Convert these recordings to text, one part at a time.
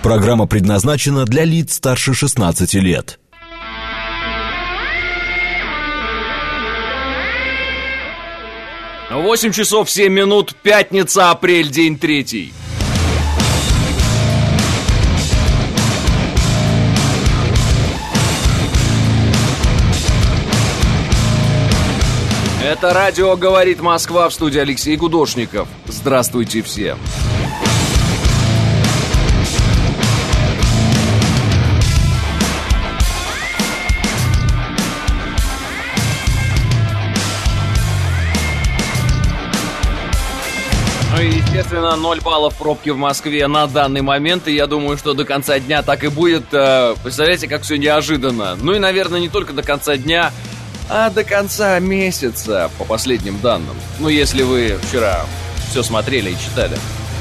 Программа предназначена для лиц старше 16 лет. 8 часов 7 минут, пятница, апрель, день 3. Это радио «Говорит Москва», в студии Алексей Гудошников. Здравствуйте всем. Ну и, естественно, 0 баллов пробки в Москве на данный момент. И я думаю, что до конца дня так и будет. Представляете, как все неожиданно. Ну и, наверное, не только до конца дня, а до конца месяца, по последним данным. Ну, если вы вчера все смотрели и читали.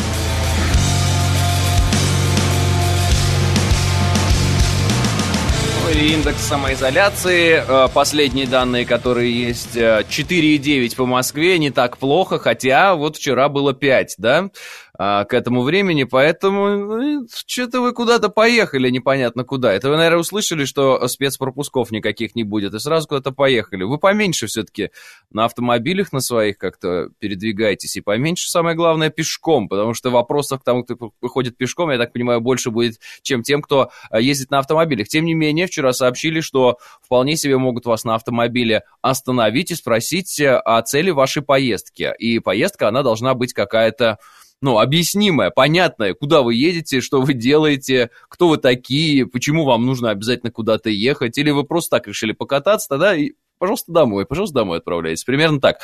Индекс самоизоляции, последние данные, которые есть, 4,9 по Москве, не так плохо, хотя вот вчера было 5, да, к этому времени, поэтому что-то вы куда-то поехали, непонятно куда. Это вы, наверное, услышали, что спецпропусков никаких не будет, и сразу куда-то поехали. Вы поменьше все-таки на автомобилях на своих как-то передвигаетесь, и поменьше, самое главное, пешком, потому что вопросов к тому, кто выходит пешком, я так понимаю, больше будет, чем тем, кто ездит на автомобилях. Тем не менее, вчера сообщили, что вполне себе могут вас на автомобиле остановить и спросить о цели вашей поездки. И поездка, она должна быть какая-то, объяснимая, понятная, куда вы едете, что вы делаете, кто вы такие, почему вам нужно обязательно куда-то ехать, или вы просто так решили покататься, тогда и пожалуйста, домой отправляйтесь. Примерно так.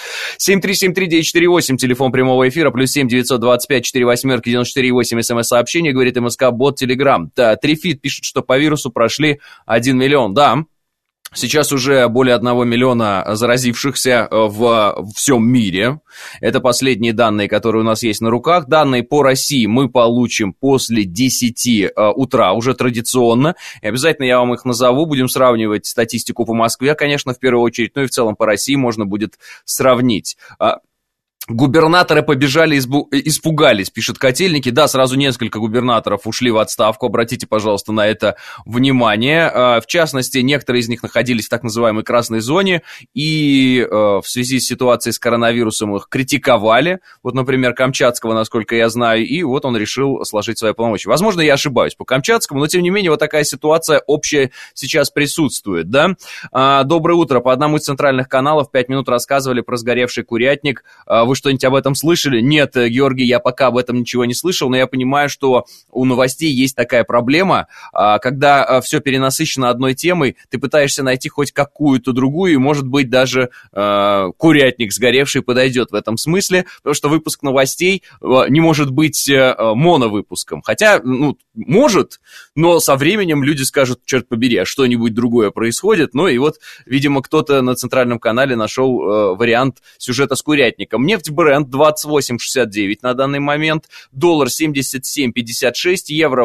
7373948, телефон прямого эфира, +7 925 48 94,8, смс-сообщение, говорит МСК, бот, Телеграм. Да, Трифит пишет, что по вирусу прошли 1 миллион. Да, сейчас уже более 1 миллиона заразившихся в всем мире. Это последние данные, которые у нас есть на руках. Данные по России мы получим после 10 утра, уже традиционно. И обязательно я вам их назову. Будем сравнивать статистику по Москве, конечно, в первую очередь. Ну и в целом по России можно будет сравнить. Губернаторы побежали, испугались, пишет Котельники. Да, сразу несколько губернаторов ушли в отставку. Обратите, пожалуйста, на это внимание. В частности, некоторые из них находились в так называемой красной зоне. И в связи с ситуацией с коронавирусом их критиковали. Вот, например, Камчатского, насколько я знаю. И вот он решил сложить свои полномочия. Возможно, я ошибаюсь по Камчатскому, но, тем не менее, вот такая ситуация общая сейчас присутствует, да? Доброе утро. По одному из центральных каналов 5 минут рассказывали про сгоревший курятник. Вы что-нибудь об этом слышали? Нет, Георгий, я пока об этом ничего не слышал, но я понимаю, что у новостей есть такая проблема, когда все перенасыщено одной темой, ты пытаешься найти хоть какую-то другую, и, может быть, даже курятник сгоревший подойдет в этом смысле, потому что выпуск новостей не может быть моновыпуском. Хотя, может, но со временем люди скажут, черт побери, а что-нибудь другое происходит. Ну и вот, видимо, кто-то на центральном канале нашел вариант сюжета с курятником. Нефть-бренд 28,69 на данный момент, доллар 77,56, евро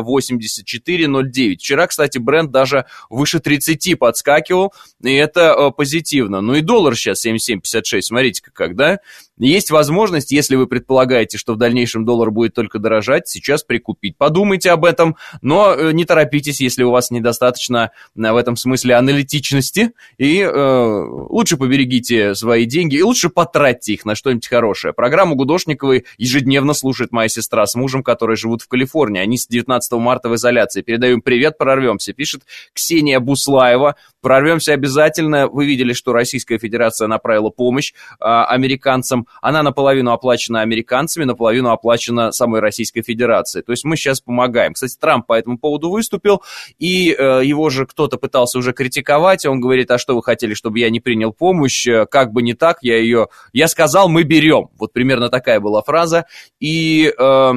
84,09. Вчера, кстати, бренд даже выше 30 подскакивал, и это позитивно. Ну и доллар сейчас 77,56, смотрите-ка как, да? Есть возможность, если вы предполагаете, что в дальнейшем доллар будет только дорожать, сейчас прикупить. Подумайте об этом, но не торопитесь, если у вас недостаточно в этом смысле аналитичности, и лучше поберегите свои деньги, и лучше потратьте их на что-нибудь хорошее. Программу Гудошниковой ежедневно слушает моя сестра с мужем, которые живут в Калифорнии. Они с 19 марта в изоляции. Передаю им привет, прорвемся, пишет Ксения Буслаева. Прорвемся обязательно. Вы видели, что Российская Федерация направила помощь американцам. Она наполовину оплачена американцами, наполовину оплачена самой Российской Федерацией. То есть мы сейчас помогаем. Кстати, Трамп по этому поводу выступил, и его же кто-то пытался уже критиковать. Он говорит, а что вы хотели, чтобы я не принял помощь? Как бы не так, я сказал, мы берем. Вот примерно такая была фраза. И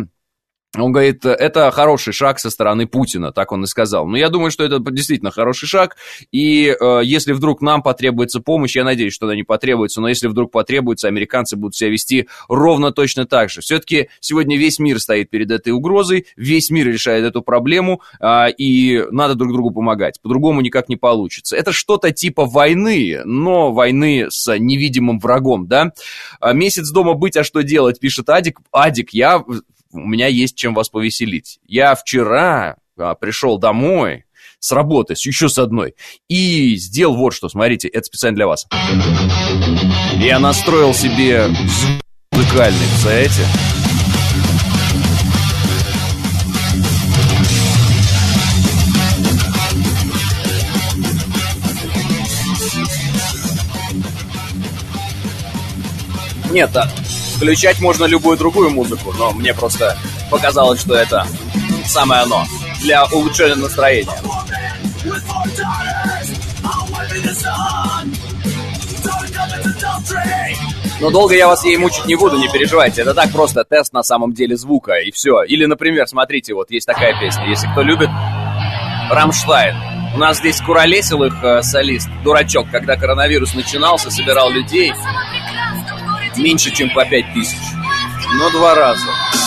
Он говорит, это хороший шаг со стороны Путина, так он и сказал. Но я думаю, что это действительно хороший шаг, и если вдруг нам потребуется помощь, я надеюсь, что она не потребуется, но если вдруг потребуется, американцы будут себя вести ровно точно так же. Все-таки сегодня весь мир стоит перед этой угрозой, весь мир решает эту проблему, и надо друг другу помогать, по-другому никак не получится. Это что-то типа войны, но войны с невидимым врагом, да? Месяц дома быть, а что делать, пишет Адик. Адик, у меня есть чем вас повеселить. Я вчера пришел домой с работы, еще с одной, и сделал вот что, смотрите, это специально для вас. Я настроил себе звук музыкальный, представляете? Нет, включать можно любую другую музыку, но мне просто показалось, что это самое оно для улучшения настроения. Но долго я вас ей мучить не буду, не переживайте. Это так просто тест на самом деле звука, и все. Или, например, смотрите, вот есть такая песня, если кто любит, «Рамштайн». У нас здесь куролесил их солист, дурачок, когда коронавирус начинался, собирал людей меньше, чем по 5000. Но 2 раза.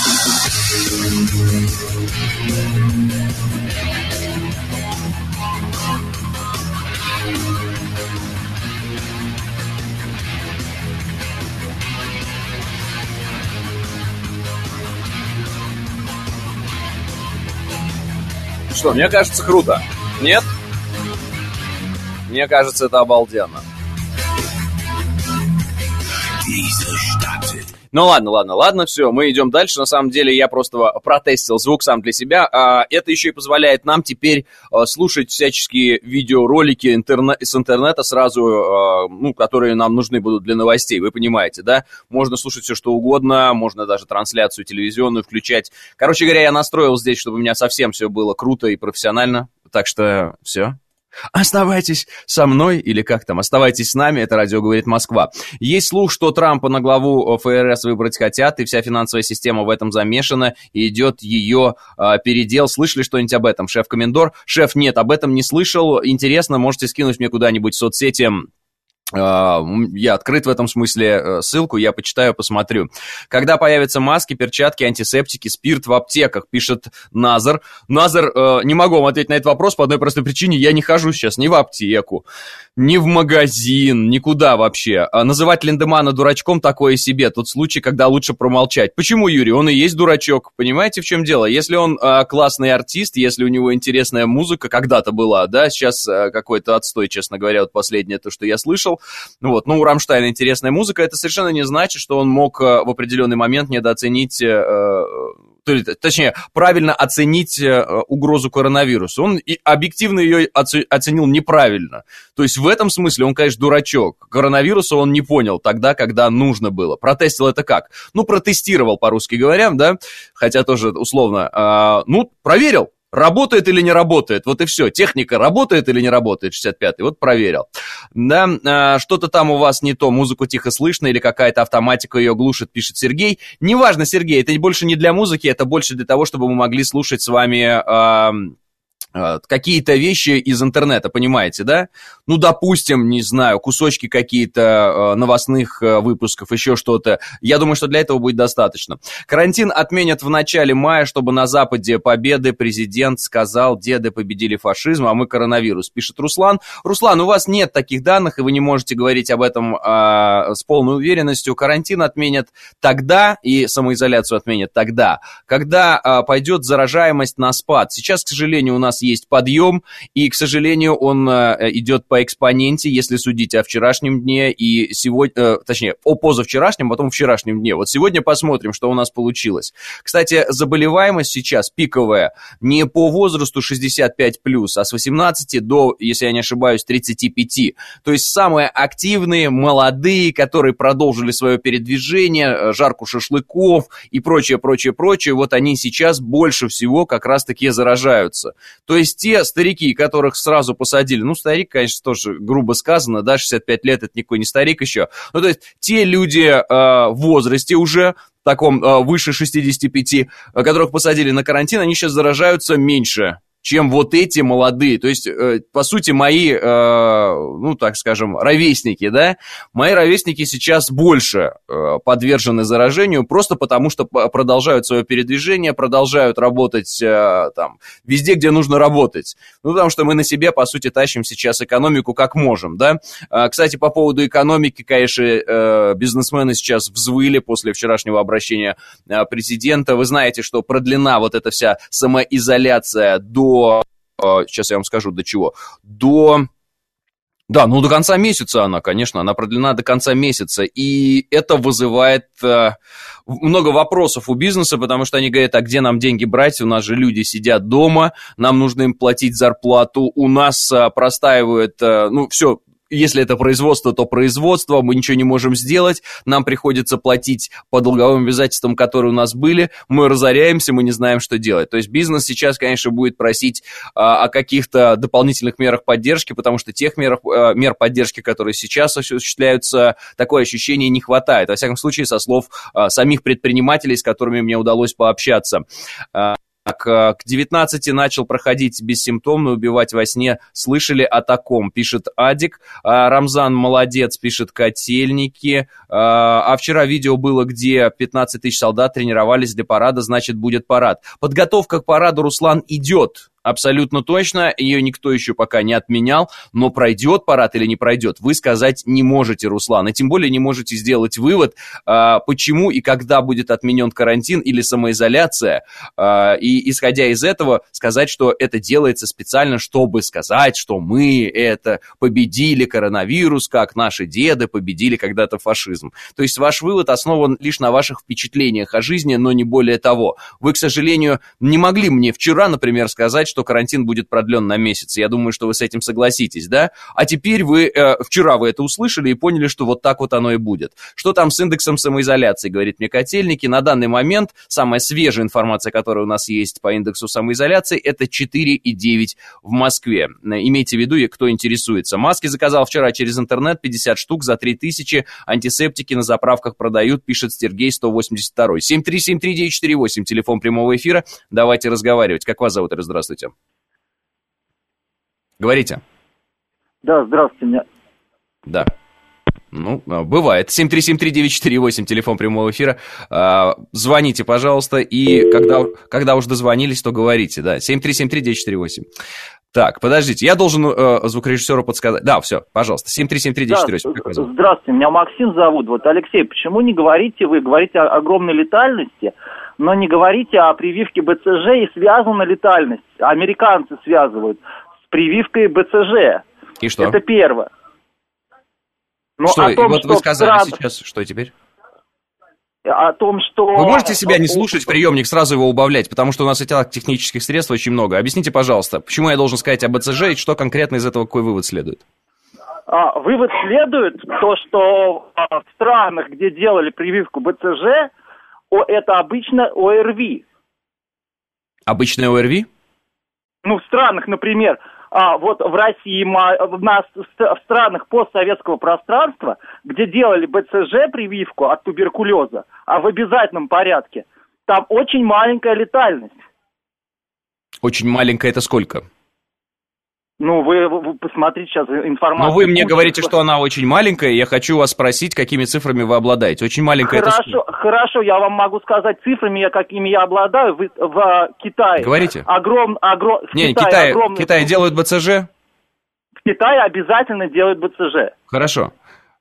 Что, мне кажется, круто. Нет? Мне кажется, это обалденно. Ну ладно, все, мы идем дальше. На самом деле я просто протестил звук сам для себя. Это еще и позволяет нам теперь слушать всяческие видеоролики с интернета сразу, которые нам нужны будут для новостей, вы понимаете, да? Можно слушать все, что угодно, можно даже трансляцию телевизионную включать. Короче говоря, я настроил здесь, чтобы у меня совсем все было круто и профессионально. Так что все. Оставайтесь со мной, или как там, оставайтесь с нами, это радио «Говорит Москва». Есть слух, что Трампа на главу ФРС выбрать хотят, и вся финансовая система в этом замешана, и идет ее передел. Слышали что-нибудь об этом, шеф-комендор? Шеф, нет, об этом не слышал. Интересно, можете скинуть мне куда-нибудь в соцсети. Я открыт в этом смысле, ссылку я почитаю, посмотрю. Когда появятся маски, перчатки, антисептики, спирт в аптеках, пишет Назар. Назар, не могу вам ответить на этот вопрос по одной простой причине. Я не хожу сейчас ни в аптеку, ни в магазин, никуда вообще. Называть Линдеманна дурачком такое себе. Тот случай, когда лучше промолчать. Почему, Юрий? Он и есть дурачок. Понимаете, в чем дело? Если он классный артист, если у него интересная музыка, когда-то была, да, сейчас какой-то отстой, честно говоря, вот последнее то, что я слышал. Вот, у Рамштайна интересная музыка, это совершенно не значит, что он мог в определенный момент недооценить, точнее, правильно оценить угрозу коронавируса. Он и объективно ее оценил неправильно. То есть в этом смысле он, конечно, дурачок. Коронавируса он не понял тогда, когда нужно было. Протестил это как? Протестировал, по-русски говоря, да, хотя тоже условно, проверил. Работает или не работает, вот и все. Техника работает или не работает, 65-й, вот проверил. Да, что-то там у вас не то, музыку тихо слышно или какая-то автоматика ее глушит, пишет Сергей. Неважно, Сергей, это больше не для музыки, это больше для того, чтобы мы могли слушать с вами какие-то вещи из интернета, понимаете, да? Допустим, не знаю, кусочки какие-то новостных выпусков, еще что-то. Я думаю, что для этого будет достаточно. Карантин отменят в начале мая, чтобы на Западе победы. Президент сказал, деды победили фашизм, а мы коронавирус, пишет Руслан. Руслан, у вас нет таких данных, и вы не можете говорить об этом с полной уверенностью. Карантин отменят тогда, и самоизоляцию отменят тогда, когда пойдет заражаемость на спад. Сейчас, к сожалению, у нас есть подъем, и, к сожалению, он идет по экспоненте, если судить о вчерашнем дне и сегодня, точнее, о позавчерашнем, потом вчерашнем дне. Вот сегодня посмотрим, что у нас получилось. Кстати, заболеваемость сейчас пиковая не по возрасту 65+, а с 18 до, если я не ошибаюсь, 35. То есть самые активные, молодые, которые продолжили свое передвижение, жарку шашлыков и прочее, вот они сейчас больше всего как раз-таки заражаются. То есть те старики, которых сразу посадили, старик, конечно, тоже грубо сказано, да, 65 лет, это никакой не старик еще, то есть те люди в возрасте уже, таком выше 65, которых посадили на карантин, они сейчас заражаются меньше, чем вот эти молодые. То есть, по сути, мои, ну, так скажем, ровесники, да, мои ровесники сейчас больше подвержены заражению, просто потому что продолжают свое передвижение, продолжают работать там везде, где нужно работать. Ну, потому что мы на себе, по сути, тащим сейчас экономику как можем, да. Кстати, по поводу экономики, конечно, бизнесмены сейчас взвыли после вчерашнего обращения президента. Вы знаете, что продлена вот эта вся самоизоляция до... Сейчас я вам скажу, до чего. Да, ну до конца месяца она, конечно, она продлена до конца месяца, и это вызывает много вопросов у бизнеса, потому что они говорят, а где нам деньги брать, у нас же люди сидят дома, нам нужно им платить зарплату, у нас простаивает, ну все. Если это производство, то производство, мы ничего не можем сделать, нам приходится платить по долговым обязательствам, которые у нас были, мы разоряемся, мы не знаем, что делать. То есть бизнес сейчас, конечно, будет просить о каких-то дополнительных мерах поддержки, потому что тех мер поддержки, которые сейчас осуществляются, такое ощущение не хватает. Во всяком случае, со слов самих предпринимателей, с которыми мне удалось пообщаться. К 19 начал проходить бессимптомно, убивать во сне. Слышали о таком, пишет Адик. Рамзан молодец, пишет Котельники. А вчера видео было, где 15 тысяч солдат тренировались для парада, значит, будет парад. Подготовка к параду, Руслан, идет. Абсолютно точно, ее никто еще пока не отменял, но пройдет парад или не пройдет, вы сказать не можете, Руслан, и тем более не можете сделать вывод, почему и когда будет отменен карантин или самоизоляция, и исходя из этого сказать, что это делается специально, чтобы сказать, что мы это победили коронавирус, как наши деды победили когда-то фашизм. То есть ваш вывод основан лишь на ваших впечатлениях о жизни, но не более того. Вы, к сожалению, не могли мне вчера, например, сказать, что карантин будет продлен на месяц. Я думаю, что вы с этим согласитесь, да? А теперь вчера вы это услышали и поняли, что вот так вот оно и будет. Что там с индексом самоизоляции, говорит мне Котельники. На данный момент самая свежая информация, которая у нас есть по индексу самоизоляции, это 4,9 в Москве. Имейте в виду, кто интересуется. Маски заказал вчера через интернет, 50 штук за 3000. Антисептики на заправках продают, пишет Сергей 182. 7373948, телефон прямого эфира. Давайте разговаривать. Как вас зовут? Здравствуйте. Говорите. Да, здравствуйте. Меня... Да. Ну, бывает. 7373948, телефон прямого эфира. Звоните, пожалуйста, и когда уже дозвонились, то говорите, да. 7373948. Так, подождите, я должен звукорежиссеру подсказать. Да, все, пожалуйста, 7373948. Да, здравствуйте, меня Максим зовут. Вот, Алексей, почему не говорите, вы говорите о огромной летальности, но не говорите о прививке БЦЖ, и связана летальность. Американцы связывают с прививкой БЦЖ. И что? Это первое. Но что, о том, вот что вы сказали сейчас, что теперь? О том, что... Вы можете себя не слушать в приемник, сразу его убавлять, потому что у нас этих технических средств очень много. Объясните, пожалуйста, почему я должен сказать о БЦЖ и что конкретно из этого, какой вывод следует? Вывод следует, то, что в странах, где делали прививку БЦЖ, это обычно ОРВИ. Обычное ОРВИ? Ну, в странах, например, вот в России, в странах постсоветского пространства, где делали БЦЖ прививку от туберкулеза, в обязательном порядке, там очень маленькая летальность. Очень маленькая, это сколько? Ну, вы посмотрите сейчас информацию. Но вы мне говорите, что она очень маленькая, я хочу вас спросить, какими цифрами вы обладаете. Очень маленькая, это сколько? Хорошо, я вам могу сказать цифрами, какими я обладаю. В Китае. Говорите. Не, Китай делают БЦЖ? В Китае обязательно делают БЦЖ. Хорошо.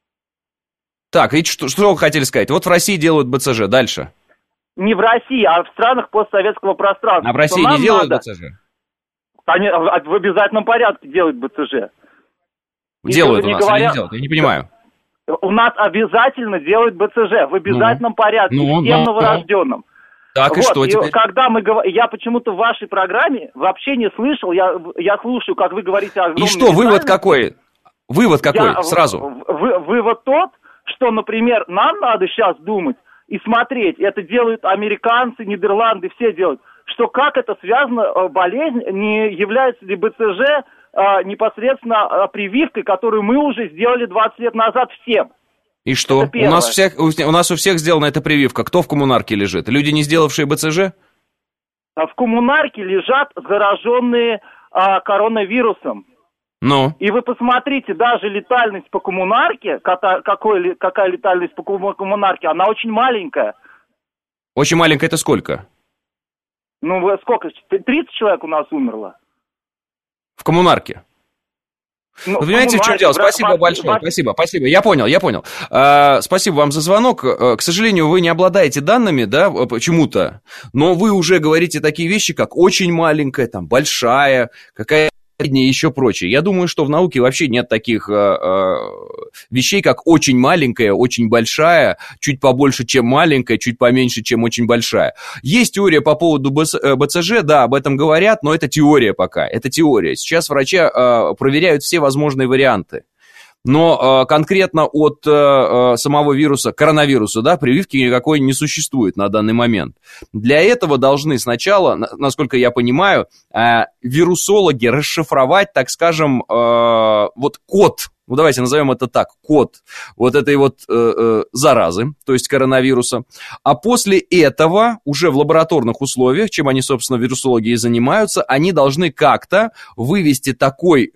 Так, и что вы хотели сказать? Вот в России делают БЦЖ, дальше. Не в России, а в странах постсоветского пространства. А в России не делают БЦЖ? Они в обязательном порядке делают БЦЖ. Делают у нас или не делают? Я не понимаю. У нас обязательно делают БЦЖ в обязательном порядке, всем новорожденным. Так, и что теперь? Когда я почему-то в вашей программе вообще не слышал, я слушаю, как вы говорите о огромной... И что, вывод какой? Вывод какой? Сразу. Вывод тот, что, например, нам надо сейчас думать и смотреть, это делают американцы, Нидерланды, все делают, что как это связано, болезнь, не является ли БЦЖ непосредственно прививкой, которую мы уже сделали 20 лет назад всем. И что? У нас у всех сделана эта прививка. Кто в коммунарке лежит? Люди, не сделавшие БЦЖ? в коммунарке лежат зараженные коронавирусом. Ну? И вы посмотрите, даже летальность по коммунарке, какая летальность по коммунарке, она очень маленькая. Очень маленькая это сколько? Ну, сколько? 30 человек у нас умерло. В коммунарке? Ну, вы понимаете, в чем дело? Спасибо большое, спасибо. Я понял. Спасибо вам за звонок. К сожалению, вы не обладаете данными, да, почему-то, но вы уже говорите такие вещи, как очень маленькая, там, большая, какая и еще прочее. Я думаю, что в науке вообще нет таких вещей, как очень маленькая, очень большая, чуть побольше, чем маленькая, чуть поменьше, чем очень большая. Есть теория по поводу БЦЖ, да, об этом говорят, но это теория пока, это теория. Сейчас врачи проверяют все возможные варианты. Но конкретно от самого вируса, коронавируса, да, прививки никакой не существует на данный момент. Для этого должны сначала, насколько я понимаю, вирусологи расшифровать, так скажем, вот код, ну давайте назовем это так, код вот этой вот заразы, то есть коронавируса. А после этого уже в лабораторных условиях, чем они, собственно, вирусологи и занимаются, они должны как-то вывести такой,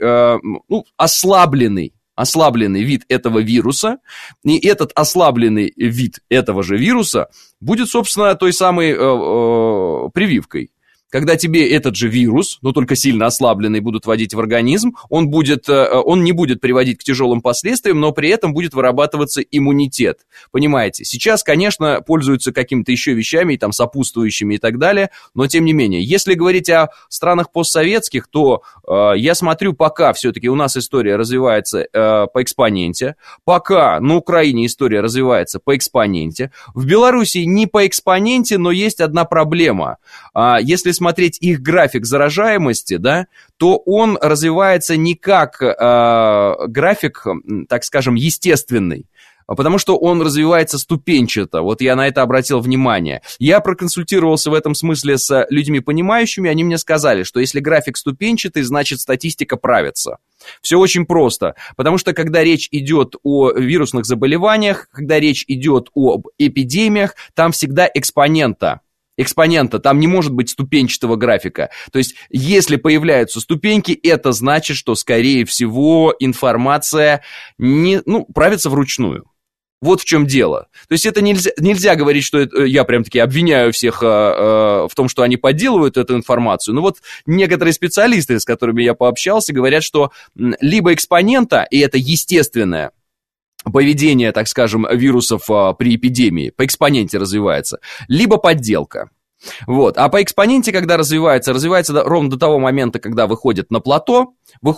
ослабленный вид этого вируса, и этот ослабленный вид этого же вируса будет, собственно, той самой прививкой. Когда тебе этот же вирус, но только сильно ослабленный, будут вводить в организм, он не будет приводить к тяжелым последствиям, но при этом будет вырабатываться иммунитет. Понимаете? Сейчас, конечно, пользуются какими-то еще вещами, там, сопутствующими и так далее, но тем не менее. Если говорить о странах постсоветских, то я смотрю, пока все-таки у нас история развивается по экспоненте, пока на Украине история развивается по экспоненте, в Беларуси не по экспоненте, но есть одна проблема. Если смотреть их график заражаемости, да, то он развивается не как график, так скажем, естественный, потому что он развивается ступенчато. Вот я на это обратил внимание. Я проконсультировался в этом смысле с людьми понимающими, они мне сказали, что если график ступенчатый, значит статистика правится. Все очень просто, потому что когда речь идет о вирусных заболеваниях, когда речь идет об эпидемиях, там всегда экспонента, там не может быть ступенчатого графика. То есть, если появляются ступеньки, это значит, что, скорее всего, информация правится вручную. Вот в чем дело. То есть, это нельзя говорить, что я прям-таки обвиняю всех в том, что они подделывают эту информацию. Но вот некоторые специалисты, с которыми я пообщался, говорят, что либо экспонента, и это естественное поведение, так скажем, вирусов при эпидемии по экспоненте развивается, либо подделка. Вот. А по экспоненте, когда развивается ровно до того момента, когда выходит на плато,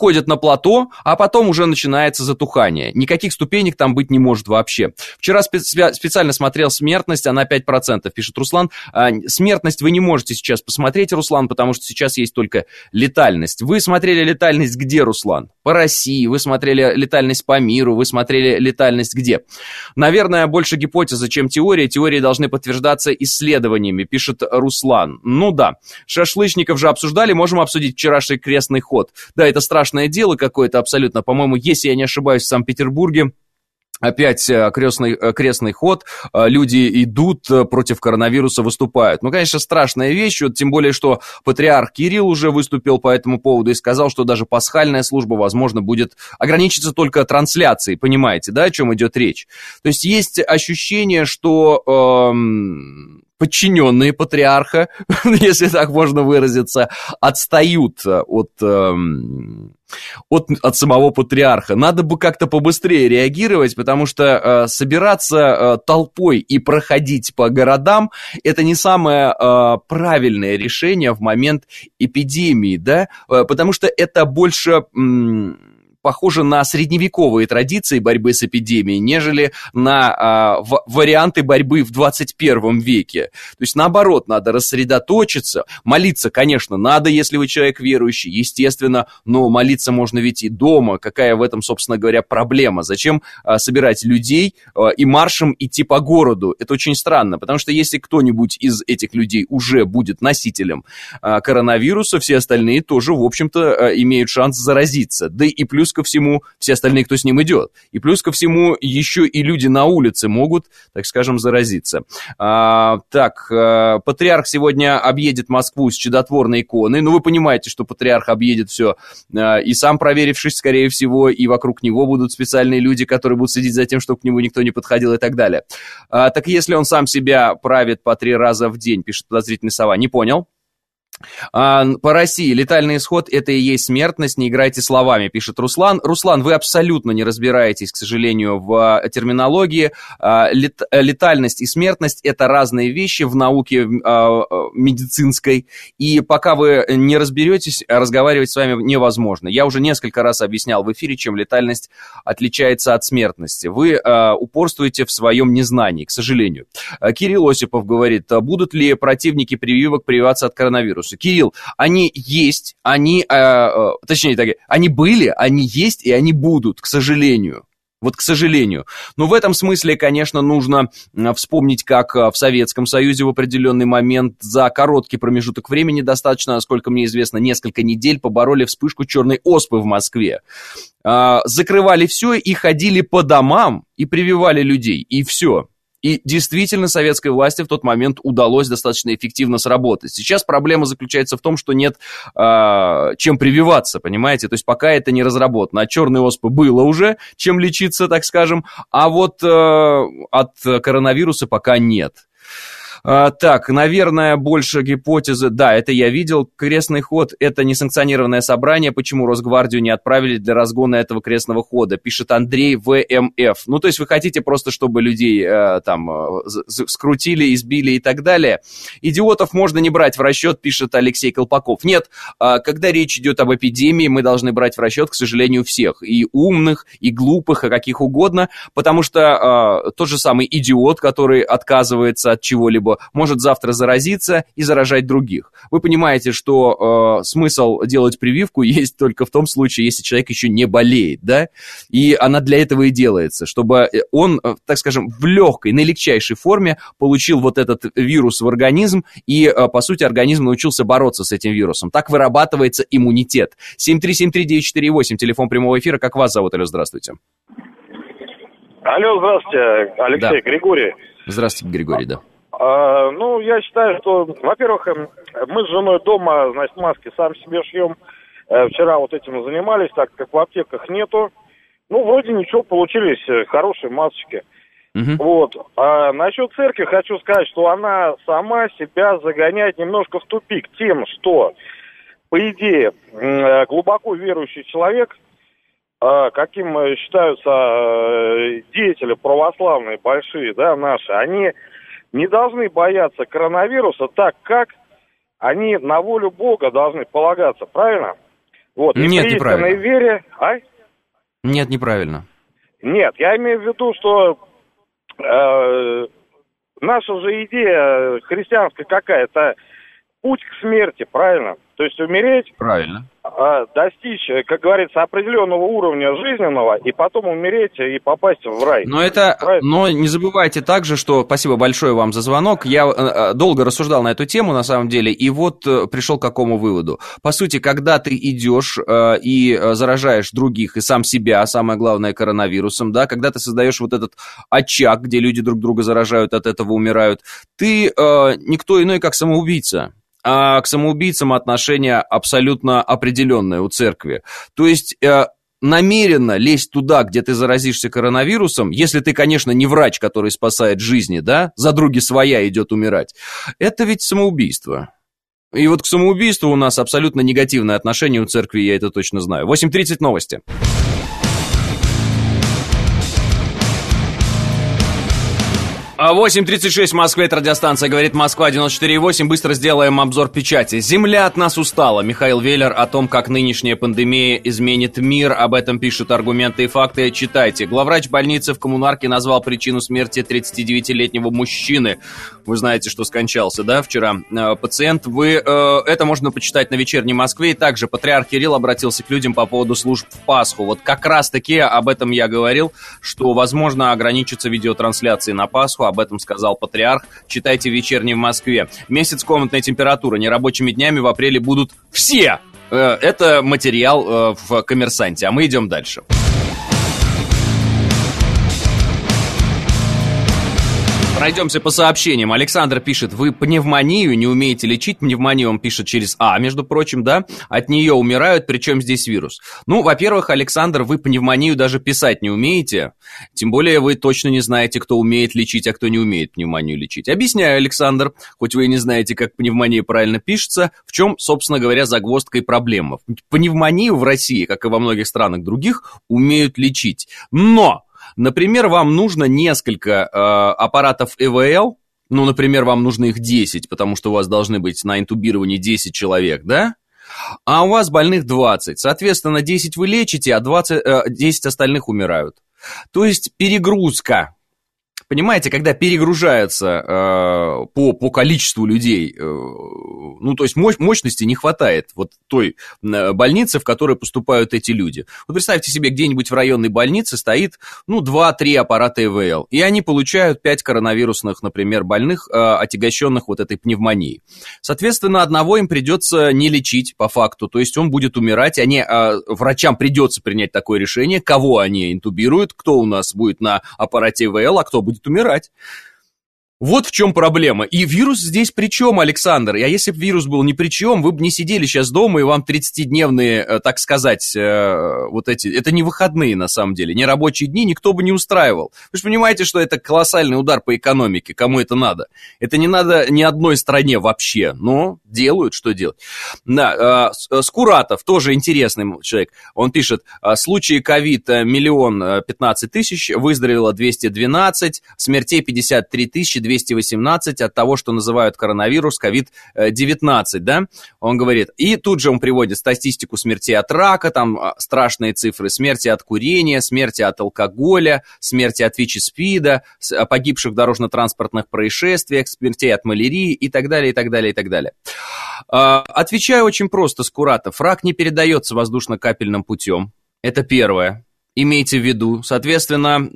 а потом уже начинается затухание. Никаких ступенек там быть не может вообще. Вчера специально смотрел смертность, она 5%, пишет Руслан. Смертность вы не можете сейчас посмотреть, Руслан, потому что сейчас есть только летальность. Вы смотрели летальность где, Руслан? По России. Вы смотрели летальность по миру. Вы смотрели летальность где? Наверное, больше гипотеза, чем теория. Теории должны подтверждаться исследованиями, пишет Руслан. Ну да. Шашлычников же обсуждали. Можем обсудить вчерашний крестный ход. Да, это страшное дело какое-то абсолютно. По-моему, если я не ошибаюсь, в Санкт-Петербурге опять крестный ход, люди идут против коронавируса, выступают. Ну, конечно, страшная вещь, вот, тем более, что патриарх Кирилл уже выступил по этому поводу и сказал, что даже пасхальная служба, возможно, будет ограничиться только трансляцией, понимаете, да, о чем идет речь? То есть есть ощущение, что подчиненные патриарха, если так можно выразиться, отстают от самого патриарха. Надо бы как-то побыстрее реагировать, потому что собираться толпой и проходить по городам – это не самое правильное решение в момент эпидемии, да, потому что это больше похоже на средневековые традиции борьбы с эпидемией, нежели на варианты борьбы в 21 веке. То есть, наоборот, надо рассредоточиться. Молиться, конечно, надо, если вы человек верующий, естественно, но молиться можно ведь и дома. Какая в этом, собственно говоря, проблема? Зачем собирать людей и маршем идти по городу? Это очень странно, потому что если кто-нибудь из этих людей уже будет носителем коронавируса, все остальные тоже, в общем-то, имеют шанс заразиться. Да и плюс ко всему, все остальные, кто с ним идет. И плюс ко всему, еще и люди на улице могут, так скажем, заразиться. Патриарх сегодня объедет Москву с чудотворной иконой. Ну, вы понимаете, что патриарх объедет все, и сам проверившись, скорее всего, и вокруг него будут специальные люди, которые будут следить за тем, чтобы к нему никто не подходил и так далее. Так если он сам себя правит по 3 раза в день, пишет подозрительный сова, не понял. По России летальный исход — это и есть смертность, не играйте словами, пишет Руслан. Руслан, вы абсолютно не разбираетесь, к сожалению, в терминологии. Летальность и смертность — это разные вещи в науке медицинской, и пока вы не разберетесь, разговаривать с вами невозможно. Я уже несколько раз объяснял в эфире, чем летальность отличается от смертности. Вы упорствуете в своем незнании, к сожалению. Кирилл Осипов говорит, будут ли противники прививок прививаться от коронавируса? Кирилл, они есть, они были, они есть и они будут, к сожалению. Вот, к сожалению. Но в этом смысле, конечно, нужно вспомнить, как в Советском Союзе в определенный момент за короткий промежуток времени, достаточно, насколько мне известно, несколько недель, побороли вспышку черной оспы в Москве. Закрывали все и ходили по домам и прививали людей, и все. И действительно, советской власти в тот момент удалось достаточно эффективно сработать. Сейчас проблема заключается в том, что нет чем прививаться, понимаете? То есть пока это не разработано. От черной оспы было уже чем лечиться, так скажем, а вот от коронавируса пока нет. Так, наверное, больше гипотезы. Да, это я видел. Крестный ход – это несанкционированное собрание. Почему Росгвардию не отправили для разгона этого крестного хода? Пишет Андрей ВМФ. Ну, то есть вы хотите просто, чтобы людей скрутили, избили и так далее. Идиотов можно не брать в расчет, пишет Алексей Колпаков. Нет, когда речь идет об эпидемии, мы должны брать в расчет, к сожалению, всех. И умных, и глупых, и каких угодно. Потому что тот же самый идиот, который отказывается от чего-либо, может завтра заразиться и заражать других. Вы понимаете, что смысл делать прививку есть только в том случае, если человек еще не болеет, да? И она для этого и делается, чтобы он, так скажем, в легкой, наилегчайшей форме получил вот этот вирус в организм и, по сути, организм научился бороться с этим вирусом. Так вырабатывается иммунитет. 7373948, телефон прямого эфира. Как вас зовут? Алло, здравствуйте. Алло, здравствуйте, Алексей, да. Григорий. Здравствуйте, Григорий, да. Я считаю, что, во-первых, мы с женой дома, значит, маски сам себе шьем. Вчера вот этим занимались, так как в аптеках нету. Вроде ничего, получились хорошие масочки. Вот. А насчет церкви хочу сказать, что она сама себя загоняет немножко в тупик тем, что, по идее, глубоко верующий человек, каким считаются деятели православные большие, да, наши, они не должны бояться коронавируса, так как они на волю Бога должны полагаться, правильно? Вот. Нет, неправильно. Вере... Нет, неправильно. Нет, я имею в виду, что наша же идея христианская какая-то путь к смерти, правильно? То есть умереть, правильно, достичь, как говорится, определенного уровня жизненного, и потом умереть и попасть в рай. Но не забывайте также, что, спасибо большое вам за звонок, я долго рассуждал на эту тему, на самом деле, и вот пришел к какому выводу. По сути, когда ты идешь и заражаешь других, и сам себя, самое главное, коронавирусом, да, когда ты создаешь вот этот очаг, где люди друг друга заражают, от этого умирают, ты никто иной, как самоубийца. А к самоубийцам отношение абсолютно определенное у церкви. То есть намеренно лезть туда, где ты заразишься коронавирусом, если ты, конечно, не врач, который спасает жизни, да, за други своя идет умирать, это ведь самоубийство. И вот к самоубийству у нас абсолютно негативное отношение у церкви, я это точно знаю. 8:30 новости. 8:36 в Москве, это радиостанция «Говорит Москва», 94,8. Быстро сделаем обзор печати. Земля от нас устала. Михаил Веллер о том, как нынешняя пандемия изменит мир. Об этом пишут «Аргументы и факты». Читайте. Главврач больницы в Коммунарке назвал причину смерти 39-летнего мужчины. Вы знаете, что скончался, да, вчера пациент. Это можно почитать на «Вечерней Москве». И также патриарх Кирилл обратился к людям по поводу служб в Пасху. Вот как раз-таки об этом я говорил, что, возможно, ограничатся видеотрансляции на Пасху. Об этом сказал патриарх. Читайте «Вечерний в Москве». Месяц комнатной температуры. Нерабочими днями в апреле будут все. Это материал в «Коммерсанте», а мы идем дальше. Пройдемся по сообщениям. Александр пишет: вы пневмонию не умеете лечить. Пневмонию он пишет через А, между прочим, да? От нее умирают, причем здесь вирус. Ну, во-первых, Александр, вы пневмонию даже писать не умеете. Тем более вы точно не знаете, кто умеет лечить, а кто не умеет пневмонию лечить. Объясняю, Александр, хоть вы и не знаете, как пневмония правильно пишется, в чем, собственно говоря, загвоздка и проблема. Пневмонию в России, как и во многих странах других, умеют лечить. Но... Например, вам нужно несколько аппаратов ЭВЛ, ну, например, вам нужно их 10, потому что у вас должны быть на интубировании 10 человек, да? А у вас больных 20. Соответственно, 10 вы лечите, а 10 остальных умирают. То есть перегрузка. Понимаете, когда перегружается по количеству людей, ну, то есть мощности не хватает вот той больницы, в которой поступают эти люди. Вот представьте себе, где-нибудь в районной больнице стоит, ну, 2-3 аппарата ЭВЛ, и они получают 5 коронавирусных, например, больных, отягощенных вот этой пневмонией. Соответственно, одного им придется не лечить по факту, то есть он будет умирать, врачам придется принять такое решение, кого они интубируют, кто у нас будет на аппарате ЭВЛ, а кто будет умирать. Вот в чем проблема. И вирус здесь при чем, Александр? А если бы вирус был ни при чем, вы бы не сидели сейчас дома, и вам 30-дневные, так сказать, вот эти... Это не выходные, на самом деле, не рабочие дни никто бы не устраивал. Вы же понимаете, что это колоссальный удар по экономике. Кому это надо? Это не надо ни одной стране вообще. Но делают, что делать. Да, Скуратов, тоже интересный человек. Он пишет: случаи ковид 1 015 000, выздоровело 212, смертей 53 218 от того, что называют коронавирус, COVID-19, да, он говорит. И тут же он приводит статистику смертей от рака, там страшные цифры: смерти от курения, смерти от алкоголя, смерти от ВИЧ-СПИДа, погибших в дорожно-транспортных происшествиях, смертей от малярии и так далее, и так далее, и так далее. Отвечаю очень просто, Скуратов. Рак не передается воздушно-капельным путем. Это первое. Имейте в виду, соответственно,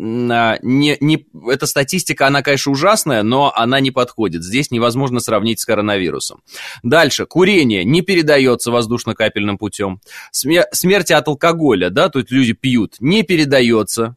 эта статистика, она, конечно, ужасная, но она не подходит. Здесь невозможно сравнить с коронавирусом. Дальше. Курение не передается воздушно-капельным путем. Смерти от алкоголя, да, то есть люди пьют, не передается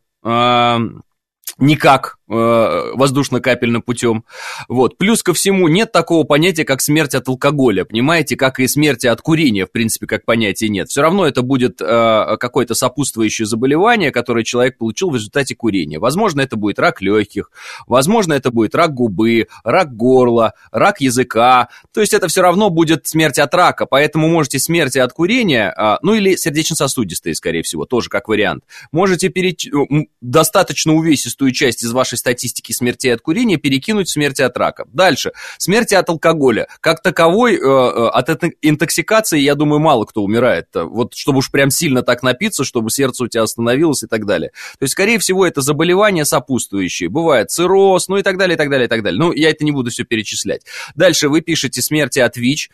никак воздушно-капельным путем. Вот. Плюс ко всему, нет такого понятия, как смерть от алкоголя, понимаете, как и смерти от курения, в принципе, как понятия нет. Все равно это будет какое-то сопутствующее заболевание, которое человек получил в результате курения. Возможно, это будет рак легких, возможно, это будет рак губы, рак горла, рак языка. То есть это все равно будет смерть от рака, поэтому можете смерти от курения, ну или сердечно-сосудистые, скорее всего, тоже как вариант. Можете достаточно увесистую часть из вашей статистики смертей от курения перекинуть в смерти от рака. Дальше. Смерти от алкоголя. Как таковой, от интоксикации, я думаю, мало кто умирает. Вот чтобы уж прям сильно так напиться, чтобы сердце у тебя остановилось и так далее. То есть, скорее всего, это заболевания сопутствующие. Бывает цирроз, ну и так далее, и так далее, и так далее. Ну, я это не буду все перечислять. Дальше вы пишете смерти от ВИЧ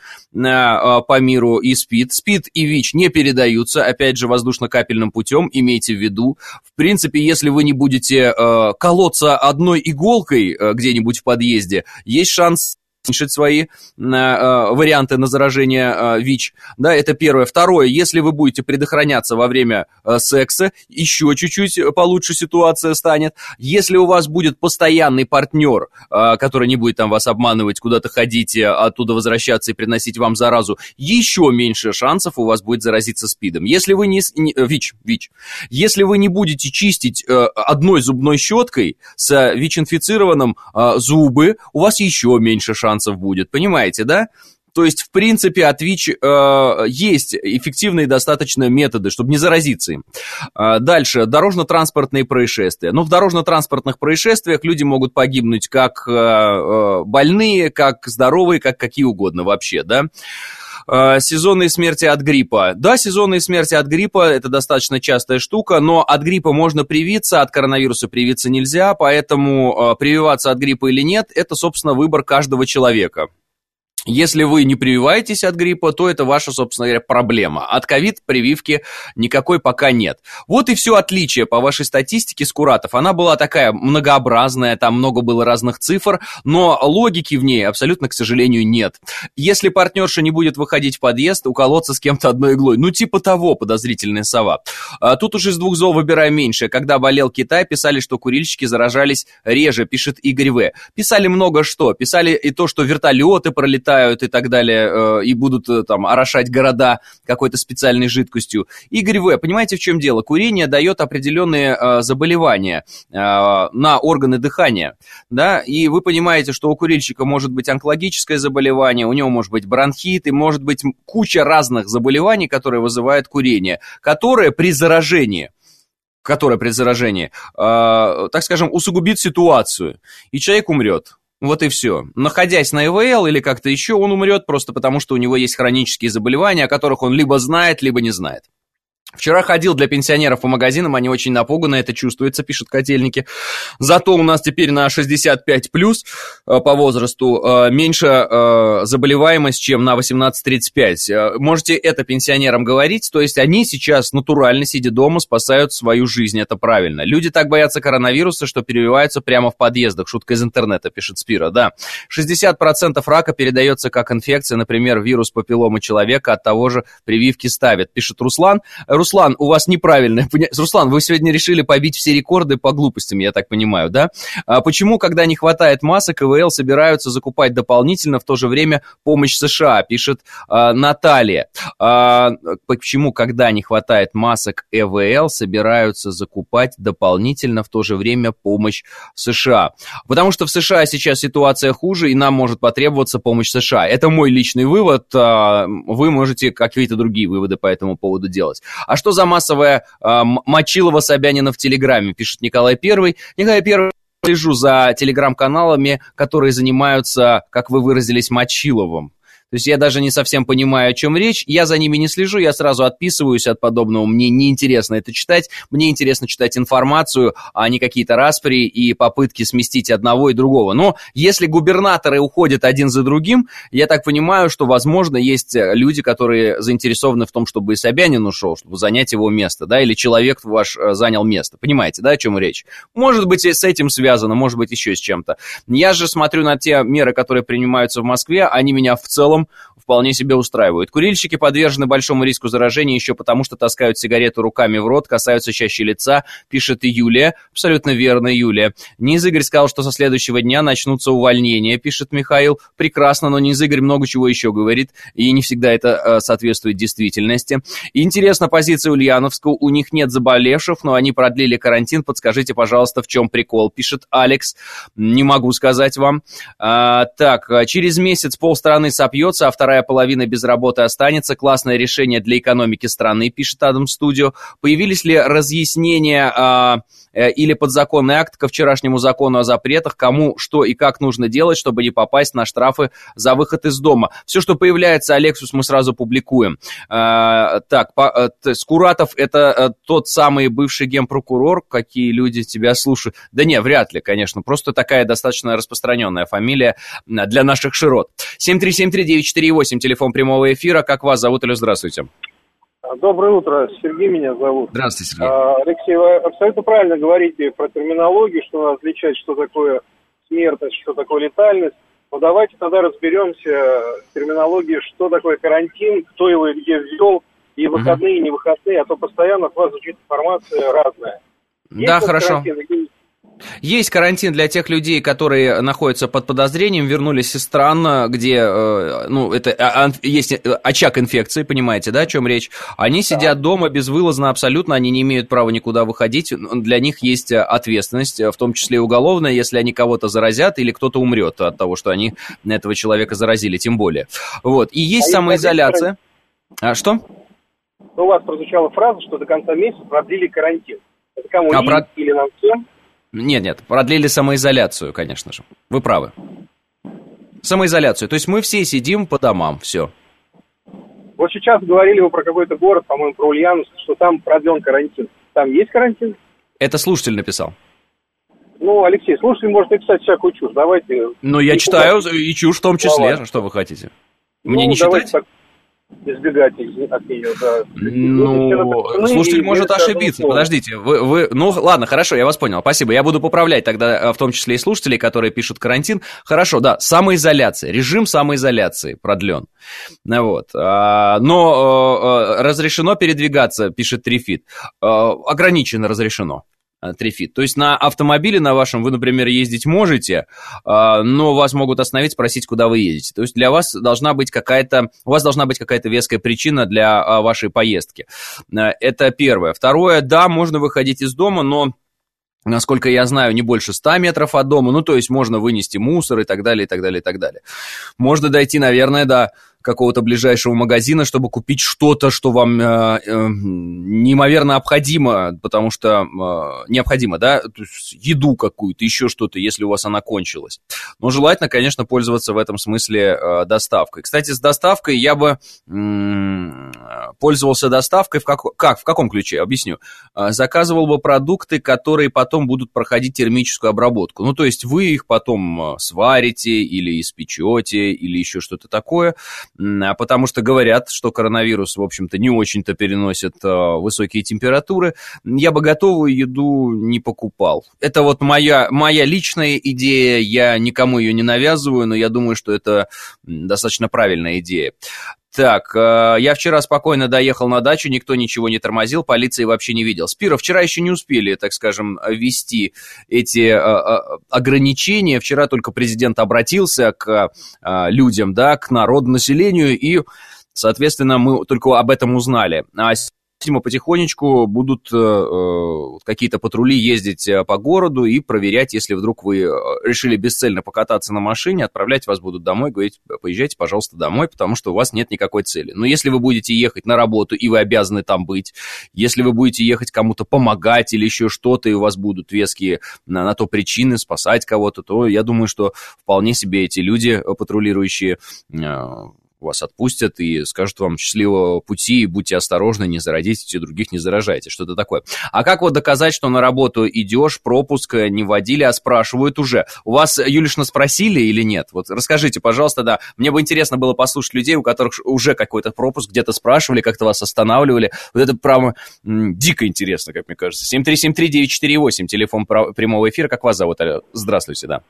по миру и СПИД. СПИД и ВИЧ не передаются, опять же, воздушно-капельным путем, имейте в виду. В принципе, если вы не будете колоться одной иголкой где-нибудь в подъезде, есть шанс уменьшить свои варианты на заражение ВИЧ. Да, это первое. Второе, если вы будете предохраняться во время секса, еще чуть-чуть получше ситуация станет. Если у вас будет постоянный партнер, который не будет там вас обманывать, куда-то ходить, оттуда возвращаться и приносить вам заразу, еще меньше шансов у вас будет заразиться СПИДом. Если вы ВИЧ. Если вы не будете чистить одной зубной щеткой с ВИЧ-инфицированным зубы, у вас еще меньше шансов будет, понимаете, да? То есть, в принципе, от ВИЧ есть эффективные достаточно методы, чтобы не заразиться им. Дальше, дорожно-транспортные происшествия. Ну, в дорожно-транспортных происшествиях люди могут погибнуть как больные, как здоровые, как какие угодно вообще, да? Сезонные смерти от гриппа. Да, сезонные смерти от гриппа – это достаточно частая штука, но от гриппа можно привиться, от коронавируса привиться нельзя, поэтому прививаться от гриппа или нет – это, собственно, выбор каждого человека. Если вы не прививаетесь от гриппа, то это ваша, собственно говоря, проблема. От ковид прививки никакой пока нет. Вот и все отличие по вашей статистике Скуратов. Она была такая многообразная, там много было разных цифр, но логики в ней абсолютно, к сожалению, нет. Если партнерша не будет выходить в подъезд, уколоться с кем-то одной иглой. Ну, типа того, подозрительная сова. Тут уже из двух зол выбираем меньшее. Когда болел Китай, писали, что курильщики заражались реже, пишет Игорь В. Писали много что. Писали и то, что вертолеты пролетают, и так далее, и будут там орошать города какой-то специальной жидкостью. Игорь В., понимаете, в чем дело? Курение дает определенные заболевания на органы дыхания, да, и вы понимаете, что у курильщика может быть онкологическое заболевание, у него может быть бронхит, и может быть куча разных заболеваний, которые вызывает курение, которые при заражении, так скажем, усугубит ситуацию, и человек умрет. Вот и все. Находясь на ИВЛ или как-то еще, он умрет просто потому, что у него есть хронические заболевания, о которых он либо знает, либо не знает. Вчера ходил для пенсионеров по магазинам, они очень напуганы, это чувствуется, пишут Котельники. Зато у нас теперь на 65+, по возрасту, меньше заболеваемость, чем на 18-35. Можете это пенсионерам говорить, то есть они сейчас натурально, сидя дома, спасают свою жизнь, это правильно. Люди так боятся коронавируса, что перевиваются прямо в подъездах, шутка из интернета, пишет Спира, да. 60% рака передается как инфекция, например, вирус папилломы человека, от того же прививки ставят, пишет Руслан. Руслан, у вас неправильное понятие. Руслан, вы сегодня решили побить все рекорды по глупостям, я так понимаю, да? Почему, когда не хватает масок, ИВЛ собираются закупать дополнительно, в то же время помощь США, пишет Наталья. Почему, когда не хватает масок, ИВЛ собираются закупать дополнительно, в то же время помощь США? Потому что в США сейчас ситуация хуже, и нам может потребоваться помощь США. Это мой личный вывод. Вы можете какие-то другие выводы по этому поводу делать. А что за массовая мочилова Собянина в Телеграме, пишет Николай Первый. Николай Первый, слежу за телеграм-каналами, которые занимаются, как вы выразились, мочиловым. То есть я даже не совсем понимаю, о чем речь. Я за ними не слежу, я сразу отписываюсь от подобного. Мне неинтересно это читать. Мне интересно читать информацию, а не какие-то распри и попытки сместить одного и другого. Но если губернаторы уходят один за другим, я так понимаю, что, возможно, есть люди, которые заинтересованы в том, чтобы и Собянин ушел, чтобы занять его место, да, или человек ваш занял место. Понимаете, да, о чем речь? Может быть, и с этим связано, может быть, еще с чем-то. Я же смотрю на те меры, которые принимаются в Москве, они меня в целом вполне себе устраивают. Курильщики подвержены большому риску заражения еще потому, что таскают сигарету руками в рот, касаются чаще лица, пишет и Юлия. Абсолютно верно, Юлия. Низ Игорь сказал, что со следующего дня начнутся увольнения, пишет Михаил. Прекрасно, но Низ Игорь много чего еще говорит, и не всегда это соответствует действительности. И интересна позиция Ульяновского. У них нет заболевших, но они продлили карантин. Подскажите, пожалуйста, в чем прикол, пишет Алекс. Не могу сказать вам. Так, через месяц полстраны сопьется, а вторая половина без работы останется. Классное решение для экономики страны, пишет Адам Студио. Появились ли разъяснения или подзаконный акт ко вчерашнему закону о запретах, кому что и как нужно делать, чтобы не попасть на штрафы за выход из дома? Все, что появляется, Алексус, мы сразу публикуем. Так, Скуратов — это тот самый бывший генпрокурор, какие люди тебя слушают? Да не, вряд ли, конечно, просто такая достаточно распространенная фамилия для наших широт. 7373948, телефон прямого эфира. Как вас зовут? Алло, здравствуйте. Доброе утро, Сергей меня зовут. Здравствуйте, Сергей. Алексей, вы абсолютно правильно говорите про терминологию, что надо отличать, что такое смертность, что такое летальность. Но давайте тогда разберемся в терминологии, что такое карантин, кто его и где ввел, и выходные, и не выходные, а то постоянно от вас звучит информация разная. Да, хорошо. Есть карантин для тех людей, которые находятся под подозрением, вернулись из стран, где, есть очаг инфекции, понимаете, да, о чем речь? Они сидят дома безвылазно абсолютно, они не имеют права никуда выходить, для них есть ответственность, в том числе и уголовная, если они кого-то заразят или кто-то умрет от того, что они этого человека заразили, тем более. Вот, и есть самоизоляция. Что? У вас прозвучала фраза, что до конца месяца продлили карантин. Это кому или нам всем? Нет, продлили самоизоляцию, конечно же. Вы правы. Самоизоляцию. То есть мы все сидим по домам, все. Вот сейчас говорили вы про какой-то город, по-моему, про Ульяновск, что там продлен карантин. Там есть карантин? Это слушатель написал. Ну, Алексей, слушатель может написать всякую чушь. Давайте... Ну, я читаю и чушь в том числе. Что вы хотите? Мне не читать? Избегать от нее, да. Ну, слушатель может ошибиться. Подождите, вы... Ну, ладно, хорошо, я вас понял, спасибо. Я буду поправлять тогда, в том числе и слушателей, которые пишут карантин. Хорошо, да, самоизоляция, режим самоизоляции продлен. Вот. Но разрешено передвигаться, пишет Трифит. Ограниченно разрешено. 3 фит. То есть на автомобиле на вашем вы, например, ездить можете, но вас могут остановить, спросить, куда вы едете. То есть для вас у вас должна быть какая-то веская причина для вашей поездки. Это первое. Второе, да, можно выходить из дома, но, насколько я знаю, не больше 100 метров от дома, ну, то есть можно вынести мусор и так далее, и так далее, и так далее. Можно дойти, наверное, до какого-то ближайшего магазина, чтобы купить что-то, что вам неимоверно необходимо, потому что необходимо, да, то есть еду какую-то, еще что-то, если у вас она кончилась. Но желательно, конечно, пользоваться в этом смысле доставкой. Кстати, с доставкой я бы пользовался доставкой в каком ключе? Объясню. Заказывал бы продукты, которые потом будут проходить термическую обработку. Ну, то есть вы их потом сварите или испечете, или еще что-то такое. Потому что говорят, что коронавирус, в общем-то, не очень-то переносит высокие температуры. Я бы готовую еду не покупал. Это вот моя личная идея, я никому ее не навязываю, но я думаю, что это достаточно правильная идея. Так, я вчера спокойно доехал на дачу, никто ничего не тормозил, полиции вообще не видел. Спира, вчера еще не успели, так скажем, ввести эти ограничения. Вчера только президент обратился к людям, да, к народу, населению, и, соответственно, мы только об этом узнали. А видимо, потихонечку будут какие-то патрули ездить по городу и проверять, если вдруг вы решили бесцельно покататься на машине, отправлять вас будут домой, говорить, поезжайте, пожалуйста, домой, потому что у вас нет никакой цели. Но если вы будете ехать на работу, и вы обязаны там быть, если вы будете ехать кому-то помогать или еще что-то, и у вас будут веские на то причины спасать кого-то, то я думаю, что вполне себе эти люди, патрулирующие, вас отпустят и скажут вам счастливого пути, и будьте осторожны, не заразитесь, других не заражайте, что-то такое. А как вот доказать, что на работу идешь, пропуск не вводили, а спрашивают уже? У вас, Юлишна, спросили или нет? Вот расскажите, пожалуйста, да. Мне бы интересно было послушать людей, у которых уже какой-то пропуск, где-то спрашивали, как-то вас останавливали. Вот это прямо дико интересно, как мне кажется. 7373948, телефон прямого эфира. Как вас зовут? Здравствуйте, да.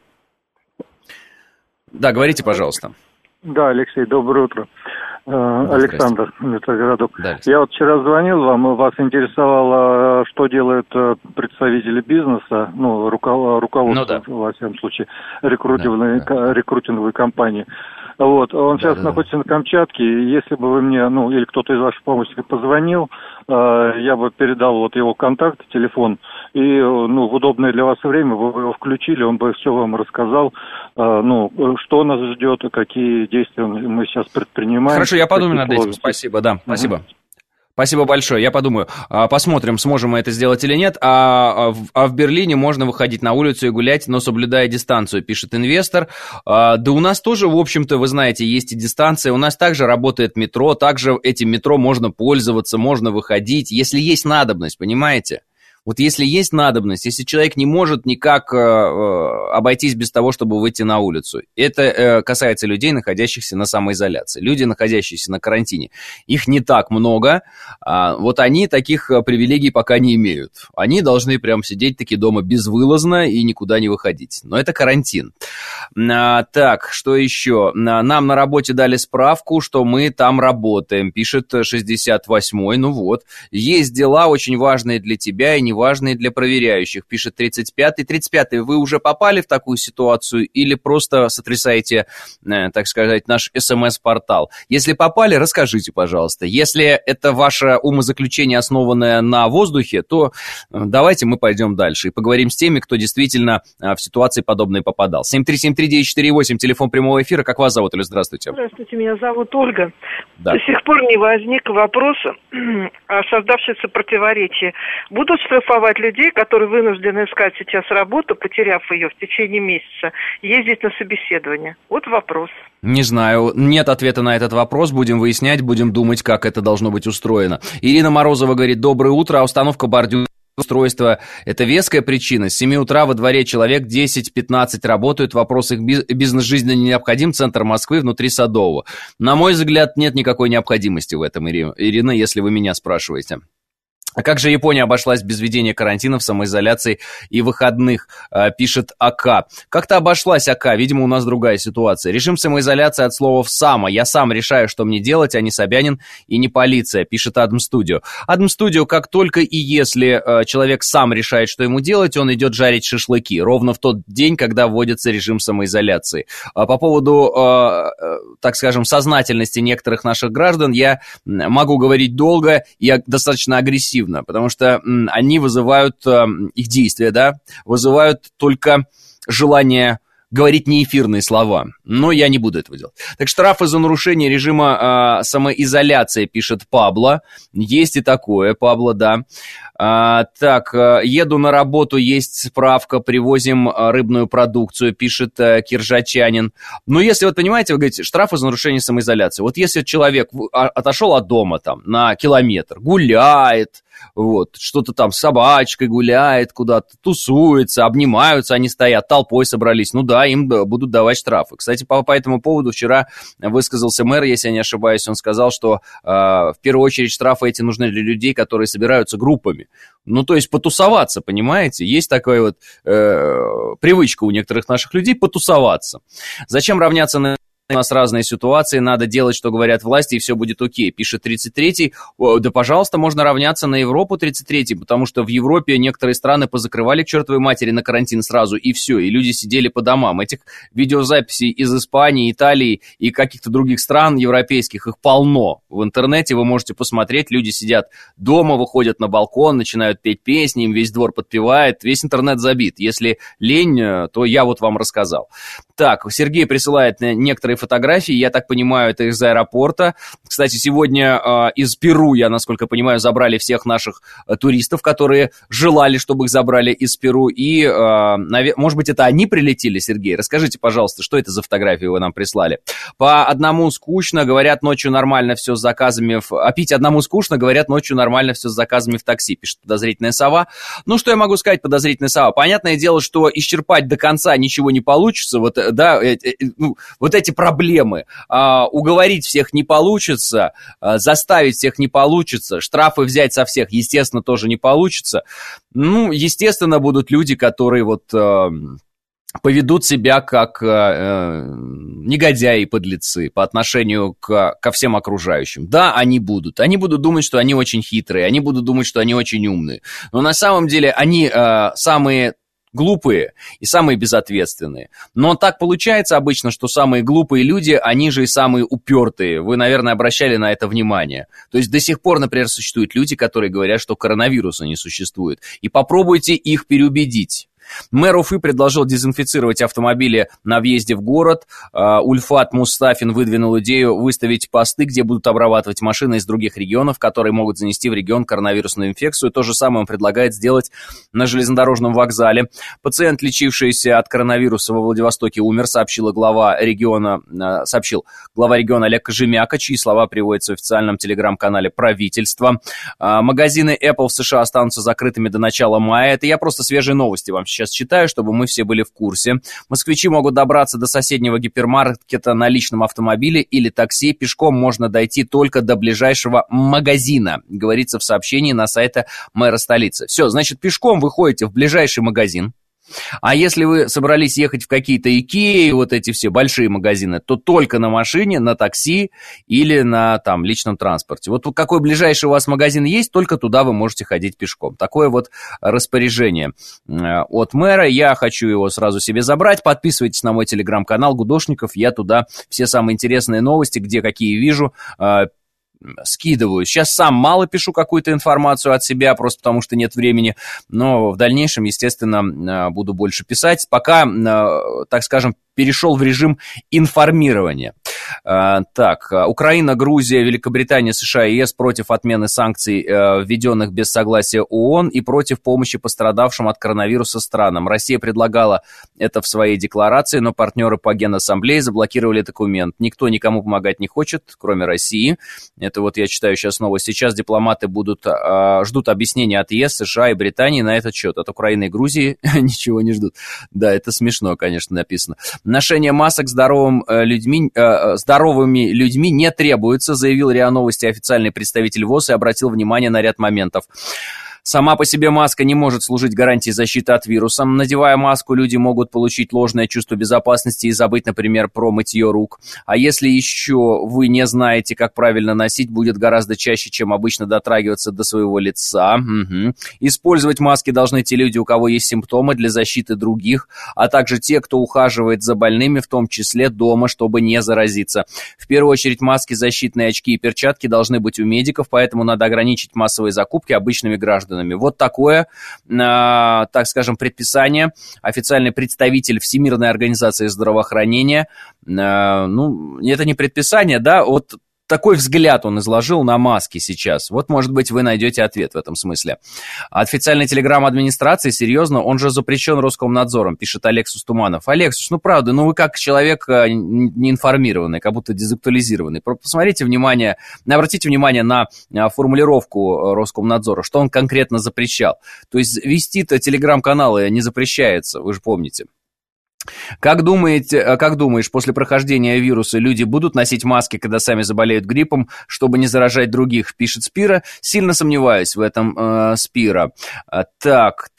Да, говорите, пожалуйста. Да, Алексей, доброе утро. Александр, Метрогородок. Да, я вот вчера звонил вам, вас интересовало, что делают представители бизнеса, ну, руководство, во всяком случае, рекрутинговой компании. Вот, он сейчас находится на Камчатке, и если бы вы мне, ну, или кто-то из ваших помощников позвонил, я бы передал вот его контакт, телефон, и, ну, в удобное для вас время вы бы его включили, он бы все вам рассказал, ну, что нас ждет, какие действия мы сейчас предпринимаем. Хорошо, я подумаю над этим, спасибо, да, спасибо. Спасибо большое, я подумаю. Посмотрим, сможем мы это сделать или нет. А в Берлине можно выходить на улицу и гулять, но соблюдая дистанцию, пишет инвестор. Да у нас тоже, в общем-то, вы знаете, есть и дистанция. У нас также работает метро, также этим метро можно пользоваться, можно выходить, если есть надобность, понимаете? Вот если есть надобность, если человек не может никак обойтись без того, чтобы выйти на улицу, это касается людей, находящихся на самоизоляции. Люди, находящиеся на карантине, их не так много, вот они таких привилегий пока не имеют. Они должны прям сидеть таки дома безвылазно и никуда не выходить. Но это карантин. Так, что еще? Нам на работе дали справку, что мы там работаем, пишет 68-й. Ну вот, есть дела очень важные для тебя и неважные для проверяющих, пишет 35-й. 35-й, вы уже попали в такую ситуацию или просто сотрясаете, так сказать, наш СМС-портал? Если попали, расскажите, пожалуйста. Если это ваше умозаключение, основанное на воздухе, то давайте мы пойдем дальше и поговорим с теми, кто действительно в ситуации подобной попадал. 7373948, телефон прямого эфира. Как вас зовут, Оля? Здравствуйте. Здравствуйте, меня зовут Ольга. Да. До сих пор не возник вопрос о создавшемся противоречии. Будут штрафовать людей, которые вынуждены искать сейчас работу, потеряв ее в течение месяца, ездить на собеседование? Вот вопрос. Не знаю, нет ответа на этот вопрос, будем выяснять, будем думать, как это должно быть устроено. Ирина Морозова говорит: доброе утро, а установка бордюра трудоустройства – это веская причина. С 7 утра во дворе человек 10-15 работают, вопрос их бизнес жизненно необходим, центр Москвы, внутри Садового. На мой взгляд, нет никакой необходимости в этом, Ирина, если вы меня спрашиваете. А как же Япония обошлась без введения карантинов, самоизоляции и выходных, пишет АК. Как-то обошлась АК, видимо, у нас другая ситуация. Режим самоизоляции от слова «сама». Я сам решаю, что мне делать, а не Собянин и не полиция, пишет Адам Студио. Адам Студио, как только и если человек сам решает, что ему делать, он идет жарить шашлыки. Ровно в тот день, когда вводится режим самоизоляции. По поводу, так скажем, сознательности некоторых наших граждан, я могу говорить долго и достаточно агрессивно. Потому что они вызывают, их действия, да, вызывают только желание говорить неэфирные слова. Но я не буду этого делать. Так, штрафы за нарушение режима самоизоляции, пишет Пабло. Есть и такое, Пабло, да. Так, еду на работу, есть справка, привозим рыбную продукцию, пишет киржачанин. Но если, вот понимаете, вы говорите, штрафы за нарушение самоизоляции. Вот если человек отошел от дома там на километр, гуляет, вот, что-то там с собачкой гуляет, куда-то тусуется, обнимаются, они стоят, толпой собрались, ну да, им будут давать штрафы. Кстати, по этому поводу вчера высказался мэр, если я не ошибаюсь, он сказал, что в первую очередь штрафы эти нужны для людей, которые собираются группами. Ну, то есть потусоваться, понимаете? Есть такая вот привычка у некоторых наших людей потусоваться. Зачем равняться на... У нас разные ситуации, надо делать, что говорят власти, и все будет окей, пишет 33-й. Да, пожалуйста, можно равняться на Европу 33-й, потому что в Европе некоторые страны позакрывали к чертовой матери на карантин сразу, и все, и люди сидели по домам. Этих видеозаписей из Испании, Италии и каких-то других стран европейских, их полно. В интернете вы можете посмотреть, люди сидят дома, выходят на балкон, начинают петь песни, им весь двор подпевает, весь интернет забит. Если лень, то я вот вам рассказал. Так, Сергей присылает некоторые фотографии, я так понимаю, это из аэропорта. Кстати, сегодня из Перу, я, насколько понимаю, забрали всех наших туристов, которые желали, чтобы их забрали из Перу. И, может быть, это они прилетели, Сергей? Расскажите, пожалуйста, что это за фотографии вы нам прислали? По одному скучно, говорят, ночью нормально все с заказами. А пить одному скучно, говорят, ночью нормально все с заказами в такси, пишет подозрительная сова. Ну, что я могу сказать, подозрительная сова? Понятное дело, что исчерпать до конца ничего не получится. Вот, да, вот эти проблемы. Уговорить всех не получится, заставить всех не получится, штрафы взять со всех, естественно, тоже не получится. Ну, естественно, будут люди, которые вот поведут себя как негодяи и подлецы по отношению ко всем окружающим. Да, они будут думать, что они очень хитрые, они будут думать, что они очень умные. Но на самом деле они самые глупые и самые безответственные. Но так получается обычно, что самые глупые люди, они же и самые упертые. Вы, наверное, обращали на это внимание. То есть до сих пор, например, существуют люди, которые говорят, что коронавируса не существует. И попробуйте их переубедить. Мэр Уфы предложил дезинфицировать автомобили на въезде в город. Ульфат Мустафин выдвинул идею выставить посты, где будут обрабатывать машины из других регионов, которые могут занести в регион коронавирусную инфекцию. То же самое он предлагает сделать на железнодорожном вокзале. Пациент, лечившийся от коронавируса во Владивостоке, умер, сообщил глава региона Олег Кожемяка, чьи слова приводятся в официальном телеграм-канале правительства. Магазины Apple в США останутся закрытыми до начала мая. Это я просто свежие новости вам сейчас читаю, чтобы мы все были в курсе. Москвичи могут добраться до соседнего гипермаркета на личном автомобиле или такси. Пешком можно дойти только до ближайшего магазина, говорится в сообщении на сайте мэра столицы. Все, значит, пешком вы ходите в ближайший магазин. А если вы собрались ехать в какие-то Икеи, вот эти все большие магазины, то только на машине, на такси или на там личном транспорте. Вот какой ближайший у вас магазин есть, только туда вы можете ходить пешком. Такое вот распоряжение от мэра. Я хочу его сразу себе забрать. Подписывайтесь на мой телеграм-канал Гудошников. Я туда все самые интересные новости, где какие вижу, скидываю. Сейчас сам мало пишу какую-то информацию от себя, просто потому что нет времени, но в дальнейшем, естественно, буду больше писать. Пока, так скажем, перешел в режим информирования. Так, Украина, Грузия, Великобритания, США и ЕС против отмены санкций, введенных без согласия ООН, и против помощи пострадавшим от коронавируса странам. Россия предлагала это в своей декларации, но партнеры по Генассамблее заблокировали документ. Никто никому помогать не хочет, кроме России. Это вот я читаю сейчас новость. Сейчас дипломаты ждут объяснения от ЕС, США и Британии на этот счет. От Украины и Грузии ничего не ждут. Да, это смешно, конечно, написано. Ношение масок здоровыми людьми не требуется, заявил РИА Новости официальный представитель ВОЗ и обратил внимание на ряд моментов. Сама по себе маска не может служить гарантией защиты от вируса. Надевая маску, люди могут получить ложное чувство безопасности и забыть, например, про мытье рук. А если еще вы не знаете, как правильно носить, будет гораздо чаще, чем обычно, дотрагиваться до своего лица. Использовать маски должны те люди, у кого есть симптомы, для защиты других, а также те, кто ухаживает за больными, в том числе дома, чтобы не заразиться. В первую очередь маски, защитные очки и перчатки должны быть у медиков, поэтому надо ограничить массовые закупки обычными гражданами. Вот такое, так скажем, предписание. Официальный представитель Всемирной организации здравоохранения, ну, это не предписание, да, вот такой взгляд он изложил на маски сейчас. Вот, может быть, вы найдете ответ в этом смысле. Официальный телеграм администрации, серьезно, он же запрещен Роскомнадзором, пишет Алексус Туманов. Алексус, ну правда, вы как человек неинформированный, как будто дезактуализированный. Обратите внимание на формулировку Роскомнадзора, что он конкретно запрещал. То есть вести-то телеграм-каналы не запрещается, вы же помните. Как думаешь, после прохождения вируса люди будут носить маски, когда сами заболеют гриппом, чтобы не заражать других, пишет Спира? Сильно сомневаюсь в этом, Спира. Так,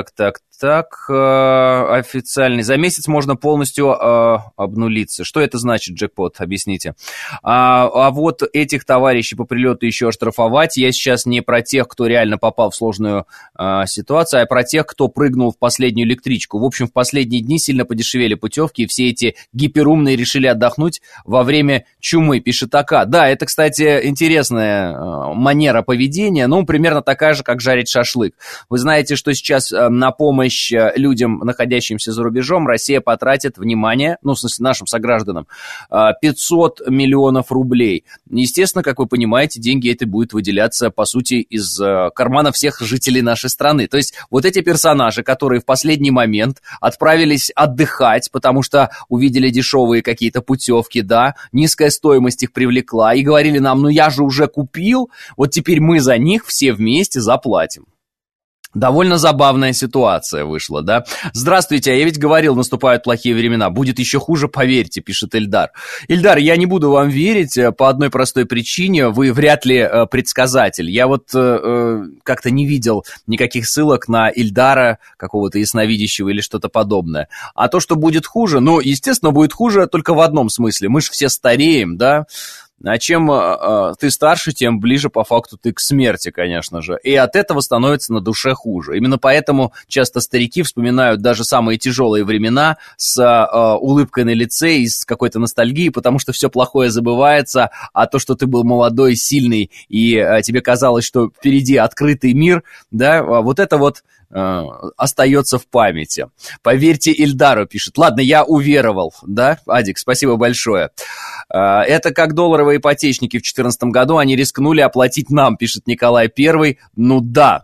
официальный. За месяц можно полностью обнулиться. Что это значит, джекпот? Объясните. А вот этих товарищей по прилету еще оштрафовать. Я сейчас не про тех, кто реально попал в сложную ситуацию, а про тех, кто прыгнул в последнюю электричку. В общем, в последние дни сильно подешевели путевки, и все эти гиперумные решили отдохнуть во время чумы, пишет АК. Да, это, кстати, интересная манера поведения, ну, примерно такая же, как жарить шашлык. Вы знаете, что сейчас на помощь людям, находящимся за рубежом, Россия потратит, внимание, ну, в смысле, нашим согражданам, 500 миллионов рублей. Естественно, как вы понимаете, деньги эти будут выделяться, по сути, из кармана всех жителей нашей страны. То есть вот эти персонажи, которые в последний момент отправились отдыхать, потому что увидели дешевые какие-то путевки, да, низкая стоимость их привлекла, и говорили нам, ну я же уже купил, вот теперь мы за них все вместе заплатим. Довольно забавная ситуация вышла, да? Здравствуйте, я ведь говорил, наступают плохие времена. Будет еще хуже, поверьте, пишет Эльдар. Эльдар, я не буду вам верить по одной простой причине. Вы вряд ли предсказатель. Я вот как-то не видел никаких ссылок на Эльдара, какого-то ясновидящего или что-то подобное. А то, что будет хуже, ну, естественно, будет хуже только в одном смысле. Мы же все стареем, да? А чем ты старше, тем ближе по факту ты к смерти, конечно же. И от этого становится на душе хуже. Именно поэтому часто старики вспоминают даже самые тяжелые времена с улыбкой на лице и с какой-то ностальгией, потому что все плохое забывается, а то, что ты был молодой, сильный, и тебе казалось, что впереди открытый мир, да, вот это вот остается в памяти. Поверьте Ильдару, пишет. Ладно, я уверовал, да, Адик, спасибо большое. Это как долларовые ипотечники в 2014 году, они рискнули оплатить нам, пишет Николай I. Ну да.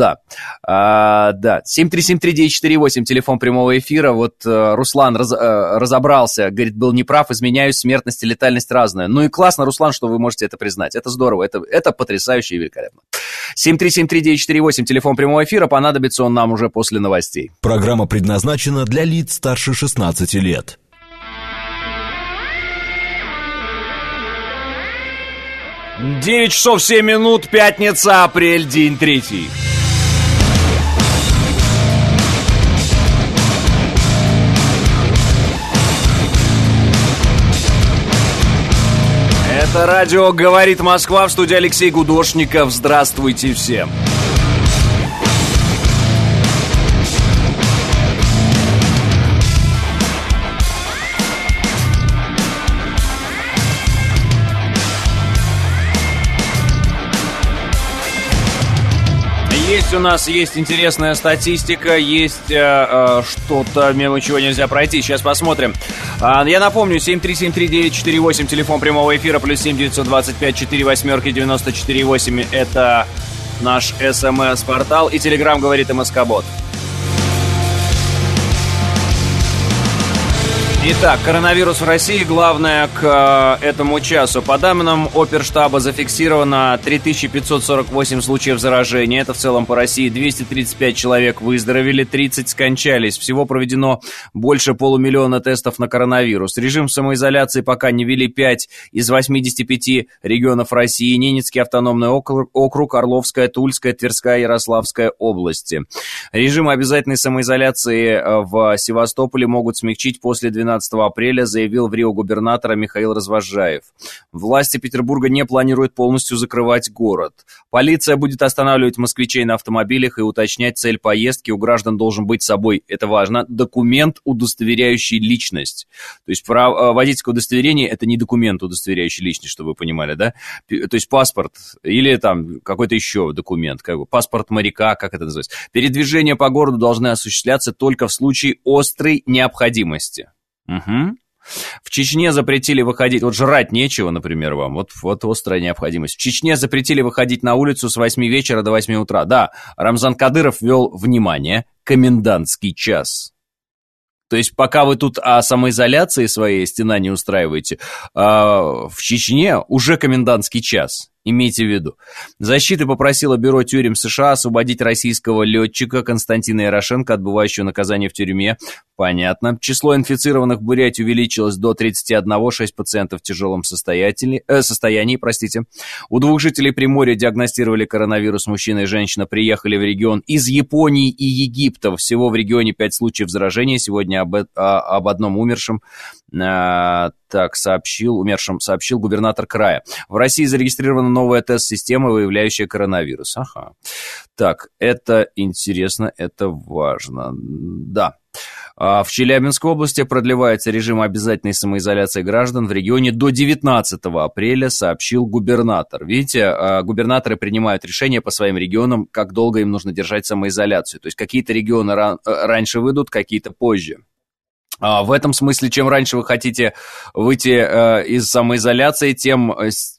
Да. 7373948, телефон прямого эфира. Вот Руслан разобрался, говорит, был неправ, изменяюсь, смертность и летальность разная. Ну и классно, Руслан, что вы можете это признать. Это здорово, это потрясающе и великолепно. 7373948, телефон прямого эфира, понадобится он нам уже после новостей. Программа предназначена для лиц старше 16 лет. 9 часов 7 минут, пятница, апрель, день 3. Это радио «Говорит Москва», в студии Алексей Гудошников. Здравствуйте всем. Есть у нас, есть интересная статистика, есть что-то, мимо чего нельзя пройти. Сейчас посмотрим. Я напомню, 7373948, телефон прямого эфира, плюс 7-925-48-94-8. Это наш СМС-портал и Телеграм говорит МСК-бот. Итак, коронавирус в России. Главное к этому часу. По данным Оперштаба зафиксировано 3548 случаев заражения. Это в целом по России. 235 человек выздоровели, 30 скончались. Всего проведено больше 500 000 тестов на коронавирус. Режим самоизоляции пока не ввели 5 из 85 регионов России. Ненецкий автономный округ, Орловская, Тульская, Тверская, Ярославская области. Режим обязательной самоизоляции в Севастополе могут смягчить после 12 апреля, заявил в Рио губернатор Михаил Развозжаев. Власти Петербурга не планируют полностью закрывать город. Полиция будет останавливать москвичей на автомобилях и уточнять цель поездки. У граждан должен быть с собой, это важно, документ, удостоверяющий личность. То есть водительское удостоверение – это не документ, удостоверяющий личность, чтобы вы понимали, да? То есть паспорт или там какой-то еще документ, как бы паспорт моряка, как это называется. Передвижения по городу должны осуществляться только в случае острой необходимости. Угу. В Чечне запретили выходить, вот жрать нечего, например, вам, вот острая необходимость. В Чечне запретили выходить на улицу с 8 вечера до 8 утра. Да, Рамзан Кадыров ввел, внимание, комендантский час. То есть пока вы тут о самоизоляции своей стена не устраиваете, в Чечне уже комендантский час. Имейте в виду. Защита попросила Бюро тюрем США освободить российского летчика Константина Ярошенко, отбывающего наказание в тюрьме. Понятно. Число инфицированных в Бурятии увеличилось до 31, 6 пациентов в тяжелом состоянии. У 2 жителей Приморья диагностировали коронавирус. Мужчина и женщина приехали в регион из Японии и Египта. Всего в регионе 5 случаев заражения. Сегодня об одном умершем сообщил губернатор края. В России зарегистрирована новая тест-система, выявляющая коронавирус. Ага. Так, это интересно, это важно. Да. В Челябинской области продлевается режим обязательной самоизоляции граждан в регионе до 19 апреля, сообщил губернатор. Видите, губернаторы принимают решения по своим регионам, как долго им нужно держать самоизоляцию. То есть какие-то регионы раньше выйдут, какие-то позже. В этом смысле, чем раньше вы хотите выйти из самоизоляции, тем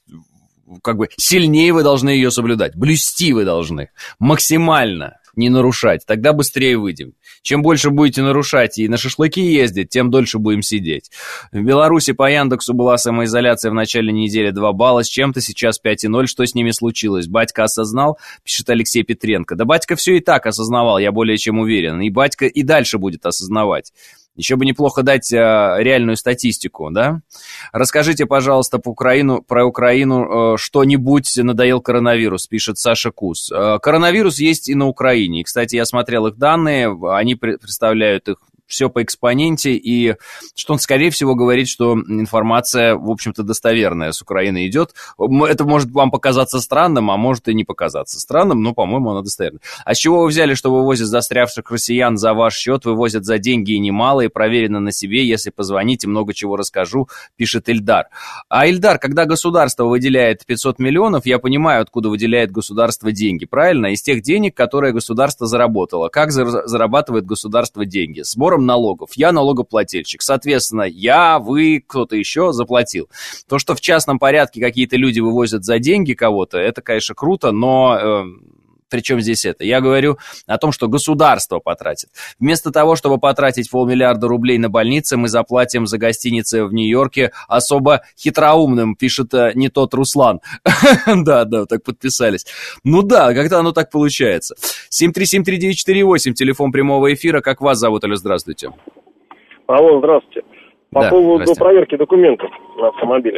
сильнее вы должны ее соблюдать. Блюсти вы должны максимально, не нарушать. Тогда быстрее выйдем. Чем больше будете нарушать и на шашлыки ездить, тем дольше будем сидеть. В Беларуси по Яндексу была самоизоляция в начале недели 2 балла, с чем-то сейчас 5,0. Что с ними случилось? Батька осознал, пишет Алексей Петренко. Да батька все и так осознавал, я более чем уверен. И батька и дальше будет осознавать. Еще бы неплохо дать реальную статистику, да? Расскажите, пожалуйста, про Украину что-нибудь, надоел коронавирус, пишет Саша Кус. Коронавирус есть и на Украине. И, кстати, я смотрел их данные, они представляют их все по экспоненте, и что он, скорее всего, говорит, что информация, в общем-то, достоверная с Украины идет. Это может вам показаться странным, а может и не показаться странным, но, по-моему, она достоверна. А с чего вы взяли, что вывозят застрявших россиян за ваш счет, вывозят за деньги и немало, и проверено на себе, если позвоните, много чего расскажу, пишет Ильдар. А Ильдар, когда государство выделяет 500 миллионов, я понимаю, откуда выделяет государство деньги, правильно? Из тех денег, которые государство заработало. Как зарабатывает государство деньги? Сбором налогов. Я налогоплательщик. Соответственно, я, вы, кто-то еще заплатил. То, что в частном порядке какие-то люди вывозят за деньги кого-то, это, конечно, круто, но при чем здесь это? Я говорю о том, что государство потратит. Вместо того, чтобы потратить 500 миллиарда рублей на больницы, мы заплатим за гостиницы в Нью-Йорке особо хитроумным, пишет не тот Руслан. Да, так подписались. Ну да, как-то оно так получается. 7373948, телефон прямого эфира. Как вас зовут? Алло, здравствуйте. Алло, здравствуйте. По поводу проверки документов на автомобиле.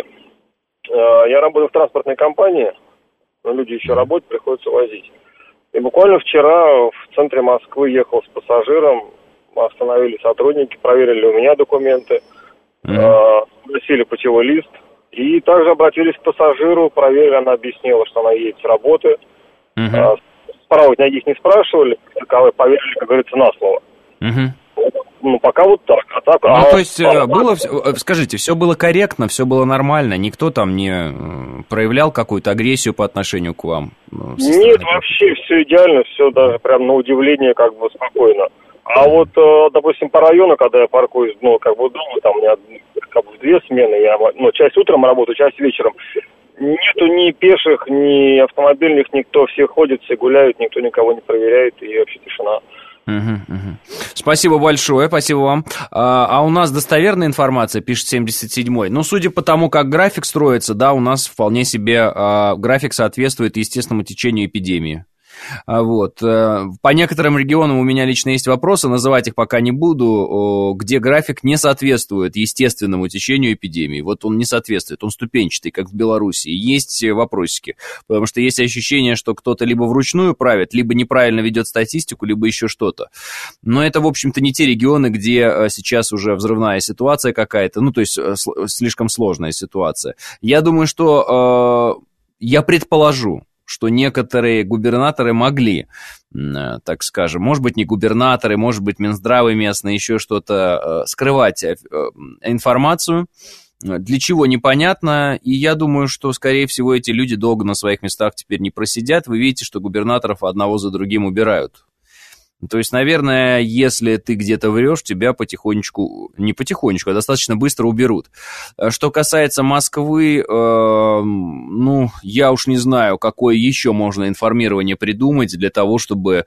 Я работаю в транспортной компании, но люди еще работают, приходится возить. И буквально вчера в центре Москвы ехал с пассажиром, остановили сотрудники, проверили у меня документы, спросили путевой лист, и также обратились к пассажиру, проверили, она объяснила, что она едет с работы. Справок никаких не спрашивали, таковые поверили, как говорится, на слово. пока вот так. То есть было, скажите, все было корректно, все было нормально, никто там не проявлял какую-то агрессию по отношению к вам? Нет, вообще все идеально, все даже прям на удивление как бы спокойно. А вот, допустим, по району, когда я паркуюсь, дома, там у меня две смены, я, часть утром работаю, часть вечером. Нету ни пеших, ни автомобильных, никто, все ходят, все гуляют, никто никого не проверяет, и вообще тишина. Спасибо большое, спасибо вам. А у нас достоверная информация, пишет 77-й. Судя по тому, как график строится, да, у нас вполне себе график соответствует естественному течению эпидемии. По некоторым регионам у меня лично есть вопросы, называть их пока не буду, где график не соответствует естественному течению эпидемии. Вот он не соответствует, он ступенчатый, как в Беларуси. Есть вопросики, потому что есть ощущение, что кто-то либо вручную правит, либо неправильно ведет статистику, либо еще что-то. Но это, в общем-то, не те регионы, где сейчас уже взрывная ситуация какая-то, то есть слишком сложная ситуация. Я думаю, что я предположу, что некоторые губернаторы могли, так скажем, может быть, не губернаторы, может быть, Минздравы местные, еще что-то, скрывать информацию. Для чего, непонятно. И я думаю, что, скорее всего, эти люди долго на своих местах теперь не просидят. Вы видите, что губернаторов одного за другим убирают. То есть, наверное, если ты где-то врешь, тебя потихонечку, не потихонечку, а достаточно быстро уберут. Что касается Москвы, я уж не знаю, какое еще можно информирование придумать для того, чтобы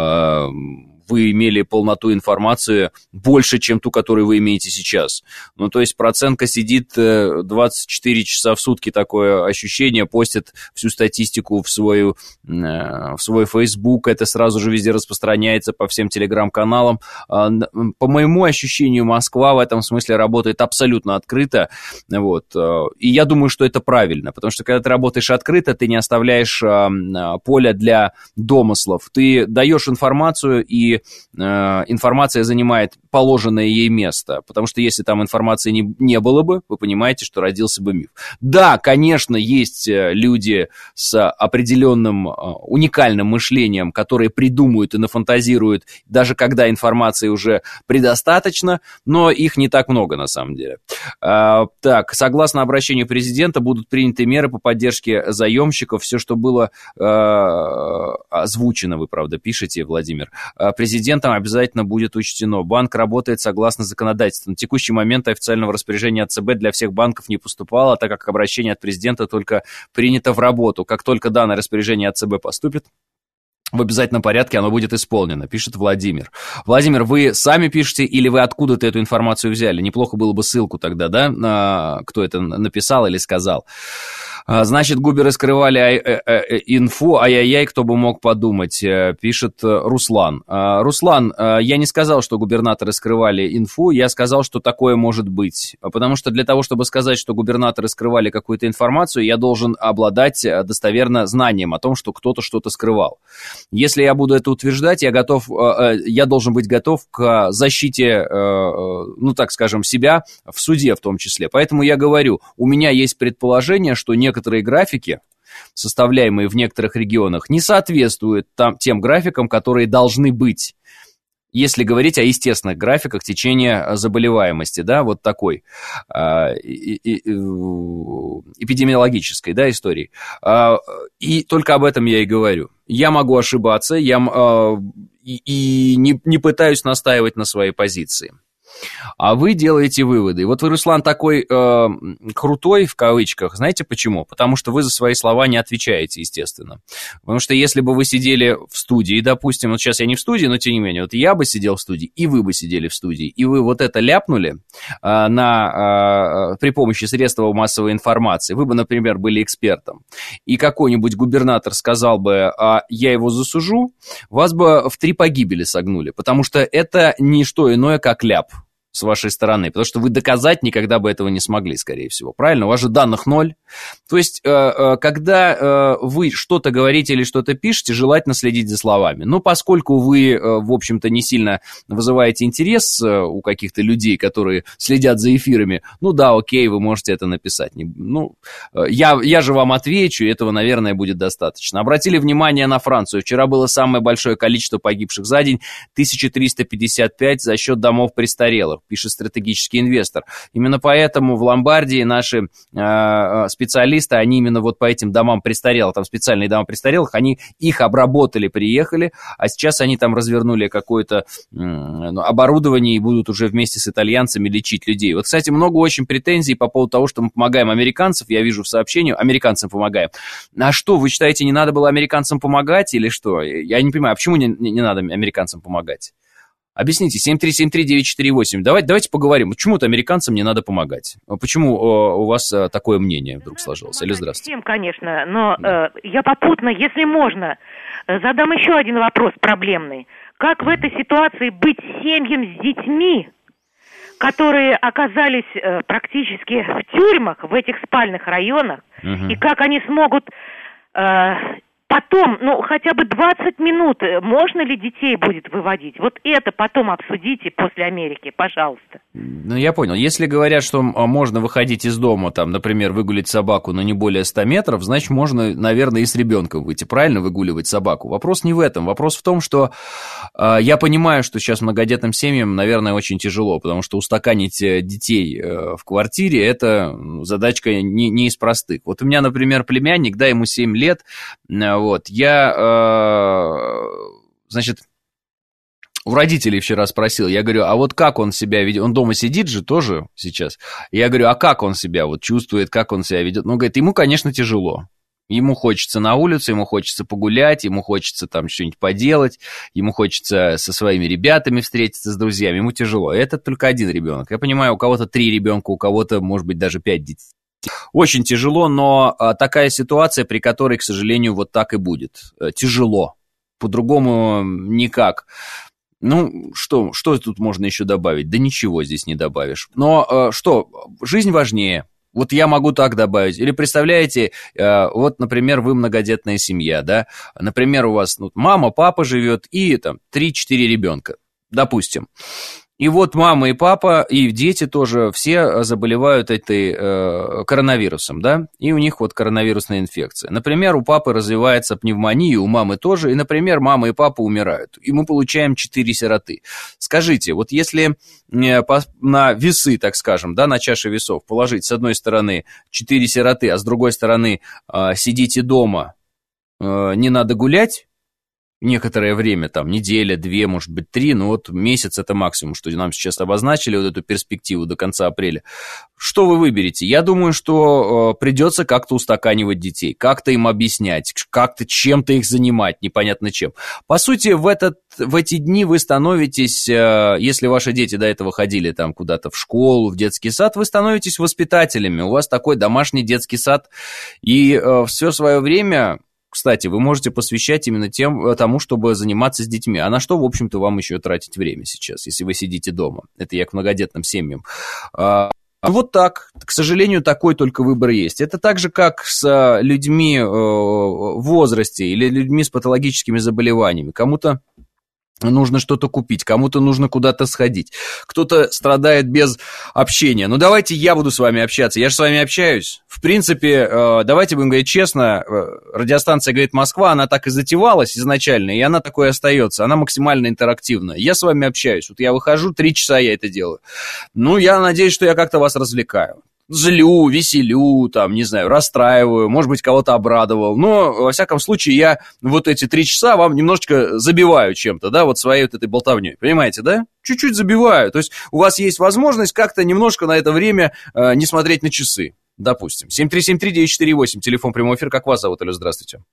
вы имели полноту информации больше, чем ту, которую вы имеете сейчас. То есть процентка сидит 24 часа в сутки, такое ощущение, постит всю статистику в свой Facebook, это сразу же везде распространяется по всем телеграм-каналам. По моему ощущению, Москва в этом смысле работает абсолютно открыто, и я думаю, что это правильно, потому что когда ты работаешь открыто, ты не оставляешь поля для домыслов, ты даешь информацию, и информация занимает положенное ей место, потому что если там информации не было бы, вы понимаете, что родился бы миф. Да, конечно, есть люди с определенным уникальным мышлением, которые придумают и нафантазируют, даже когда информации уже предостаточно, но их не так много на самом деле. Так, согласно обращению президента, будут приняты меры по поддержке заемщиков, все, что было озвучено, вы, правда, пишете, Владимир, президентом обязательно будет учтено. Банк работает согласно законодательству. На текущий момент официального распоряжения от ЦБ для всех банков не поступало, так как обращение от президента только принято в работу. Как только данное распоряжение от ЦБ поступит, в обязательном порядке оно будет исполнено, пишет Владимир. Владимир, вы сами пишете или вы откуда-то эту информацию взяли? Неплохо было бы ссылку тогда, да, кто это написал или сказал. Значит, губеры скрывали инфу, ай-яй-яй, кто бы мог подумать, пишет Руслан. Руслан, я не сказал, что губернаторы скрывали инфу, я сказал, что такое может быть. Потому что для того, чтобы сказать, что губернаторы скрывали какую-то информацию, я должен обладать достоверно знанием о том, что кто-то что-то скрывал. Если я буду это утверждать, я должен быть готов к защите, так скажем, себя в суде в том числе. Поэтому я говорю, у меня есть предположение, что некоторые графики, составляемые в некоторых регионах, не соответствуют тем графикам, которые должны быть, если говорить о естественных графиках течения заболеваемости, да, вот такой эпидемиологической, да, истории. И только об этом я и говорю. Я могу ошибаться, и не пытаюсь настаивать на своей позиции. А вы делаете выводы. И вот вы, Руслан, такой крутой, в кавычках, знаете почему? Потому что вы за свои слова не отвечаете, естественно. Потому что если бы вы сидели в студии, допустим, вот сейчас я не в студии, но тем не менее, вот я бы сидел в студии, и вы бы сидели в студии, и вы вот это ляпнули при помощи средств массовой информации, вы бы, например, были экспертом, и какой-нибудь губернатор сказал бы, я его засужу, вас бы в 3 погибели согнули, потому что это не что иное, как ляп. с вашей стороны, потому что вы доказать никогда бы этого не смогли, скорее всего. Правильно? У вас же данных ноль. То есть, когда вы что-то говорите или что-то пишете, желательно следить за словами. Но поскольку вы, в общем-то, не сильно вызываете интерес у каких-то людей, которые следят за эфирами, ну да, окей, вы можете это написать. Ну, я же вам отвечу, и этого, наверное, будет достаточно. Обратили внимание на Францию. Вчера было самое большое количество погибших за день, 1355 за счет домов престарелых, пишет стратегический инвестор. Именно поэтому в Ломбардии наши специалисты, они именно вот по этим домам престарелых, там специальные дома престарелых, они их обработали, приехали, а сейчас они там развернули какое-то оборудование и будут уже вместе с итальянцами лечить людей. Вот, кстати, много очень претензий по поводу того, что мы помогаем американцам, я вижу в сообщении, американцам помогаем. А что, вы считаете, не надо было американцам помогать или что? Я не понимаю, а почему не надо американцам помогать? Объясните, 7373948. Давайте поговорим. Почему-то американцам не надо помогать. Почему у вас такое мнение вдруг сложилось? Или здравствуйте. Всем, конечно, но я попутно, если можно, задам еще один вопрос проблемный. Как в этой ситуации быть семьям с детьми, которые оказались практически в тюрьмах, в этих спальных районах, и как они смогут... Потом, хотя бы 20 минут, можно ли детей будет выводить? Вот это потом обсудите после Америки, пожалуйста. Ну, я понял. Если говорят, что можно выходить из дома, там, например, выгулить собаку, но не более 100 метров, значит, можно, наверное, и с ребенком выйти, правильно, выгуливать собаку. Вопрос не в этом. Вопрос в том, что я понимаю, что сейчас многодетным семьям, наверное, очень тяжело, потому что устаканить детей в квартире – это задачка не из простых. Вот у меня, например, племянник, да, ему 7 лет, вот, значит, у родителей вчера спросил, я говорю, а вот как он себя ведет, он дома сидит же тоже сейчас, я говорю, а как он себя вот чувствует, как он себя ведет, ну, говорит, ему, конечно, тяжело, ему хочется на улицу, ему хочется погулять, ему хочется там что-нибудь поделать, ему хочется со своими ребятами встретиться, с друзьями, ему тяжело, это только один ребенок, я понимаю, у кого-то 3 ребенка, у кого-то, может быть, даже 5 детей. Очень тяжело, но такая ситуация, при которой, к сожалению, вот так и будет. Тяжело. По-другому никак. Ну, что тут можно еще добавить? Да ничего здесь не добавишь. Но жизнь важнее. Вот я могу так добавить. Или представляете, вот, например, вы многодетная семья, да? Например, у вас мама, папа живет и там 3-4 ребенка, допустим. И вот мама и папа, и дети тоже, все заболевают коронавирусом, да, и у них вот коронавирусная инфекция. Например, у папы развивается пневмония, у мамы тоже, и, например, мама и папа умирают, и мы получаем 4 сироты. Скажите, вот если на весы, так скажем, да, на чаше весов положить с одной стороны 4 сироты, а с другой стороны сидите дома, не надо гулять, некоторое время, там, неделя, 2, может быть, 3, но вот месяц это максимум, что нам сейчас обозначили, вот эту перспективу до конца апреля. Что вы выберете? Я думаю, что придется как-то устаканивать детей, как-то им объяснять, как-то чем-то их занимать, непонятно чем. По сути, в эти дни вы становитесь, если ваши дети до этого ходили там куда-то в школу, в детский сад, вы становитесь воспитателями, у вас такой домашний детский сад, и все свое время... Кстати, вы можете посвящать именно тому, чтобы заниматься с детьми. А на что, в общем-то, вам еще тратить время сейчас, если вы сидите дома? Это я к многодетным семьям. Вот так. К сожалению, такой только выбор есть. Это так же, как с людьми в возрасте или людьми с патологическими заболеваниями. Кому-то нужно что-то купить, кому-то нужно куда-то сходить, кто-то страдает без общения. Ну, давайте я буду с вами общаться, я же с вами общаюсь. В принципе, давайте будем говорить честно, радиостанция «Говорит Москва», она так и затевалась изначально, и она такой и остается, она максимально интерактивная. Я с вами общаюсь, вот я выхожу, 3 часа я это делаю. Ну, я надеюсь, что я как-то вас развлекаю. Злю, веселю, там, не знаю, расстраиваю, может быть, кого-то обрадовал, но, во всяком случае, я вот эти 3 часа вам немножечко забиваю чем-то, да, вот своей вот этой болтовней, понимаете, да? Чуть-чуть забиваю, то есть у вас есть возможность как-то немножко на это время не смотреть на часы, допустим. 7373948, телефон прямой эфир, как вас зовут, алло, здравствуйте.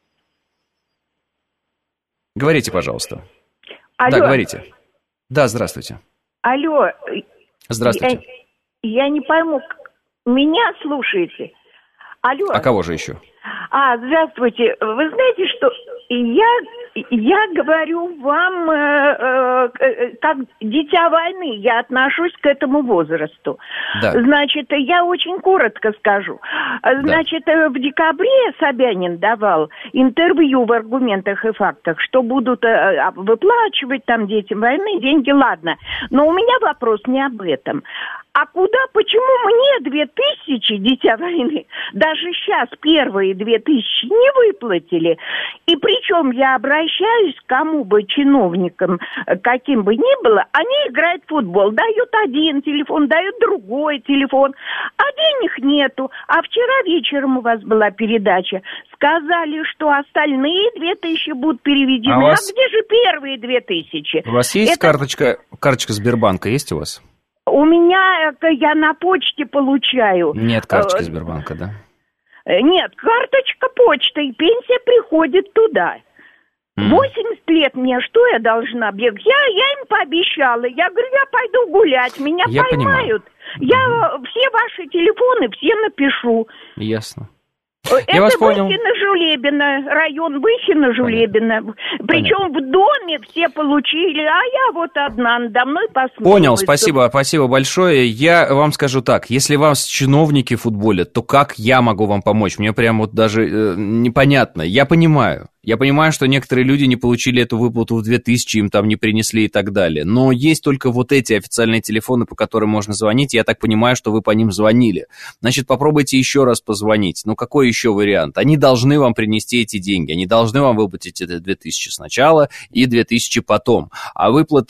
Говорите, пожалуйста. Алло. Да, говорите. Да, здравствуйте. Алло. Здравствуйте. Я не пойму, меня слушаете? Алло. А кого же еще? Здравствуйте. Вы знаете, что я Я говорю вам, как дитя войны, я отношусь к этому возрасту. Да. Значит, я очень коротко скажу. Значит, в декабре Собянин давал интервью в «Аргументах и фактах», что будут выплачивать там детям войны деньги, ладно. Но у меня вопрос не об этом. А куда, почему мне 2000, дитя войны, даже сейчас первые 2000 не выплатили? И причем я обращаюсь к кому бы чиновникам, каким бы ни было, они играют в футбол, дают один телефон, дают другой телефон, а денег нету. А вчера вечером у вас была передача, сказали, что остальные 2000 будут переведены. А где же первые 2000? У вас есть карточка Сбербанка, есть у вас? У меня, я на почте получаю. Нет карточки Сбербанка, да? Нет, карточка почты, и пенсия приходит туда. 80 лет мне, что я должна бегать? Я им пообещала, я говорю, я пойду гулять, меня поймают. Я все ваши телефоны все напишу. Ясно. Это Выхино-Жулебино, район Выхино-Жулебино. Причем в доме все получили, а я вот одна, надо мной посмотрю. Понял, спасибо большое. Я вам скажу так, если вас чиновники футболят, то как я могу вам помочь? Мне прям вот даже непонятно. Я понимаю, что некоторые люди не получили эту выплату в 2000, им там не принесли и так далее. Но есть только вот эти официальные телефоны, по которым можно звонить. Я так понимаю, что вы по ним звонили. Значит, попробуйте еще раз позвонить. Ну, какой еще вариант? Они должны вам принести эти деньги. Они должны вам выплатить это 2000 сначала и 2000 потом. А выплаты...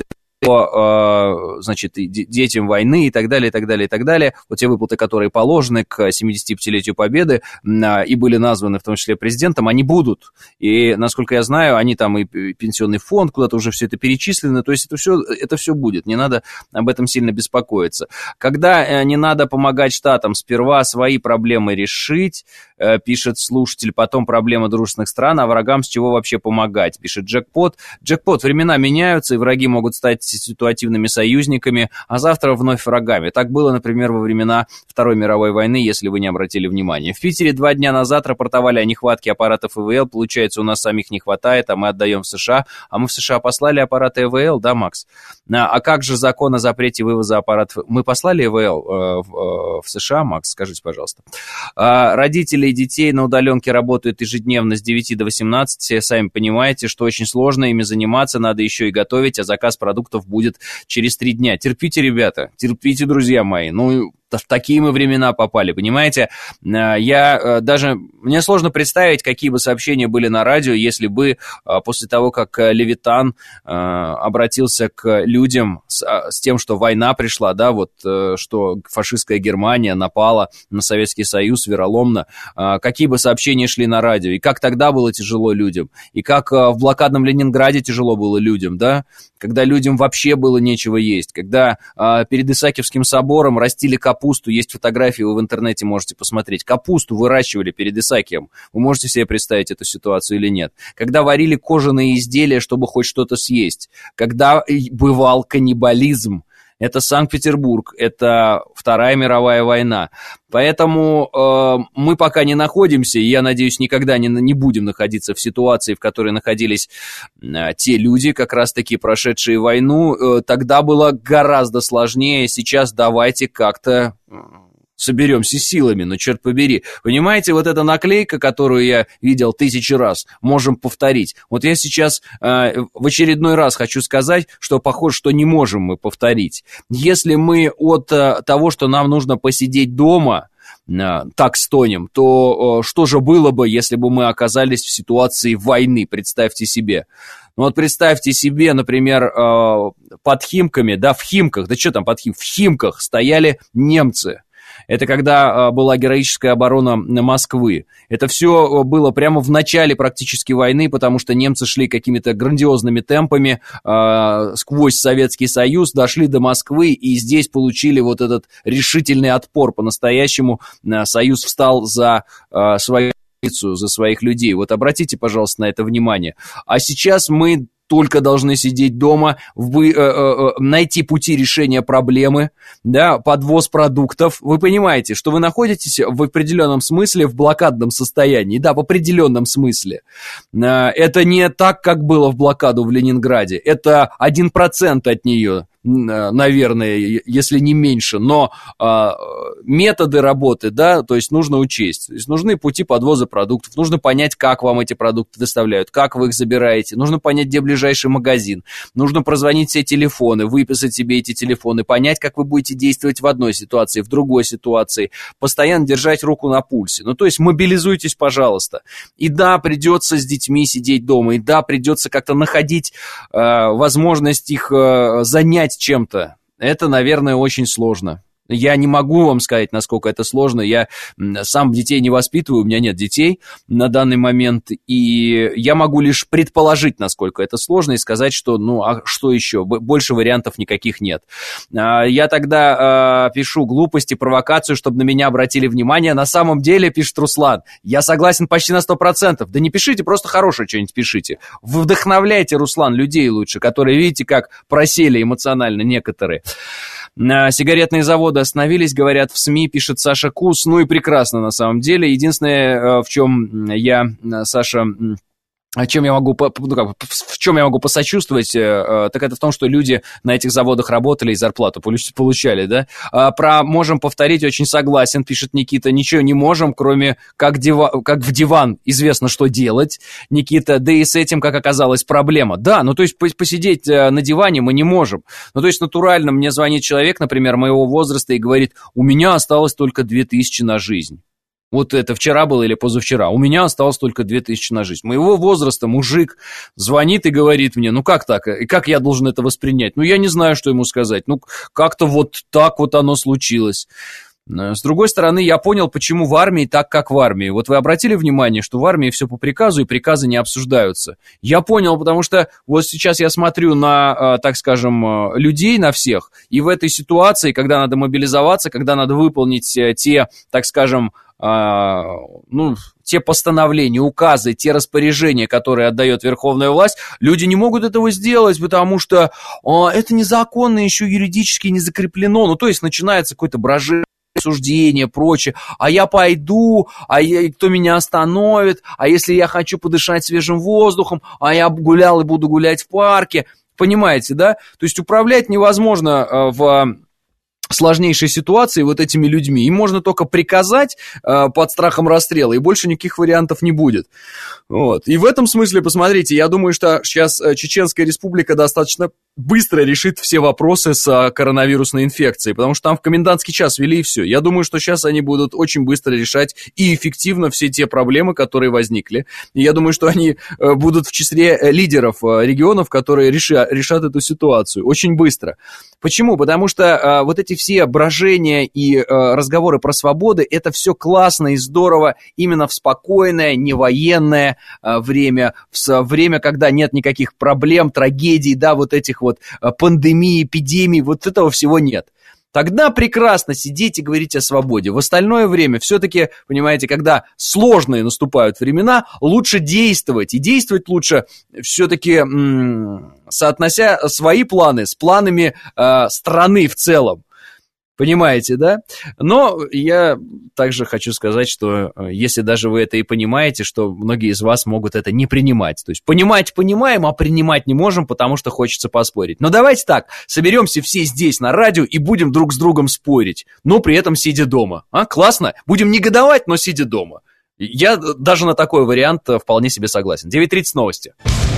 значит, детям войны и так далее, и так далее, и так далее. Вот те выплаты, которые положены к 75-летию Победы и были названы в том числе президентом, они будут. И, насколько я знаю, они там и пенсионный фонд, куда-то уже все это перечислено, то есть это все будет, не надо об этом сильно беспокоиться. Когда не надо помогать штатам, сперва свои проблемы решить, пишет слушатель, потом проблемы дружественных стран, а врагам с чего вообще помогать, пишет Джекпот. Джекпот, времена меняются, и враги могут стать ситуативными союзниками, а завтра вновь врагами. Так было, например, во времена Второй мировой войны, если вы не обратили внимания. В Питере 2 дня назад рапортовали о нехватке аппаратов ИВЛ. Получается, у нас самих не хватает, а мы отдаем в США. А мы в США послали аппараты ИВЛ, да, Макс? А как же закон о запрете вывоза аппаратов? Мы послали ИВЛ в США, Макс? Скажите, пожалуйста. Родители детей на удаленке работают ежедневно с 9 до 18. Сами понимаете, что очень сложно ими заниматься, надо еще и готовить, а заказ продуктов будет через 3 дня. Терпите, ребята, терпите, друзья мои. Ну, в такие мы времена попали, понимаете? Мне сложно представить, какие бы сообщения были на радио, если бы после того, как Левитан обратился к людям с тем, что война пришла, да, вот что фашистская Германия напала на Советский Союз вероломно, какие бы сообщения шли на радио, и как тогда было тяжело людям, и как в блокадном Ленинграде тяжело было людям, да, когда людям вообще было нечего есть, когда перед Исаакиевским собором растили капусту, есть фотографии, вы в интернете можете посмотреть, капусту выращивали перед Исаакием, вы можете себе представить эту ситуацию или нет, когда варили кожаные изделия, чтобы хоть что-то съесть, когда бывал каннибализм, это Санкт-Петербург, это Вторая мировая война. Поэтому мы пока не находимся, и я надеюсь, никогда не будем находиться в ситуации, в которой находились те люди, как раз-таки прошедшие войну. Тогда было гораздо сложнее, сейчас давайте как-то... соберемся силами, но черт побери. Понимаете, вот эта наклейка, которую я видел 1000 раз, можем повторить. Вот я сейчас в очередной раз хочу сказать, что похоже, что не можем мы повторить. Если мы от того, что нам нужно посидеть дома, так стонем, то что же было бы, если бы мы оказались в ситуации войны, представьте себе. Ну вот представьте себе, например, под Химками, да, в Химках, да что там под Химках, в Химках стояли немцы. Это когда была героическая оборона Москвы. Это все было прямо в начале практически войны, потому что немцы шли какими-то грандиозными темпами сквозь Советский Союз, дошли до Москвы и здесь получили вот этот решительный отпор. По-настоящему Союз встал за свою за своих людей. Вот обратите, пожалуйста, на это внимание. А сейчас мы только должны сидеть дома, найти пути решения проблемы, да, подвоз продуктов. Вы понимаете, что вы находитесь в определенном смысле в блокадном состоянии, да, в определенном смысле. Это не так, как было в блокаду в Ленинграде, это 1% от нее, наверное, если не меньше, но методы работы, да, то есть нужно учесть, то есть нужны пути подвоза продуктов, нужно понять, как вам эти продукты доставляют, как вы их забираете, нужно понять, где ближайший магазин, нужно прозвонить все телефоны, выписать себе эти телефоны, понять, как вы будете действовать в одной ситуации, в другой ситуации, постоянно держать руку на пульсе, ну, то есть мобилизуйтесь, пожалуйста, и да, придется с детьми сидеть дома, и да, придется как-то находить возможность их занять чем-то. Это, наверное, очень сложно. Я не могу вам сказать, насколько это сложно. Я сам детей не воспитываю, у меня нет детей на данный момент, и я могу лишь предположить, насколько это сложно, и сказать, что, ну, а что еще? Больше вариантов никаких нет. Я тогда пишу глупости, провокацию, чтобы на меня обратили внимание. На самом деле, пишет Руслан, я согласен почти на 100%. Да не пишите, просто хорошее что-нибудь пишите. Вы вдохновляйте, Руслан, людей лучше, которые, видите, как просели эмоционально некоторые. Сигаретные заводы остановились, говорят в СМИ, пишет Саша Кус. Ну и прекрасно на самом деле. Единственное, в чем я, Саша... В чем я могу посочувствовать, так это в том, что люди на этих заводах работали и зарплату получали, да. Можем повторить, очень согласен, пишет Никита, ничего не можем, кроме как в диван известно, что делать, Никита, да и с этим, как оказалось, проблема. Да, ну то есть посидеть на диване мы не можем. Ну то есть натурально мне звонит человек, например, моего возраста и говорит, у меня осталось только 2000 на жизнь. Вот это вчера было или позавчера. У меня осталось только 2000 на жизнь. Моего возраста мужик звонит и говорит мне, ну как так? И как я должен это воспринять? Ну я не знаю, что ему сказать. Ну как-то вот так вот оно случилось. С другой стороны, я понял, почему в армии так, как в армии. Вот вы обратили внимание, что в армии все по приказу, и приказы не обсуждаются. Я понял, потому что вот сейчас я смотрю на, так скажем, людей, на всех, и в этой ситуации, когда надо мобилизоваться, когда надо выполнить те, так скажем, те постановления, указы, те распоряжения, которые отдает верховная власть, люди не могут этого сделать, потому что это незаконно, еще юридически не закреплено. Ну, то есть начинается какое-то брожение, суждение, прочее, а я пойду, кто меня остановит, а если я хочу подышать свежим воздухом, а я гулял и буду гулять в парке, понимаете, да? То есть управлять невозможно в сложнейшей ситуации вот этими людьми. Им можно только приказать под страхом расстрела, и больше никаких вариантов не будет. Вот. И в этом смысле, посмотрите, я думаю, что сейчас Чеченская Республика достаточно быстро решит все вопросы с коронавирусной инфекцией, потому что там в комендантский час ввели и все. Я думаю, что сейчас они будут очень быстро решать и эффективно все те проблемы, которые возникли. И я думаю, что они будут в числе лидеров регионов, которые решат эту ситуацию очень быстро. Почему? Потому что вот эти все брожения и разговоры про свободы, это все классно и здорово именно в спокойное, невоенное время, в время, когда нет никаких проблем, трагедий, да, вот этих вот пандемий, эпидемий, вот этого всего нет. Тогда прекрасно сидеть и говорить о свободе. В остальное время все-таки, понимаете, когда сложные наступают времена, лучше действовать. И действовать лучше все-таки соотнося свои планы с планами страны в целом. Понимаете, да? Но я также хочу сказать, что если даже вы это и понимаете, что многие из вас могут это не принимать. То есть понимать понимаем, а принимать не можем, потому что хочется поспорить. Но давайте так, соберемся все здесь на радио и будем друг с другом спорить, но при этом сидя дома. Классно? Будем негодовать, но сидя дома. Я даже на такой вариант вполне себе согласен. 9:30 новости.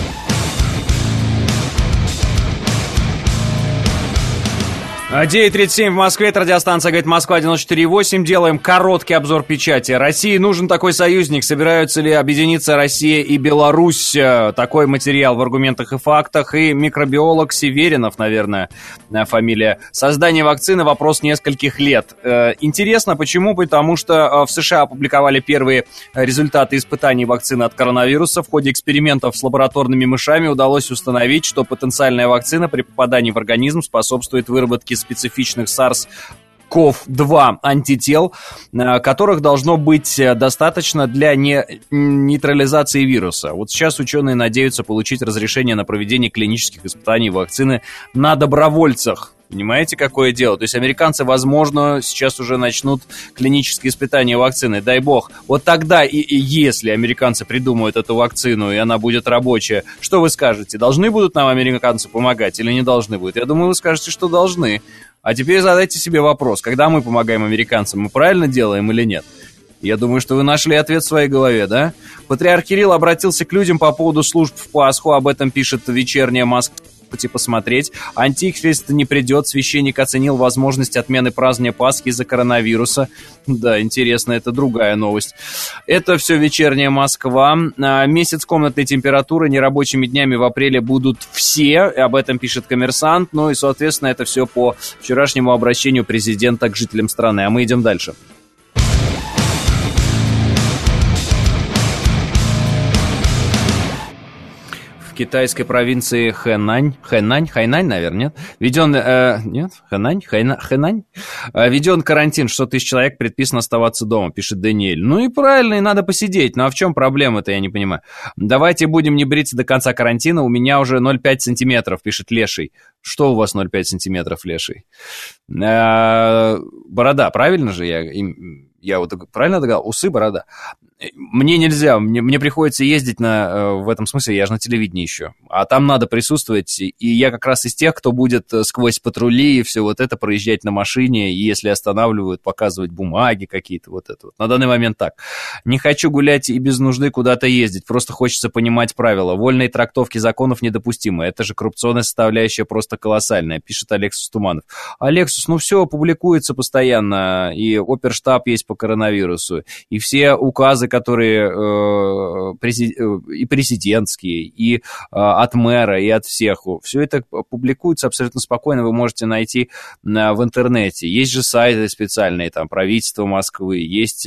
9:37 в Москве, это радиостанция «Говорит Москва» 94,8. Делаем короткий обзор печати. России нужен такой союзник. Собираются ли объединиться Россия и Беларусь? Такой материал в «Аргументах и фактах». И микробиолог Северинов, наверное, фамилия. Создание вакцины — вопрос нескольких лет. Интересно, почему? Потому что в США опубликовали первые результаты испытаний вакцины от коронавируса. В ходе экспериментов с лабораторными мышами удалось установить, что потенциальная вакцина при попадании в организм способствует выработке специфичных SARS-CoV-2 антител, которых должно быть достаточно для нейтрализации вируса. Вот сейчас ученые надеются получить разрешение на проведение клинических испытаний вакцины на добровольцах. Понимаете, какое дело? То есть американцы, возможно, сейчас уже начнут клинические испытания вакцины, дай бог. Вот тогда, и если американцы придумают эту вакцину, и она будет рабочая, что вы скажете? Должны будут нам американцы помогать или не должны будут? Я думаю, вы скажете, что должны. А теперь задайте себе вопрос, когда мы помогаем американцам, мы правильно делаем или нет? Я думаю, что вы нашли ответ в своей голове, да? Патриарх Кирилл обратился к людям по поводу служб в Пасху, об этом пишет «Вечерняя Москва». Посмотреть. Антихрист не придет. Священник оценил возможность отмены празднования Пасхи из-за коронавируса. Да, интересно, это другая новость. Это все «Вечерняя Москва». Месяц комнатной температуры нерабочими днями в апреле будут все. Об этом пишет «Коммерсант». Ну и, соответственно, это все по вчерашнему обращению президента к жителям страны. А мы идем дальше. В китайской провинции Хэнань, наверное, нет? Введен карантин, 100 тысяч человек, предписано оставаться дома, пишет Даниэль. Ну и правильно, и надо посидеть. Ну а в чем проблема-то, я не понимаю. Давайте будем не бриться до конца карантина, у меня уже 0,5 сантиметров, пишет Леший. Что у вас 0,5 сантиметров, Леший? Борода, правильно же я вот правильно догадал? Усы, борода. Мне нельзя, мне приходится ездить в этом смысле, я же на телевидении еще, а там надо присутствовать, и я как раз из тех, кто будет сквозь патрули и все вот это проезжать на машине, и если останавливают, показывать бумаги какие-то, вот это вот. На данный момент так. Не хочу гулять и без нужды куда-то ездить, просто хочется понимать правила. Вольные трактовки законов недопустимы, это же коррупционная составляющая просто колоссальная, пишет Алексус Туманов. Алексус, ну все публикуется постоянно, и оперштаб есть по коронавирусу, и все указы, которые и президентские, и от мэра, и от всех. Все это публикуется абсолютно спокойно, вы можете найти в интернете. Есть же сайты специальные, там, правительства Москвы, есть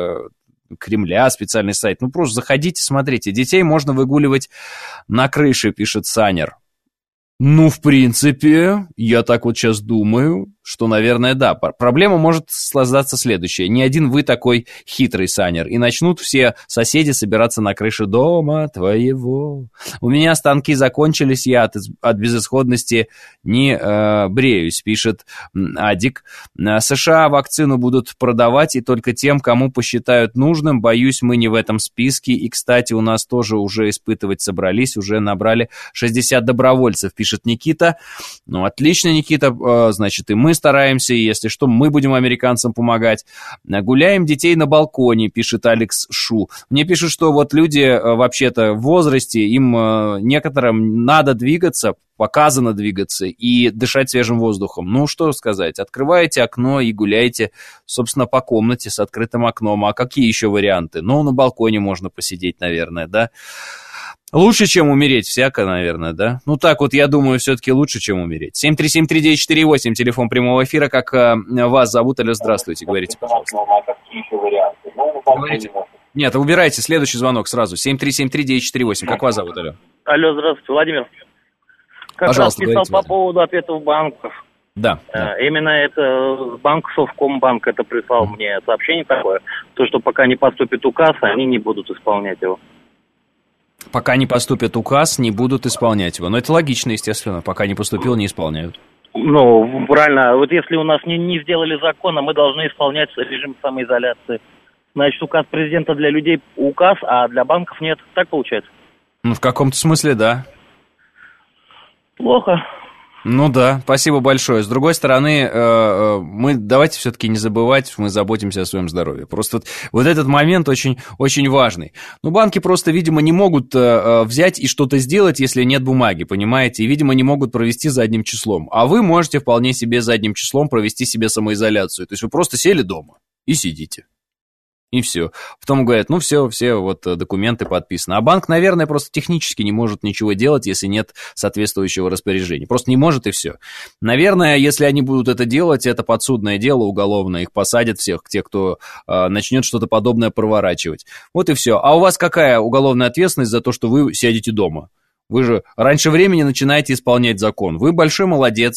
Кремля специальный сайт. Ну, просто заходите, смотрите. Детей можно выгуливать на крыше, пишет Санер. Ну, в принципе, я так вот сейчас думаю, что, наверное, да. Проблема может создаться следующая. Не один вы такой хитрый, Санер, и начнут все соседи собираться на крыше дома твоего. У меня станки закончились, я от безысходности не бреюсь, пишет Адик. США вакцину будут продавать и только тем, кому посчитают нужным. Боюсь, мы не в этом списке. И, кстати, у нас тоже уже испытывать собрались, уже набрали 60 добровольцев, пишет Никита. Ну, отлично, Никита, значит, и мы стараемся, и если что, мы будем американцам помогать. Гуляем детей на балконе, пишет Алекс Шу. Мне пишут, что вот люди вообще-то в возрасте, им некоторым надо двигаться, показано двигаться и дышать свежим воздухом. Ну, что сказать, открываете окно и гуляете, собственно, по комнате с открытым окном. А какие еще варианты? Ну, на балконе можно посидеть, наверное, да? Лучше, чем умереть, всяко, наверное, да? Ну, так вот, я думаю, все-таки лучше, чем умереть. 7373948, телефон прямого эфира. Как вас зовут? Алло, здравствуйте, говорите, пожалуйста. Говорите. Нет, убирайте, следующий звонок сразу. 7373948, как вас зовут, алло? Алло, здравствуйте, Владимир. Как пожалуйста, раз писал по поводу ответов банков. Да. Именно это банк Совкомбанк это прислал мне сообщение такое, то, что пока не поступит указ, они не будут исполнять его. Пока не поступит указ, не будут исполнять его. Но это логично, естественно. Пока не поступил, не исполняют. Ну, правильно. Вот если у нас не сделали закона, мы должны исполнять режим самоизоляции. Значит, указ президента для людей указ, а для банков нет. Так получается? Ну, в каком-то смысле, да. Плохо. Ну да, спасибо большое. С другой стороны, мы давайте все-таки не забывать, мы заботимся о своем здоровье. Просто вот этот момент очень, очень важный. Ну, банки просто, видимо, не могут взять и что-то сделать, если нет бумаги, понимаете? И, видимо, не могут провести задним числом. А вы можете вполне себе задним числом провести себе самоизоляцию. То есть вы просто сели дома и сидите. И все. Потом говорят, ну все вот документы подписаны. А банк, наверное, просто технически не может ничего делать, если нет соответствующего распоряжения. Просто не может и все. Наверное, если они будут это делать, это подсудное дело уголовное. Их посадят всех, тех, кто начнет что-то подобное проворачивать. Вот и все. А у вас какая уголовная ответственность за то, что вы сядете дома? Вы же раньше времени начинаете исполнять закон. Вы большой молодец.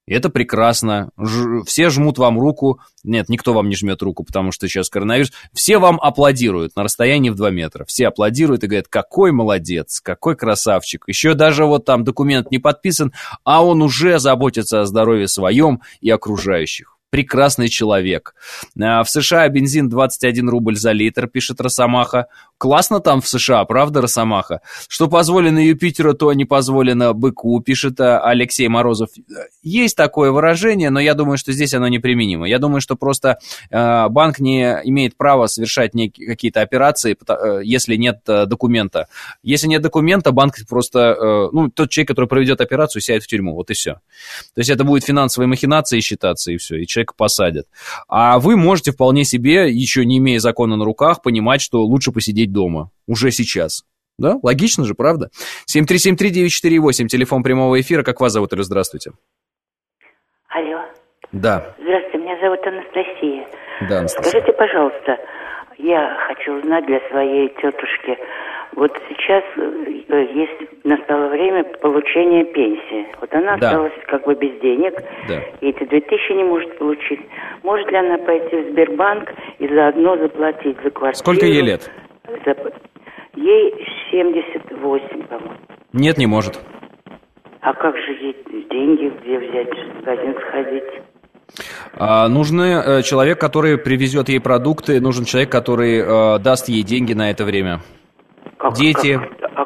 И это прекрасно. Все жмут вам руку. Нет, никто вам не жмет руку, потому что сейчас коронавирус. Все вам аплодируют на расстоянии в 2 метра. Все аплодируют и говорят, какой молодец, какой красавчик. Еще даже вот там документ не подписан, а он уже заботится о здоровье своем и окружающих. Прекрасный человек. В США бензин 21 рубль за литр, пишет Росомаха. Классно там в США, правда, Росомаха? Что позволено Юпитеру, то не позволено быку, пишет Алексей Морозов. Есть такое выражение, но я думаю, что здесь оно неприменимо. Я думаю, что просто банк не имеет права совершать какие-то операции, если нет документа. Если нет документа, банк просто... тот человек, который проведет операцию, сядет в тюрьму, вот и все. То есть это будет финансовой махинацией считаться, и все, и человека посадят. А вы можете вполне себе, еще не имея закона на руках, понимать, что лучше посидеть дома. Уже сейчас. Да? Логично же, правда? 7373948, телефон прямого эфира. Как вас зовут, или здравствуйте? Алло. Да. Здравствуйте, меня зовут Анастасия. Да, Анастасия. Скажите, пожалуйста, я хочу узнать для своей тетушки. Вот сейчас настало время получения пенсии. Вот она осталась как бы без денег, и эти 2000 не может получить. Может ли она пойти в Сбербанк и заодно заплатить за квартиру? Сколько ей лет? Ей 78, по-моему. Нет, не может. А как же ей деньги, где взять, в магазин сходить? Нужен человек, который привезет ей продукты, нужен человек, который даст ей деньги на это время. Дети.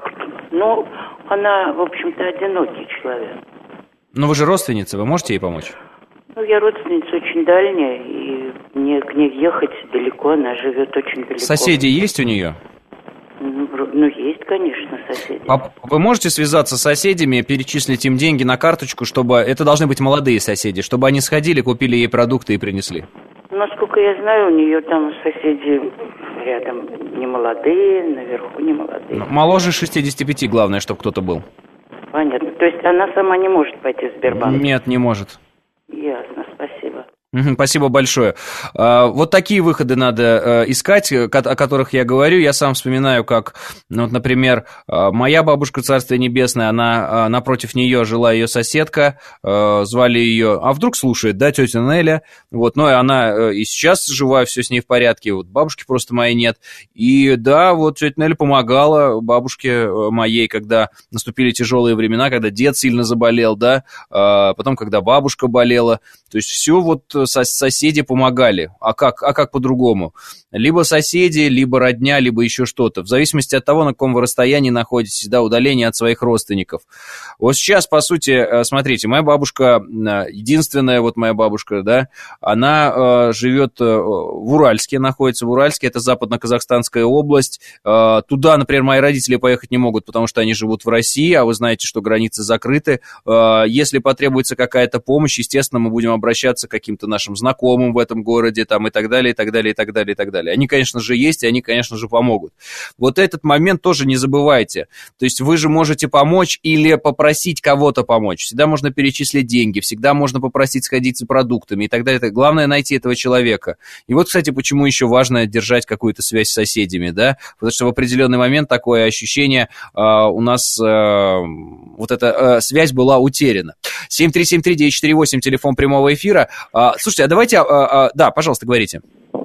Она, в общем-то, одинокий человек. Но вы же родственница, вы можете ей помочь? Я родственница очень дальняя, и мне к ней ехать далеко, она живет очень далеко. Соседи есть у нее? Есть, конечно, соседи. Вы можете связаться с соседями, перечислить им деньги на карточку, чтобы... Это должны быть молодые соседи, чтобы они сходили, купили ей продукты и принесли. Насколько я знаю, у нее там соседи рядом не молодые, наверху не молодые. Моложе 65, главное, чтобы кто-то был. Понятно. То есть она сама не может пойти в Сбербанк? Нет, не может. Ясно, спасибо. Спасибо большое. Вот такие выходы надо искать, о которых я говорю. Я сам вспоминаю, как, например, моя бабушка, Царствие Небесное, она напротив нее жила ее соседка, звали ее, а вдруг слушает, да, тетя Неля, вот, но она и сейчас жива, все с ней в порядке, вот бабушки просто моей нет. И да, вот тетя Неля помогала бабушке моей, когда наступили тяжелые времена, когда дед сильно заболел, да, потом, когда бабушка болела, то есть все вот соседи помогали. А как по-другому? Либо соседи, либо родня, либо еще что-то. В зависимости от того, на каком вы расстоянии находитесь, да, удаление от своих родственников. Вот сейчас, по сути, смотрите, моя бабушка, единственная вот моя бабушка, да, она живет в Уральске, находится в Уральске, это западно-казахстанская область. Туда, например, мои родители поехать не могут, потому что они живут в России, а вы знаете, что границы закрыты. Если потребуется какая-то помощь, естественно, мы будем обращаться к каким-то нашим знакомым в этом городе, там, и так далее, и так далее, и так далее, и так далее. Они, конечно же, есть, и они, конечно же, помогут. Вот этот момент тоже не забывайте. То есть вы же можете помочь или попросить кого-то помочь. Всегда можно перечислить деньги, всегда можно попросить сходить за продуктами и так далее. Главное найти этого человека. И вот, кстати, почему еще важно держать какую-то связь с соседями, да? Потому что в определенный момент такое ощущение у нас вот эта связь была утеряна. 7373948, телефон прямого эфира. Слушайте, а давайте... Да, пожалуйста, говорите.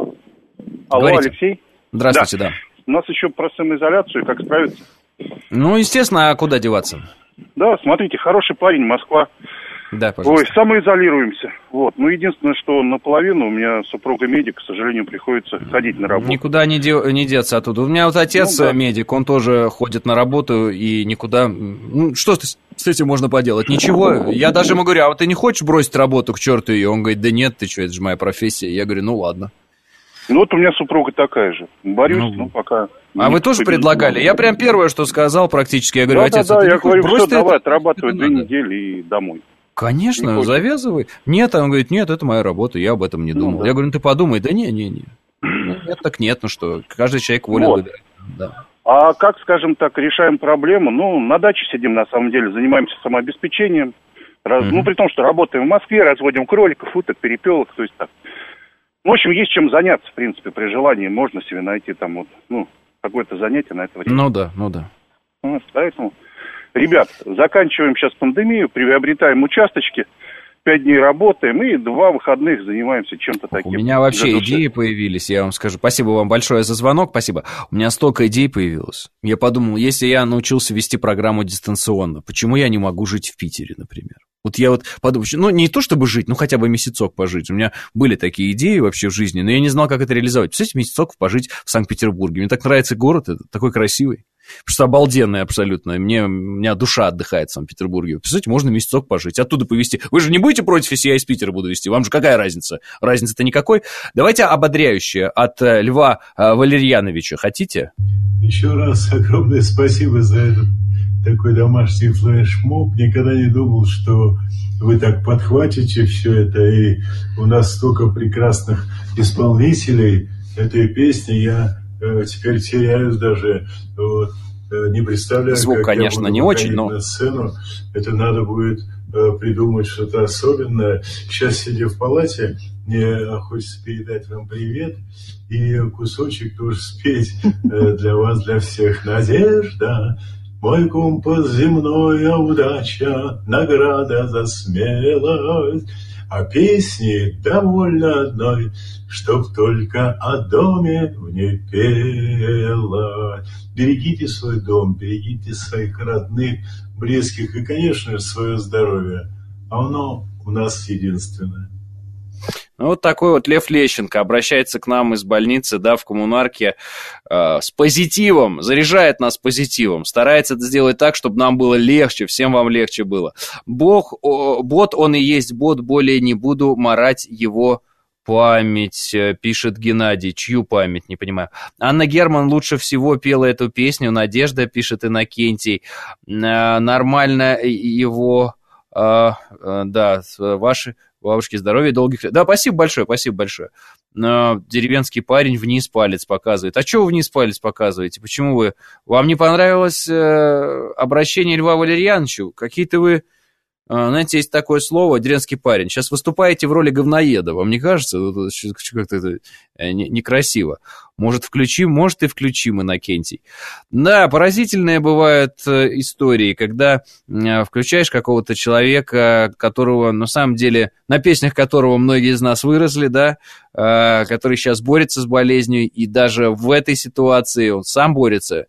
Алло, говорите. Алексей? Здравствуйте, да. У нас еще про самоизоляцию, как справиться? Ну, естественно, а куда деваться? Да, смотрите, хороший парень, Москва. Да, пожалуйста. Ой, самоизолируемся. Вот. Ну, единственное, что наполовину у меня супруга медик, к сожалению, приходится ходить на работу. Никуда не деться оттуда. У меня вот отец медик, он тоже ходит на работу и никуда... Ну, что с этим можно поделать? Ничего. Я даже ему говорю, а вот ты не хочешь бросить работу к черту ее? Он говорит, да нет, ты что, это же моя профессия. Я говорю, ну ладно. Ну, вот у меня супруга такая же. Борюсь, но пока... А вы тоже предлагали? Я прям первое, что сказал практически. Я говорю, отец, да, я говорю, все, давай, отрабатывай 2 недели и домой. Конечно, завязывай. Нет, он говорит, нет, это моя работа, я об этом не думал. Да. Я говорю, ну ты подумай, да не. Ну, нет, так нет, ну что, каждый человек волен выбирать. Да. А как, скажем так, решаем проблему? Ну, на даче сидим, на самом деле, занимаемся самообеспечением. Ну, при том, что работаем в Москве, разводим кроликов, уток, перепелок, то есть так. В общем, есть чем заняться, в принципе, при желании можно себе найти там вот, ну, какое-то занятие на это время. Ну да. Вот, поэтому, ребят, заканчиваем сейчас пандемию, приобретаем участочки, 5 дней работаем и 2 выходных занимаемся чем-то таким. У меня вообще идеи появились, я вам скажу. Спасибо вам большое за звонок, спасибо. У меня столько идей появилось. Я подумал, если я научился вести программу дистанционно, почему я не могу жить в Питере, например? Вот я вот подумал, ну не то чтобы жить, ну хотя бы месяцок пожить. У меня были такие идеи вообще в жизни, но я не знал, как это реализовать. Представляете, месяцок пожить в Санкт-Петербурге. Мне так нравится город, это такой красивый. Просто обалденный абсолютно. У меня душа отдыхает в Санкт-Петербурге. Представляете, можно месяцок пожить, оттуда повезти. Вы же не будете против, если я из Питера буду везти? Вам же какая разница? Разницы-то никакой. Давайте ободряющее от Льва Валерьяновича. Хотите? Еще раз огромное спасибо за этот такой домашний флешмоб. Никогда не думал, что вы так подхватите все это. И у нас столько прекрасных исполнителей этой песни. Я теперь теряюсь даже. Вот, не представляю, звук, как конечно, я буду не очень, но... на сцену. Это надо будет придумать что-то особенное. Сейчас, сидя в палате, мне хочется передать вам привет и кусочек тоже спеть для вас, для всех. Надежда, мой компас, земная удача, награда за смелость. А песни довольно одной, чтоб только о доме в ней пела. Берегите свой дом, берегите своих родных, близких и, конечно же, свое здоровье. А оно у нас единственное. Ну, вот такой вот Лев Лещенко обращается к нам из больницы, да, в коммунарке с позитивом, заряжает нас позитивом, старается это сделать так, чтобы нам было легче, всем вам легче было. Бот, он и есть бот, более не буду марать его память, пишет Геннадий. Чью память, не понимаю. Анна Герман лучше всего пела эту песню, Надежда, пишет Иннокентий. Нормально его, да, ваши... Бабушке здоровья, долгих лет. Да, спасибо большое, спасибо большое. Но деревенский парень вниз палец показывает. А что вы вниз палец показываете? Почему вы... Вам не понравилось обращение Льва Валерьяновича? Какие-то вы... Знаете, есть такое слово, деревенский парень. Сейчас выступаете в роли говноеда. Вам не кажется? Как-то это некрасиво. Может, включим? Может, и включим, Иннокентий. Да, поразительные бывают истории, когда включаешь какого-то человека, которого, на самом деле, на песнях которого многие из нас выросли, да, который сейчас борется с болезнью, и даже в этой ситуации он сам борется.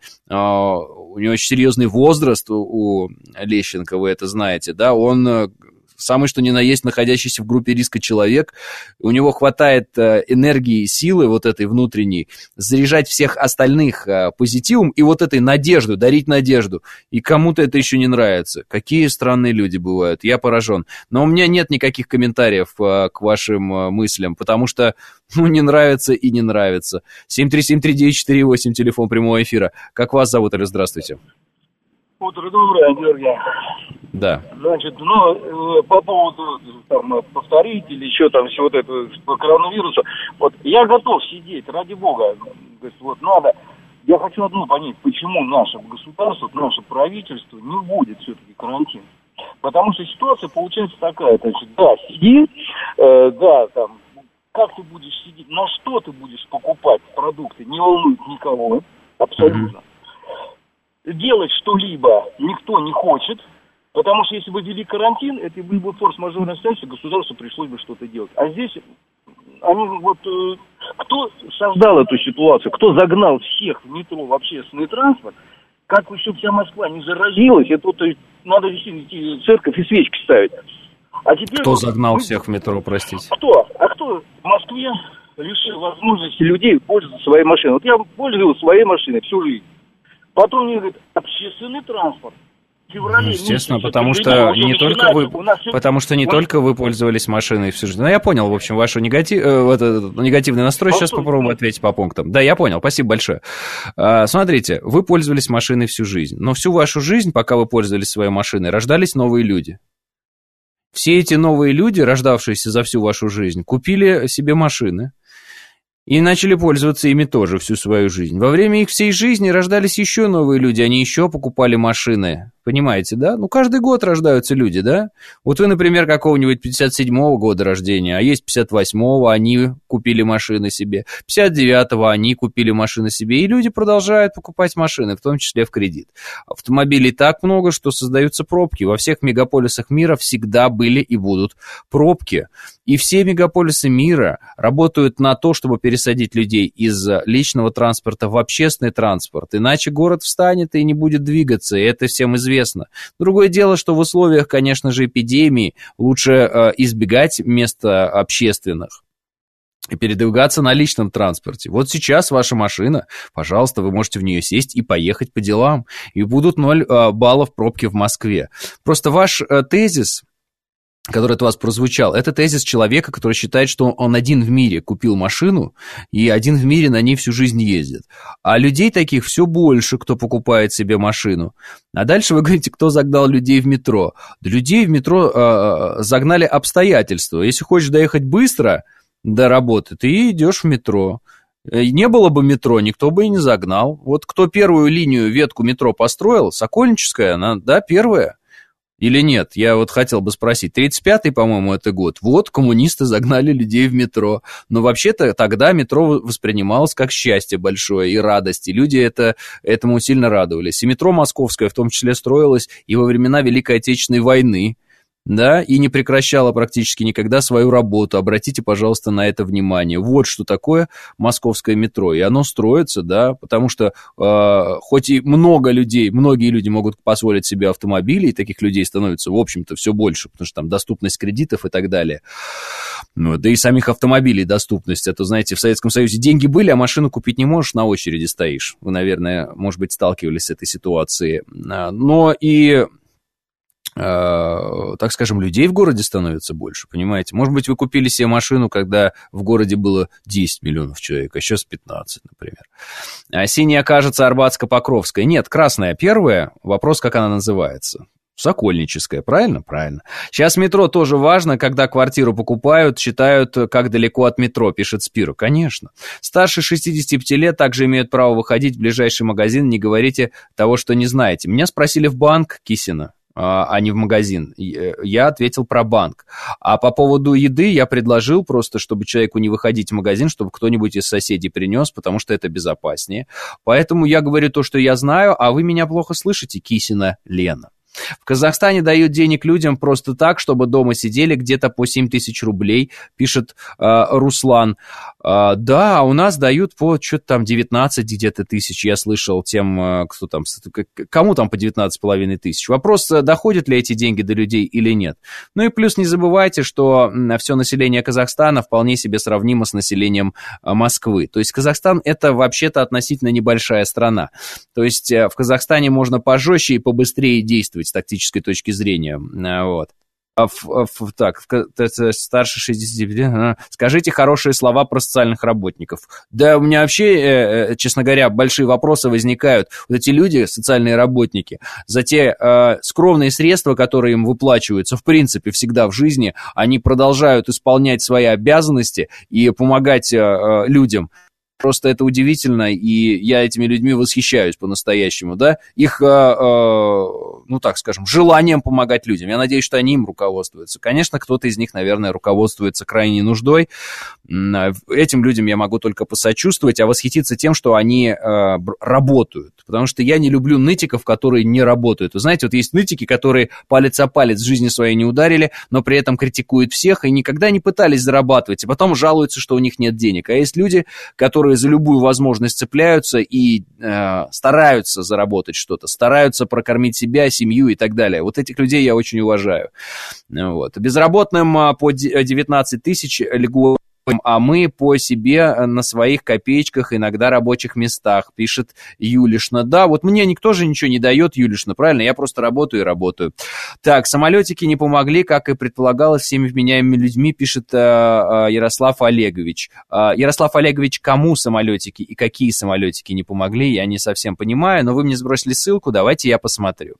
У него очень серьезный возраст у Лещенко, вы это знаете, да, он самый что ни на есть находящийся в группе риска человек, у него хватает энергии и силы вот этой внутренней заряжать всех остальных позитивом и вот этой надеждой, дарить надежду, и кому-то это еще не нравится. Какие странные люди бывают, я поражен. Но у меня нет никаких комментариев к вашим мыслям, потому что, ну, не нравится и не нравится. 7373948, телефон прямого эфира. Как вас зовут, или здравствуйте? Утро доброе, Георгий. Да. Значит, по поводу там, повторить или еще там всего вот этого коронавируса, вот я готов сидеть, ради бога, вот надо. Я хочу одно понять, почему наше государство, наше правительство не вводит все-таки карантин. Потому что ситуация получается такая, значит, да, сиди, да, там, как ты будешь сидеть, на что ты будешь покупать продукты, не волнует никого, абсолютно. Делать что-либо никто не хочет, потому что если бы ввели карантин, это был бы форс-мажорная ситуация, государству пришлось бы что-то делать. А здесь, они вот, кто создал эту ситуацию, кто загнал всех в метро, в общественный транспорт, как еще вся Москва не заразилась, это вот, надо действительно идти в церковь и свечки ставить. А теперь кто загнал всех в метро, простите? Кто? А кто в Москве лишил возможности людей пользоваться своей машиной? Вот я пользовался своей машиной всю жизнь. Потом мне говорят, общественный транспорт. Ну, естественно, потому что не только вы пользовались машиной всю жизнь. Ну, я понял, в общем, ваш негативный настрой. Сейчас попробую ответить по пунктам. Да, я понял, спасибо большое. Смотрите, вы пользовались машиной всю жизнь, но всю вашу жизнь, пока вы пользовались своей машиной, рождались новые люди. Все эти новые люди, рождавшиеся за всю вашу жизнь, купили себе машины. И начали пользоваться ими тоже всю свою жизнь. Во время их всей жизни рождались еще новые люди, они еще покупали машины. Понимаете, да? Ну, каждый год рождаются люди, да? Вот вы, например, какого-нибудь 57-го года рождения, а есть 58-го, они купили машины себе, 59-го они купили машины себе, и люди продолжают покупать машины, в том числе в кредит. Автомобилей так много, что создаются пробки. Во всех мегаполисах мира всегда были и будут пробки. И все мегаполисы мира работают на то, чтобы пересадить людей из личного транспорта в общественный транспорт. Иначе город встанет и не будет двигаться, и это всем известно. Другое дело, что в условиях, конечно же, эпидемии лучше избегать мест общественных и передвигаться на личном транспорте. Вот сейчас ваша машина, пожалуйста, вы можете в нее сесть и поехать по делам. И будут 0 баллов пробки в Москве. Просто ваш тезис, который от вас прозвучал, это тезис человека, который считает, что он один в мире купил машину и один в мире на ней всю жизнь ездит. А людей таких все больше, кто покупает себе машину. А дальше вы говорите, кто загнал людей в метро. Да людей в метро загнали обстоятельства. Если хочешь доехать быстро до работы, ты идешь в метро. Не было бы метро, никто бы и не загнал. Вот кто первую линию, ветку метро построил, Сокольническая, она, да, первая. Или нет? Я вот хотел бы спросить. 35-й, по-моему, это год. Вот коммунисты загнали людей в метро. Но вообще-то тогда метро воспринималось как счастье большое и радость. И люди этому сильно радовались. И метро московское в том числе строилось и во времена Великой Отечественной войны. Да, и не прекращала практически никогда свою работу. Обратите, пожалуйста, на это внимание. Вот что такое московское метро. И оно строится, да, потому что хоть и многие люди могут позволить себе автомобили, и таких людей становится, в общем-то, все больше, потому что там доступность кредитов и так далее. Ну, да и самих автомобилей доступность. Это, знаете, в Советском Союзе деньги были, а машину купить не можешь, на очереди стоишь. Вы, наверное, может быть, сталкивались с этой ситуацией. Но и... так скажем, людей в городе становится больше, понимаете? Может быть, вы купили себе машину, когда в городе было 10 миллионов человек, а сейчас 15, например. А синяя, кажется, Арбатско-Покровская. Нет, красная первая. Вопрос, как она называется. Сокольническая, правильно? Правильно. Сейчас метро тоже важно, когда квартиру покупают, считают, как далеко от метро, пишет Спиру. Конечно. Старше 65 лет также имеют право выходить в ближайший магазин, не говорите того, что не знаете. Меня спросили в банк, Кисина, а не в магазин. Я ответил про банк. А по поводу еды я предложил просто, чтобы человеку не выходить в магазин, чтобы кто-нибудь из соседей принес, потому что это безопаснее. Поэтому я говорю то, что я знаю, а вы меня плохо слышите, Кисина Лена. В Казахстане дают денег людям просто так, чтобы дома сидели, где-то по 7 тысяч рублей, пишет Руслан. Да, у нас дают по что-то там 19 где-то тысяч, я слышал тем, кто там, кому там по 19,5 тысяч. Вопрос, доходят ли эти деньги до людей или нет. Ну и плюс не забывайте, что все население Казахстана вполне себе сравнимо с населением Москвы. То есть Казахстан это вообще-то относительно небольшая страна. То есть в Казахстане можно пожестче и побыстрее действовать с тактической точки зрения. Вот. Так, старше 60, скажите хорошие слова про социальных работников. Да, у меня вообще, честно говоря, большие вопросы возникают. Вот эти люди, социальные работники, за те скромные средства, которые им выплачиваются, в принципе, всегда в жизни, они продолжают исполнять свои обязанности и помогать людям. Просто это удивительно, и я этими людьми восхищаюсь по-настоящему, да, их, ну так скажем, желанием помогать людям. Я надеюсь, что они им руководствуются. Конечно, кто-то из них, наверное, руководствуется крайней нуждой. Этим людям я могу только посочувствовать, а восхититься тем, что они работают. Потому что я не люблю нытиков, которые не работают. Вы знаете, вот есть нытики, которые палец о палец в жизни своей не ударили, но при этом критикуют всех и никогда не пытались зарабатывать, и потом жалуются, что у них нет денег. А есть люди, которые за любую возможность цепляются и стараются заработать что-то, стараются прокормить себя, семью и так далее. Вот этих людей я очень уважаю. Вот. Безработным по 19 тысяч льгот, а мы по себе на своих копеечках, иногда рабочих местах, пишет Юлишна. Да, вот мне никто же ничего не дает, Юлишна, правильно? Я просто работаю и работаю. Так, самолетики не помогли, как и предполагалось, всеми вменяемыми людьми, пишет Ярослав Олегович. Ярослав Олегович, кому самолетики и какие самолетики не помогли, я не совсем понимаю, но вы мне сбросили ссылку, давайте я посмотрю.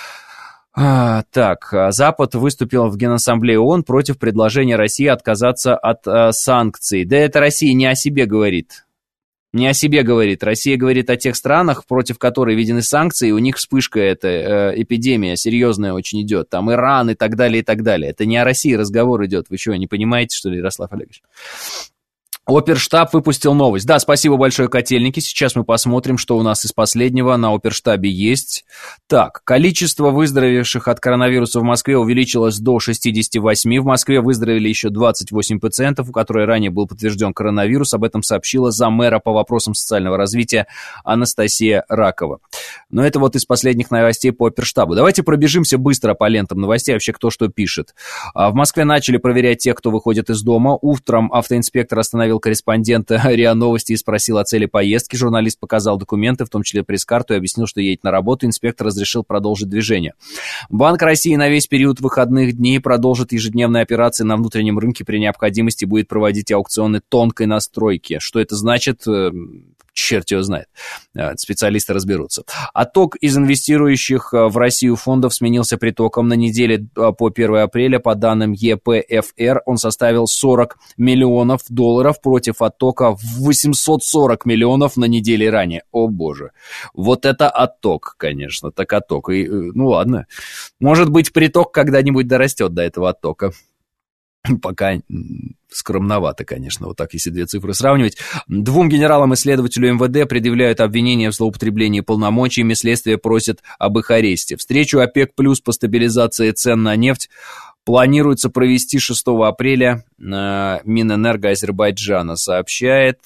Так, Запад выступил в Генассамблее ООН против предложения России отказаться от санкций. Да это Россия не о себе говорит. Не о себе говорит. Россия говорит о тех странах, против которых введены санкции, и у них вспышка эта эпидемия серьезная очень идет. Там Иран и так далее, и так далее. Это не о России разговор идет. Вы что, не понимаете, что ли, Ярослав Олегович? Оперштаб выпустил новость. Да, спасибо большое, Котельники. Сейчас мы посмотрим, что у нас из последнего на Оперштабе есть. Так, количество выздоровевших от коронавируса в Москве увеличилось до 68. В Москве выздоровели еще 28 пациентов, у которых ранее был подтвержден коронавирус. Об этом сообщила замэра по вопросам социального развития Анастасия Ракова. Но это вот из последних новостей по Оперштабу. Давайте пробежимся быстро по лентам новостей, вообще кто что пишет. В Москве начали проверять тех, кто выходит из дома. Утром автоинспектор остановил корреспондента РИА Новости и спросил о цели поездки. Журналист показал документы, в том числе пресс-карту, и объяснил, что едет на работу. Инспектор разрешил продолжить движение. Банк России на весь период выходных дней продолжит ежедневные операции на внутреннем рынке, при необходимости будет проводить аукционы тонкой настройки. Что это значит? Черт его знает. Специалисты разберутся. Отток из инвестирующих в Россию фондов сменился притоком. На неделе по 1 апреля, по данным ЕПФР, он составил $40 миллионов против оттока в 840 миллионов на неделе ранее. О боже. Вот это отток, конечно. Так отток. И, ну ладно. Может быть, приток когда-нибудь дорастет до этого оттока. Пока скромновато, конечно, вот так, если две цифры сравнивать. 2 генералам-исследователю МВД предъявляют обвинения в злоупотреблении полномочиями, следствие просит об их аресте. Встречу ОПЕК+ по стабилизации цен на нефть планируется провести 6 апреля. Минэнерго Азербайджана сообщает,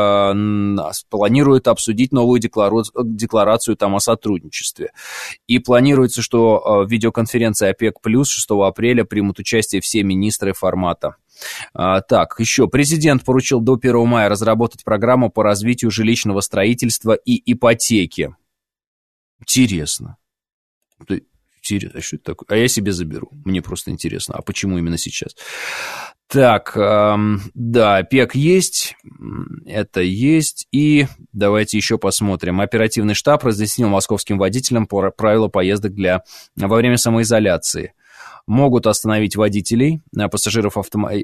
планирует обсудить новую декларацию там о сотрудничестве. И планируется, что в видеоконференции ОПЕК+ 6 апреля примут участие все министры формата. Так, еще. Президент поручил до 1 мая разработать программу по развитию жилищного строительства и ипотеки. Интересно. А что это такое? А я себе заберу. Мне просто интересно. А почему именно сейчас? Так, да, ОПЕК есть. Это есть. И давайте еще посмотрим. Оперативный штаб разъяснил московским водителям правила поездок во время самоизоляции. Могут остановить водителей, пассажиров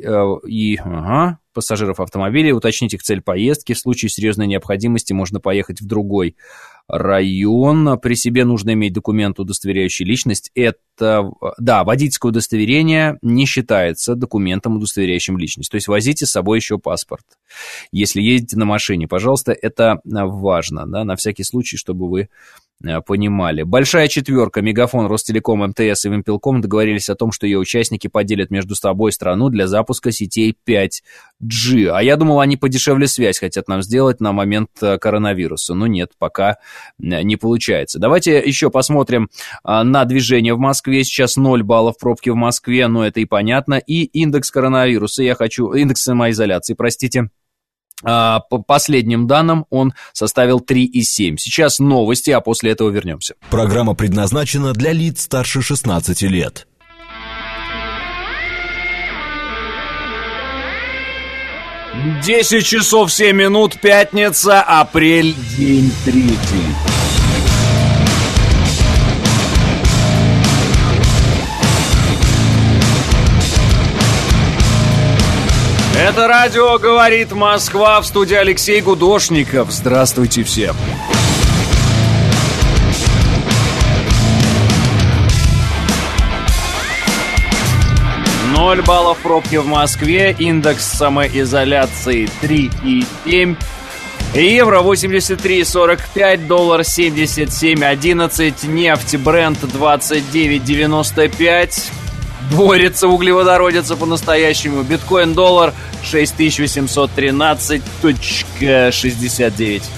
автомобилей, уточнить их цель поездки. В случае серьезной необходимости можно поехать в другой район. При себе нужно иметь документ, удостоверяющий личность. Это, да, водительское удостоверение не считается документом, удостоверяющим личность. То есть возите с собой еще паспорт. Если едете на машине, пожалуйста, это важно, да, на всякий случай, чтобы вы понимали. Большая четверка, Мегафон, Ростелеком, МТС и Вимпелком договорились о том, что ее участники поделят между собой страну для запуска сетей 5G. А я думал, они подешевле связь хотят нам сделать на момент коронавируса. Но нет, пока не получается. Давайте еще посмотрим на движение в Москве. Сейчас 0 баллов пробки в Москве, но это и понятно. И индекс коронавируса, индекс самоизоляции, простите. По последним данным он составил 3,7. Сейчас новости, а после этого вернемся. Программа предназначена для лиц старше 16 лет. 10 часов 7 минут, пятница, апрель, день 3. Это радио «Говорит Москва», в студии Алексей Гудошников. Здравствуйте всем. Ноль баллов пробки в Москве, индекс самоизоляции 3,7, евро 83,45, доллар 77,11, нефть Brent 29,95. Борется углеводородица по-настоящему. Биткоин-доллар 6813.69.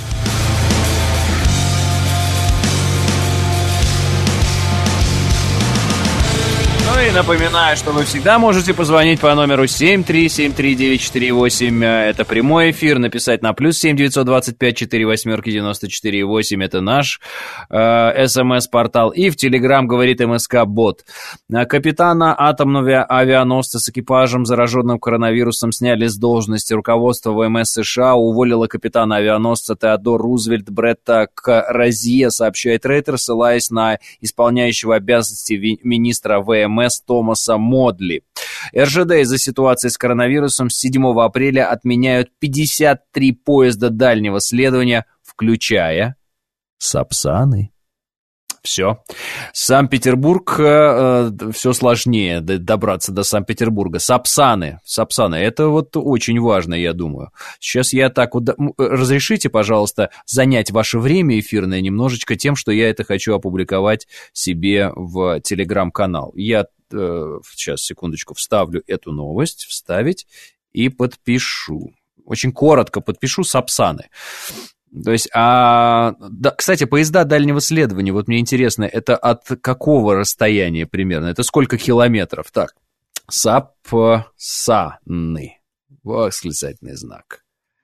Ну и напоминаю, что вы всегда можете позвонить по номеру 7373948. Это прямой эфир. Написать на +7 925 48 94 8. Это наш СМС-портал. И в Телеграм говорит МСК-бот. Капитана атомного авианосца с экипажем, зараженным коронавирусом, сняли с должности. Руководство ВМС США уволило капитана авианосца Теодор Рузвельт Бретта Кразье, сообщает Рейтер, ссылаясь на исполняющего обязанности министра ВМС Томаса Модли. РЖД из-за ситуации с коронавирусом с 7 апреля отменяют 53 поезда дальнего следования, включая Сапсаны. Все. Санкт-Петербург, все сложнее добраться до Санкт-Петербурга. Сапсаны, это вот очень важно, я думаю. Сейчас я так вот... Разрешите, пожалуйста, занять ваше время эфирное немножечко тем, что я это хочу опубликовать себе в Телеграм-канал. Я сейчас, секундочку, вставлю эту новость, вставить и подпишу. Очень коротко подпишу Сапсаны. То есть, да, кстати, поезда дальнего следования, вот мне интересно, это от какого расстояния примерно? Это сколько километров? Так, Сапсаны, восклицательный знак.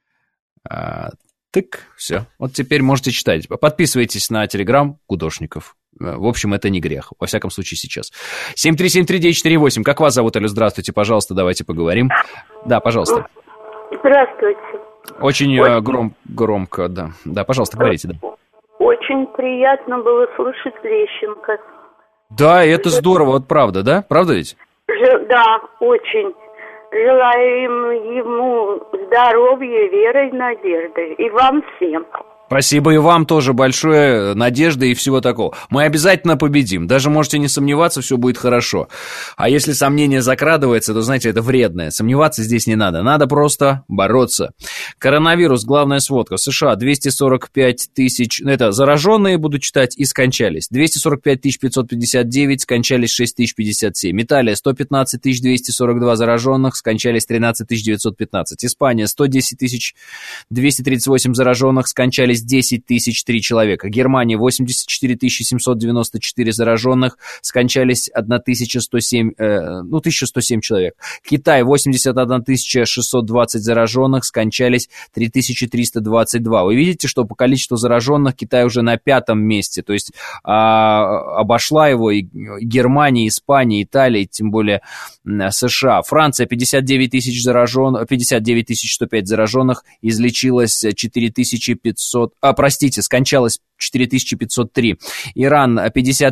Тык, все. Вот теперь можете читать. Подписывайтесь на Телеграм Гудошников. В общем, это не грех. Во всяком случае, сейчас. 7373948. Как вас зовут, Алло? Здравствуйте, пожалуйста, давайте поговорим. Да, пожалуйста. Здравствуйте. Очень громко, да. Да, пожалуйста, говорите, да. Очень приятно было слышать Лещенко. Да, это здорово, вот правда, да? Правда ведь? Да, очень. Желаю ему здоровья, веры и надежды. И вам всем. Спасибо и вам тоже большое, надежды и всего такого. Мы обязательно победим, даже можете не сомневаться, все будет хорошо. А если сомнение закрадывается, то, знаете, это вредное. Сомневаться здесь не надо, надо просто бороться. Коронавирус, главная сводка. США 245 тысяч, это зараженные, буду читать, и скончались. 245 559, скончались 6057. Италия 115 242 зараженных, скончались 13 915. Испания 110 238 зараженных, скончались 10 003 человека. Германия 84 794 зараженных, скончались 1107 человек. Китай 81 620 зараженных, скончались 3322. Вы видите, что по количеству зараженных Китай уже на 5-м месте, то есть обошла его и Германия, Испания, Италия, тем более США. Франция 59 105 зараженных, излечилось 4500, скончалось 4503. Иран 50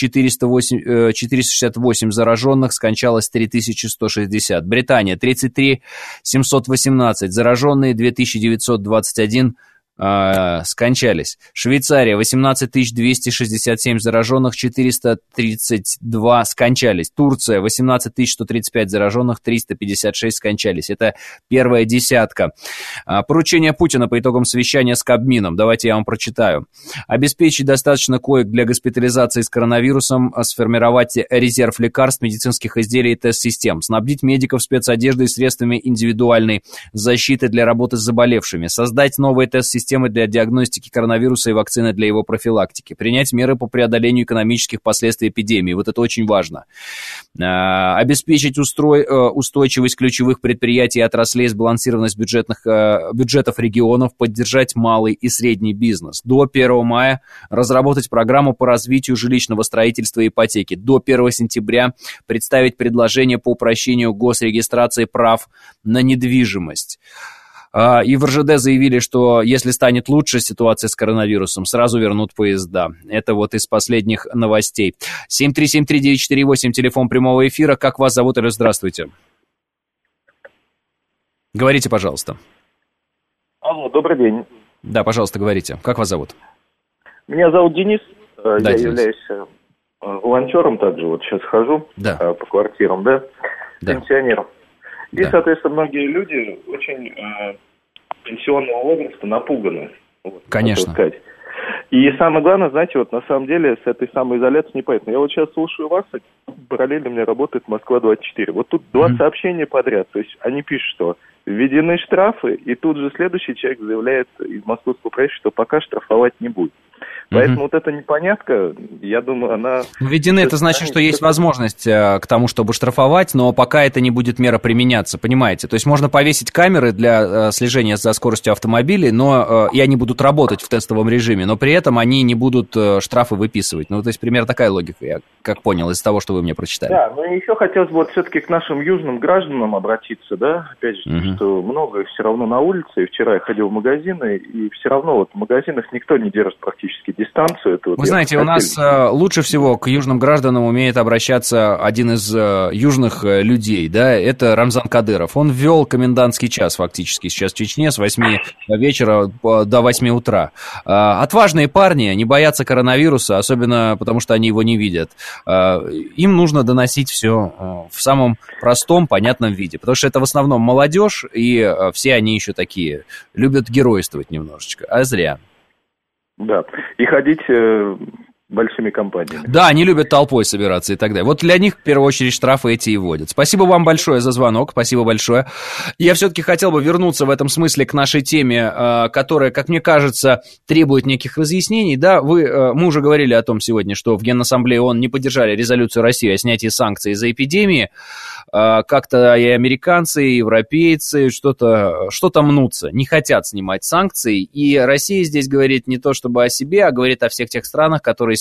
468 зараженных, скончалось 3160. Британия 33 718 зараженные, 2921 скончались. Швейцария 18 267 зараженных, 432 скончались. Турция 18 135 зараженных, 356 скончались. Это первая десятка. Поручение Путина по итогам совещания с Кабмином. Давайте я вам прочитаю. Обеспечить достаточно коек для госпитализации с коронавирусом, сформировать резерв лекарств, медицинских изделий и тест-систем, снабдить медиков спецодеждой и средствами индивидуальной защиты для работы с заболевшими, создать новые тест-системы для диагностики коронавируса и вакцины для его профилактики, принять меры по преодолению экономических последствий эпидемии. Вот это очень важно. Обеспечить устойчивость ключевых предприятий и отраслей, сбалансированность бюджетов регионов, поддержать малый и средний бизнес. До 1 мая разработать программу по развитию жилищного строительства и ипотеки. До 1 сентября представить предложение по упрощению госрегистрации прав на недвижимость. И в РЖД заявили, что если станет лучше ситуация с коронавирусом, сразу вернут поезда. Это вот из последних новостей. 7373948, телефон прямого эфира. Как вас зовут? Алло, здравствуйте. Говорите, пожалуйста. Алло, добрый день. Да, пожалуйста, говорите. Как вас зовут? Меня зовут Денис. Да, я Денис. являюсь волонтером также. Вот сейчас хожу по квартирам, пенсионером. И, соответственно, многие люди очень пенсионного возраста напуганы. Конечно. И самое главное, знаете, вот на самом деле с этой самоизоляцией непонятно. Я вот сейчас слушаю вас, и параллельно у меня работает Москва-24. Вот тут два сообщения подряд. То есть они пишут, что введены штрафы, и тут же следующий человек заявляет из московского правительства, что пока штрафовать не будет. Поэтому вот эта непонятка, я думаю, она... Введены, это значит, что есть возможность к тому, чтобы штрафовать, но пока это не будет мера применяться, понимаете? То есть можно повесить камеры для слежения за скоростью автомобилей, но и они будут работать в тестовом режиме, но при этом они не будут штрафы выписывать. Ну, то есть примерно такая логика, я как понял из того, что вы мне прочитали. Да, но еще хотелось бы вот все-таки к нашим южным гражданам обратиться, да, опять же, что много все равно на улице, и вчера я ходил в магазины, и все равно вот в магазинах никто не держит практически дистанцию. Это вот вы знаете, у нас лучше всего к южным гражданам умеет обращаться один из южных людей, да, это Рамзан Кадыров. Он ввел комендантский час фактически сейчас в Чечне с 8 вечера до 8 утра. Отважные парни, не боятся коронавируса, особенно потому, что они его не видят. Им нужно доносить все в самом простом, понятном виде, потому что это в основном молодежь, и все они еще такие, любят геройствовать немножечко, а зря. Да, и ходить большими компаниями. Да, они любят толпой собираться и так далее. Вот для них, в первую очередь, штрафы эти и вводят. Спасибо вам большое за звонок, спасибо большое. Я все-таки хотел бы вернуться в этом смысле к нашей теме, которая, как мне кажется, требует неких разъяснений. Да, мы уже говорили о том сегодня, что в Генассамблее ООН не поддержали резолюцию России о снятии санкций из-за эпидемии. Как-то и американцы, и европейцы что-то мнутся, не хотят снимать санкции. И Россия здесь говорит не то чтобы о себе, а говорит о всех тех странах, которым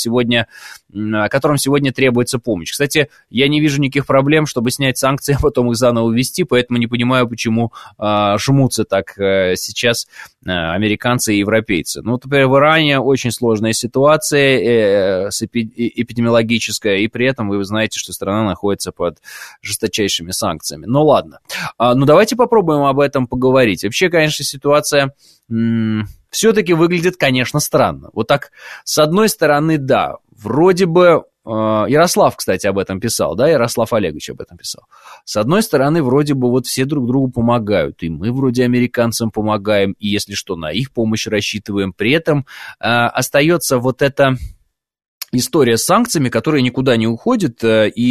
сегодня требуется помощь. Кстати, я не вижу никаких проблем, чтобы снять санкции, а потом их заново ввести, поэтому не понимаю, почему жмутся так сейчас американцы и европейцы. Ну, например, в Иране очень сложная ситуация эпидемиологическая, и при этом вы знаете, что страна находится под жесточайшими санкциями. Ну, ладно. Ну, давайте попробуем об этом поговорить. Вообще, конечно, ситуация все-таки выглядит, конечно, странно. Вот так, с одной стороны, да, вроде бы, Ярослав, кстати, об этом писал, да, Ярослав Олегович об этом писал. С одной стороны, вроде бы вот все друг другу помогают, и мы вроде американцам помогаем, и если что, на их помощь рассчитываем. При этом остается вот эта история с санкциями, которая никуда не уходит,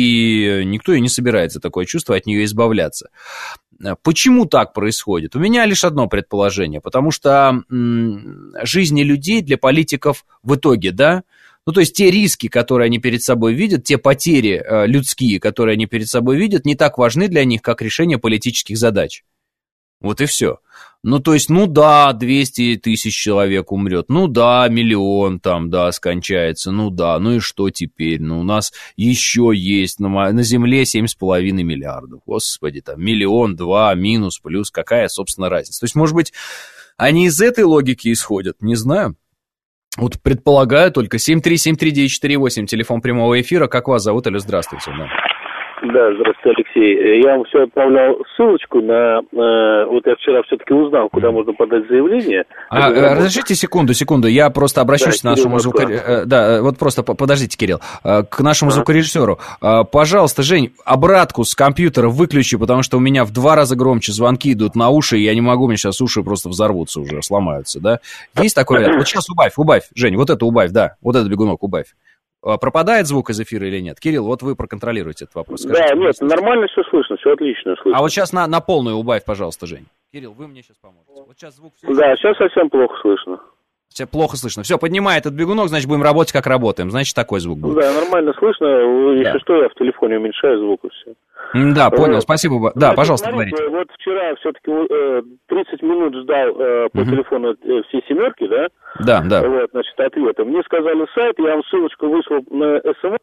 и никто и не собирается, такое чувство, от нее избавляться. Почему так происходит? У меня лишь одно предположение, потому что жизни людей для политиков в итоге, да, ну, то есть те риски, которые они перед собой видят, те потери людские, которые они перед собой видят, не так важны для них, как решение политических задач. Вот и все. Ну, то есть, ну да, 200 тысяч человек умрет, ну да, 1 миллион там, да, скончается, ну да, ну и что теперь? Ну, у нас еще есть на Земле 7,5 миллиардов, господи, там, 1 миллион, 2, минус, плюс, какая, собственно, разница? То есть, может быть, они из этой логики исходят, не знаю. Вот предполагаю только. 7373948, телефон прямого эфира. Как вас зовут? Алло, здравствуйте. Да, здравствуйте, Алексей. Я вам все отправлял ссылочку на... вот я вчера все-таки узнал, куда можно подать заявление. Разрешите секунду. Я просто обращусь к нашему звукорежиссеру. Да, вот просто подождите, Кирилл. К нашему звукорежиссеру. Пожалуйста, Жень, обратку с компьютера выключи, потому что у меня в 2 раза громче звонки идут на уши, и я не могу, мне сейчас уши просто взорвутся уже, сломаются, да? Есть такой вариант? Вот сейчас убавь, Жень, вот это убавь, да, вот этот бегунок убавь. Пропадает звук из эфира или нет? Кирилл, вот вы проконтролируете этот вопрос. Скажите, да, нет, нормально все слышно, все отлично слышно. А вот сейчас на полную убавь, пожалуйста, Жень. Кирилл, вы мне сейчас поможете. Вот сейчас звук... Да, сейчас совсем плохо слышно. Все плохо слышно. Все, поднимай этот бегунок, значит, будем работать, как работаем. Значит, такой звук будет. Да, нормально слышно. Если что, я в телефоне уменьшаю звук и все. Да, понял, спасибо. Да, пожалуйста, говорите. Вот вчера все-таки 30 минут ждал по телефону все семерки, да? Да. Вот, значит, ответа. Мне сказали сайт, я вам ссылочку выслал на СМС.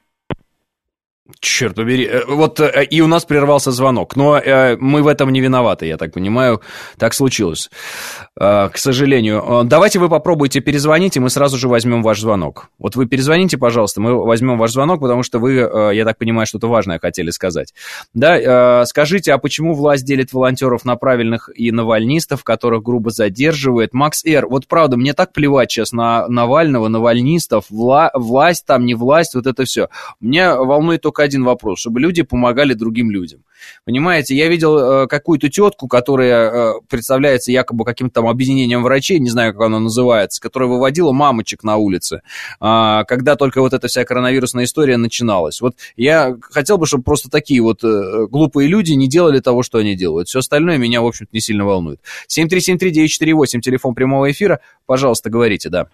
Черт побери, вот и у нас прервался звонок, но мы в этом не виноваты, я так понимаю, так случилось, к сожалению. Давайте вы попробуйте перезвонить, и мы сразу же возьмем ваш звонок. Вот вы перезвоните, пожалуйста, мы возьмем ваш звонок, потому что вы, я так понимаю, что-то важное хотели сказать. Да, скажите, а почему власть делит волонтеров на правильных и навальнистов, которых грубо задерживает? Макс Р., вот правда, мне так плевать сейчас на Навального, навальнистов, власть там, не власть, вот это все. Меня волнует только один вопрос, чтобы люди помогали другим людям. Понимаете, я видел какую-то тетку, которая представляется якобы каким-то там объединением врачей, не знаю, как оно называется, которая выводила мамочек на улице, когда только вот эта вся коронавирусная история начиналась. Вот я хотел бы, чтобы просто такие вот глупые люди не делали того, что они делают. Все остальное меня, в общем-то, не сильно волнует. 7373948, телефон прямого эфира. Пожалуйста, говорите, да.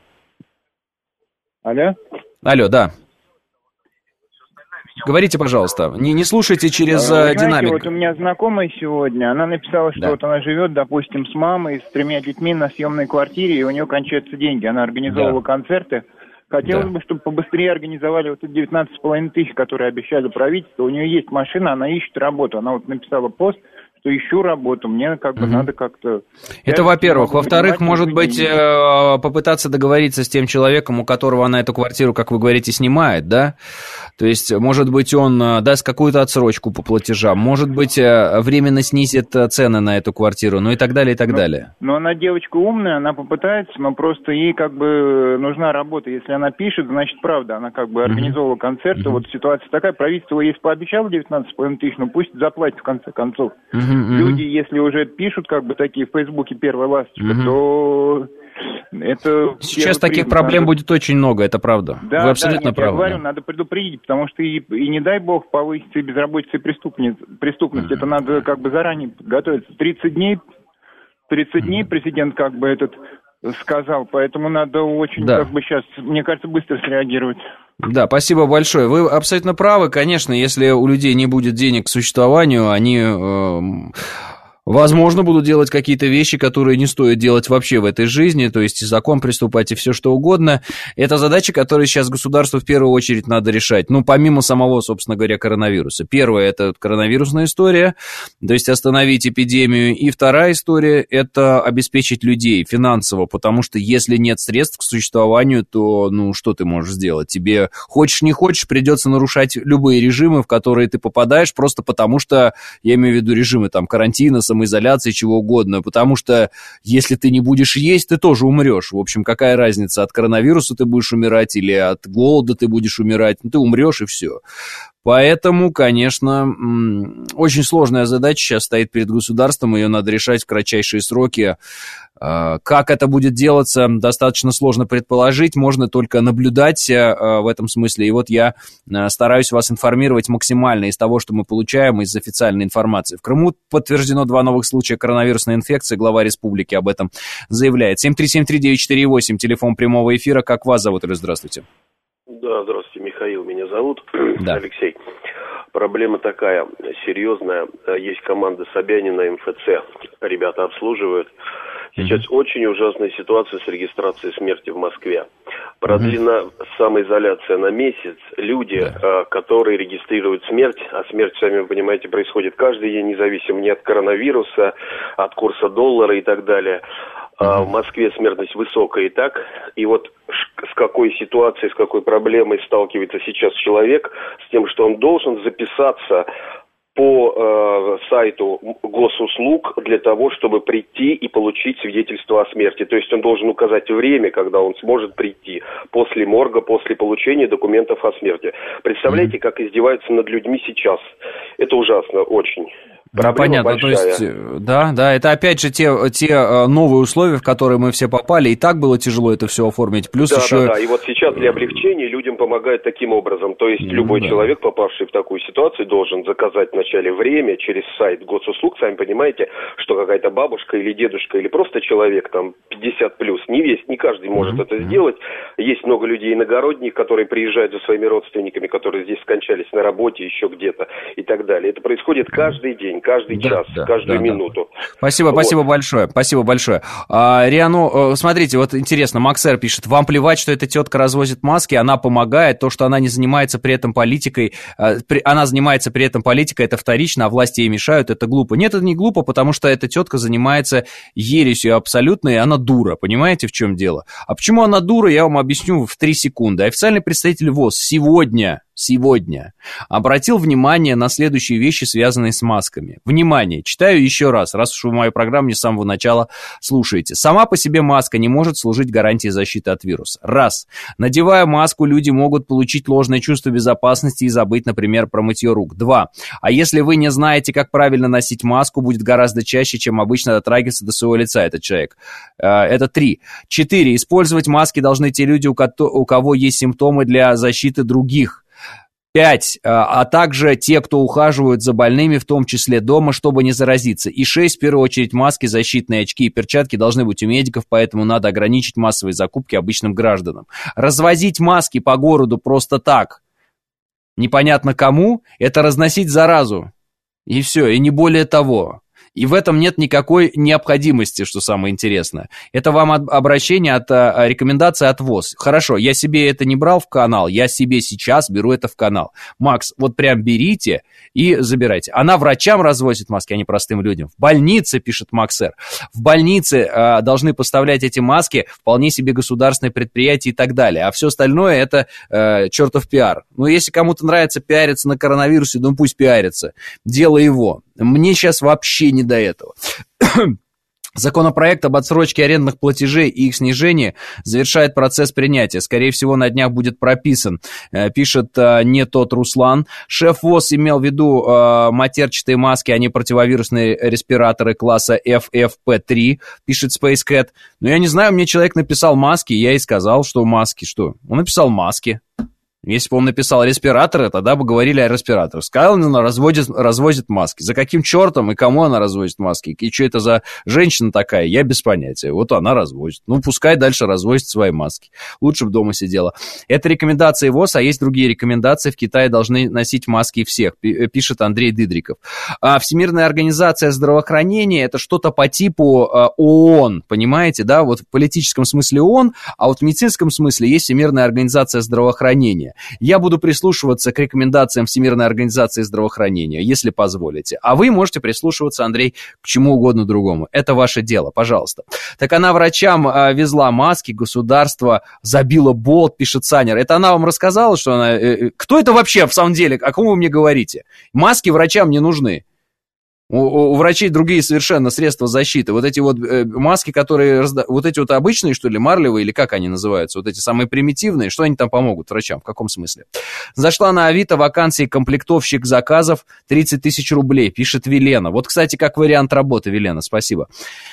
Алло, да. Говорите, пожалуйста, не слушайте через динамик. Вот у меня знакомая сегодня, она написала, что вот она живет, допустим, с мамой, с 3 детьми на съемной квартире, и у нее кончаются деньги. Она организовывала концерты. Хотелось бы, чтобы побыстрее организовали вот эти 19,5 тысяч, которые обещали правительство. У нее есть машина, она ищет работу. Она вот написала пост, что ищу работу, мне как бы надо как-то... Это во-первых. Во-вторых, может быть, попытаться договориться с тем человеком, у которого она эту квартиру, как вы говорите, снимает, да? То есть, может быть, он даст какую-то отсрочку по платежам, может быть, временно снизит цены на эту квартиру, ну и так далее, и так далее. Но она девочка умная, она попытается, но просто ей как бы нужна работа. Если она пишет, значит, правда, она как бы организовала концерты. Вот ситуация такая, правительство ей пообещало 19,5 тысяч, ну пусть заплатит в конце концов. Люди, если уже пишут как бы такие в Фейсбуке первая ласточка, то это... Сейчас таких проблем будет очень много, это правда. Да, вы абсолютно правы. Я говорю, надо предупредить, потому что и не дай бог повысится и безработица, и преступность. Это надо как бы заранее подготовиться. 30 дней президент как бы этот сказал, поэтому надо очень как бы сейчас, мне кажется, быстро среагировать. Да, спасибо большое. Вы абсолютно правы. Конечно, если у людей не будет денег к существованию, они... возможно, будут делать какие-то вещи, которые не стоит делать вообще в этой жизни, то есть и закон приступать, и все что угодно. Это задача, которую сейчас государству в первую очередь надо решать. Ну, помимо самого, собственно говоря, коронавируса. Первое – это коронавирусная история, то есть остановить эпидемию. И вторая история – это обеспечить людей финансово, потому что если нет средств к существованию, то, ну, что ты можешь сделать? Тебе, хочешь не хочешь, придется нарушать любые режимы, в которые ты попадаешь, просто потому что, я имею в виду режимы там карантина, самоизоляции, чего угодно, потому что если ты не будешь есть, ты тоже умрешь. В общем, какая разница, от коронавируса ты будешь умирать или от голода ты будешь умирать, ну, ты умрешь и все. Поэтому, конечно, очень сложная задача сейчас стоит перед государством, ее надо решать в кратчайшие сроки. Как это будет делаться, достаточно сложно предположить, можно только наблюдать в этом смысле. И вот я стараюсь вас информировать максимально из того, что мы получаем из официальной информации. В Крыму подтверждено 2 новых случая коронавирусной инфекции, глава республики об этом заявляет. 7373948, телефон прямого эфира. Как вас зовут, Ирина? Здравствуйте. Да, здравствуйте, Михаил меня зовут, да. Алексей. Проблема такая серьезная, есть команда Собянина, МФЦ, ребята обслуживают. Сейчас очень ужасная ситуация с регистрацией смерти в Москве. Продлена самоизоляция на месяц. Люди, которые регистрируют смерть, а смерть, сами вы понимаете, происходит каждый день, независимо ни от коронавируса, от курса доллара и так далее. В Москве смертность высокая и так. И вот с какой ситуацией, с какой проблемой сталкивается сейчас человек, с тем, что он должен записаться по сайту госуслуг для того, чтобы прийти и получить свидетельство о смерти. То есть он должен указать время, когда он сможет прийти после морга, после получения документов о смерти. Представляете, как издеваются над людьми сейчас? Это ужасно очень. Да, понятно, большая. То есть, да, это опять же те новые условия, в которые мы все попали, и так было тяжело это все оформить, плюс еще... Да, и вот сейчас для облегчения людям помогают таким образом, то есть любой человек, попавший в такую ситуацию, должен заказать вначале время через сайт госуслуг, сами понимаете, что какая-то бабушка или дедушка, или просто человек, там, 50+, не каждый может это сделать, есть много людей иногородних, которые приезжают за своими родственниками, которые здесь скончались на работе, еще где-то, и так далее, это происходит каждый день. Каждый час, каждую минуту. Спасибо большое. Риану, смотрите, вот интересно, Максер пишет, вам плевать, что эта тетка развозит маски, она помогает, то, что она не занимается при этом политикой, это вторично, а власти ей мешают, это глупо. Нет, это не глупо, потому что эта тетка занимается ересью абсолютно, и она дура, понимаете, в чем дело? А почему она дура, я вам объясню в 3 секунды. Официальный представитель ВОЗ сегодня обратил внимание на следующие вещи, связанные с масками. Внимание, читаю еще раз уж вы мою программу не с самого начала слушаете. Сама по себе маска не может служить гарантией защиты от вируса. Раз. Надевая маску, люди могут получить ложное чувство безопасности и забыть, например, про мытье рук. 2. А если вы не знаете, как правильно носить маску, будет гораздо чаще, чем обычно дотрагиваться до своего лица этот человек. Это 3. 4. Использовать маски должны те люди, у кого есть симптомы для защиты других. 5. А также те, кто ухаживают за больными, в том числе дома, чтобы не заразиться. И 6. В первую очередь, маски, защитные очки и перчатки должны быть у медиков, поэтому надо ограничить массовые закупки обычным гражданам. Развозить маски по городу просто так, непонятно кому, это разносить заразу. И все, и не более того. И в этом нет никакой необходимости, что самое интересное. Это вам обращение рекомендация от ВОЗ. Хорошо, я себе это не брал в канал, я себе сейчас беру это в канал. Макс, вот прям берите и забирайте. Она врачам развозит маски, а не простым людям. В больнице, пишет Максер, в больнице должны поставлять эти маски вполне себе государственные предприятия и так далее. А все остальное это чертов пиар. Ну, если кому-то нравится пиариться на коронавирусе, ну пусть пиарится. Дело его. Мне сейчас вообще не до этого. Законопроект об отсрочке арендных платежей и их снижении завершает процесс принятия. Скорее всего, на днях будет прописан, пишет не тот Руслан. Шеф ВОЗ имел в виду матерчатые маски, а не противовирусные респираторы класса FFP3, пишет Space Cat. Но я не знаю, мне человек написал маски, я и сказал, что маски. Что? Он написал маски. Если бы он написал респираторы, тогда бы говорили о респираторах. Сказал, она развозит маски. За каким чертом и кому она развозит маски? И что это за женщина такая? Я без понятия. Вот она развозит. Ну, пускай дальше развозит свои маски. Лучше бы дома сидела. Это рекомендации ВОЗ, а есть другие рекомендации. В Китае должны носить маски всех, пишет Андрей Дыдриков. А Всемирная организация здравоохранения – это что-то по типу ООН, понимаете, да? Вот в политическом смысле ООН, а вот в медицинском смысле есть Всемирная организация здравоохранения. Я буду прислушиваться к рекомендациям Всемирной организации здравоохранения, если позволите. А вы можете прислушиваться, Андрей, к чему угодно другому. Это ваше дело, пожалуйста. Так она врачам везла маски, государство забило болт, пишет Санер. Это она вам рассказала, что она... Кто это вообще в самом деле? О ком вы мне говорите? Маски врачам не нужны. У врачей другие совершенно средства защиты. Вот эти вот маски, которые... Вот эти вот обычные, что ли, марлевые, или как они называются? Вот эти самые примитивные. Что они там помогут врачам? В каком смысле? Зашла на Авито вакансии комплектовщик заказов 30 тысяч рублей, пишет Велена. Вот, кстати, как вариант работы, Велена, спасибо.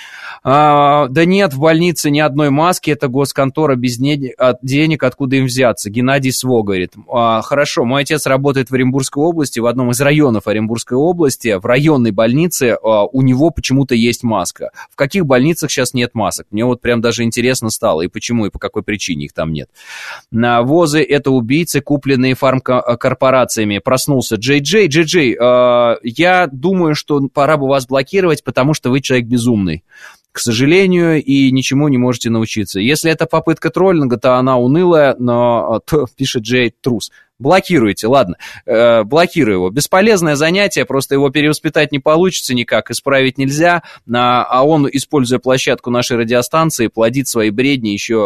Да нет, в больнице ни одной маски, это госконтора без денег, откуда им взяться. Геннадий Сво говорит. Хорошо, мой отец работает в Оренбургской области, в одном из районов Оренбургской области, в районной больнице у него почему-то есть маска. В каких больницах сейчас нет масок? Мне вот прям даже интересно стало, и почему, и по какой причине их там нет. ВОЗы — это убийцы, купленные фармкорпорациями. Проснулся Джей-Джей. Джей-Джей, я думаю, что пора бы вас блокировать, потому что вы человек безумный. К сожалению, и ничему не можете научиться. Если это попытка троллинга, то она унылая, но, пишет Джей, трус. Блокируйте, ладно, блокирую его. Бесполезное занятие, просто его перевоспитать не получится никак, исправить нельзя, а он, используя площадку нашей радиостанции, плодит свои бредни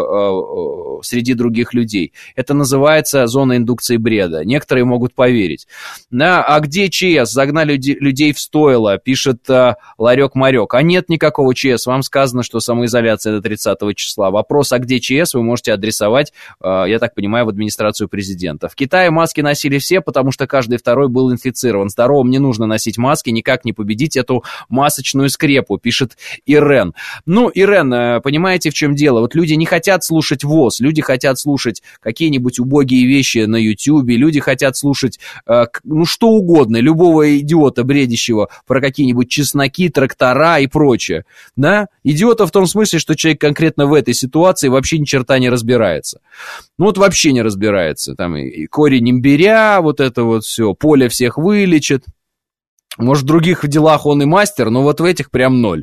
еще среди других людей. Это называется зона индукции бреда. Некоторые могут поверить. А где ЧС? Загнали людей в стойло, пишет Ларек-Марек. А нет никакого ЧС. Вам сказано, что самоизоляция до 30 числа. Вопрос, а где ЧС, вы можете адресовать, я так понимаю, в администрацию президента. В Китае маски носили все, потому что каждый второй был инфицирован. Здоровым не нужно носить маски, никак не победить эту масочную скрепу, пишет Ирен. Ну, Ирен, понимаете, в чем дело? Вот люди не хотят слушать ВОЗ, люди хотят слушать какие-нибудь убогие вещи на Ютьюбе, люди хотят слушать, ну, что угодно, любого идиота бредящего про какие-нибудь чесноки, трактора и прочее, да? Идиота в том смысле, что человек конкретно в этой ситуации вообще ни черта не разбирается. Ну, вот вообще не разбирается. Там и корень имбиря, вот это вот все, поле всех вылечит. Может, в других делах он и мастер, но вот в этих прям ноль.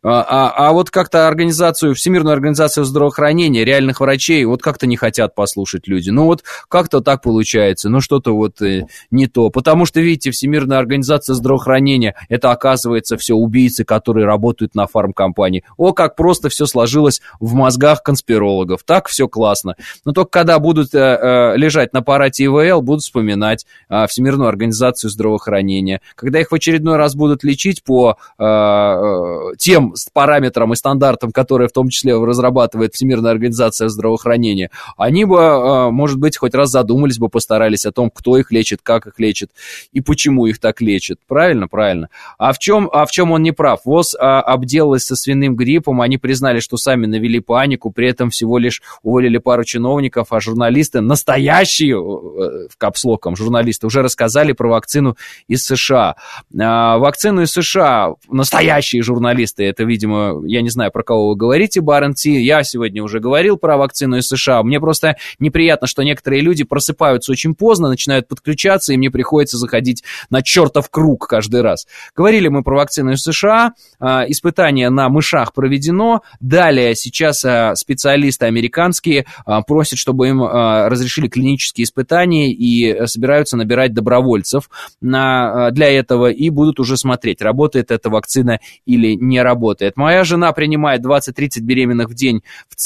А вот как-то Всемирную организацию здравоохранения, реальных врачей, вот как-то не хотят послушать люди. Ну вот как-то так получается, ну что-то вот не то. Потому что, видите, Всемирная организация здравоохранения, это, оказывается, все убийцы, которые работают на фармкомпании. О, как просто все сложилось в мозгах конспирологов. Так все классно. Но только когда будут лежать на аппарате ИВЛ, будут вспоминать Всемирную организацию здравоохранения. Когда их в очередной раз будут лечить по тем параметрам и стандартам, которые в том числе разрабатывает Всемирная организация здравоохранения, они бы, может быть, хоть раз задумались бы, постарались о том, кто их лечит, как их лечит и почему их так лечат. Правильно? Правильно. А в чем он не прав? ВОЗ обделалась со свиным гриппом, они признали, что сами навели панику, при этом всего лишь уволили пару чиновников, а журналисты, настоящие, в капслоком журналисты, уже рассказали про вакцину из США. Вакцину из США, настоящие журналисты, это, видимо, я не знаю, про кого вы говорите, Барен Ти, я сегодня уже говорил про вакцину из США. Мне просто неприятно, что некоторые люди просыпаются очень поздно, начинают подключаться, и мне приходится заходить на чертов круг каждый раз. Говорили мы про вакцину из США, испытание на мышах проведено, далее сейчас специалисты американские просят, чтобы им разрешили клинические испытания и собираются набирать добровольцев для этого и будут уже смотреть, работает эта вакцина или не работает. Моя жена принимает 20-30 беременных в день в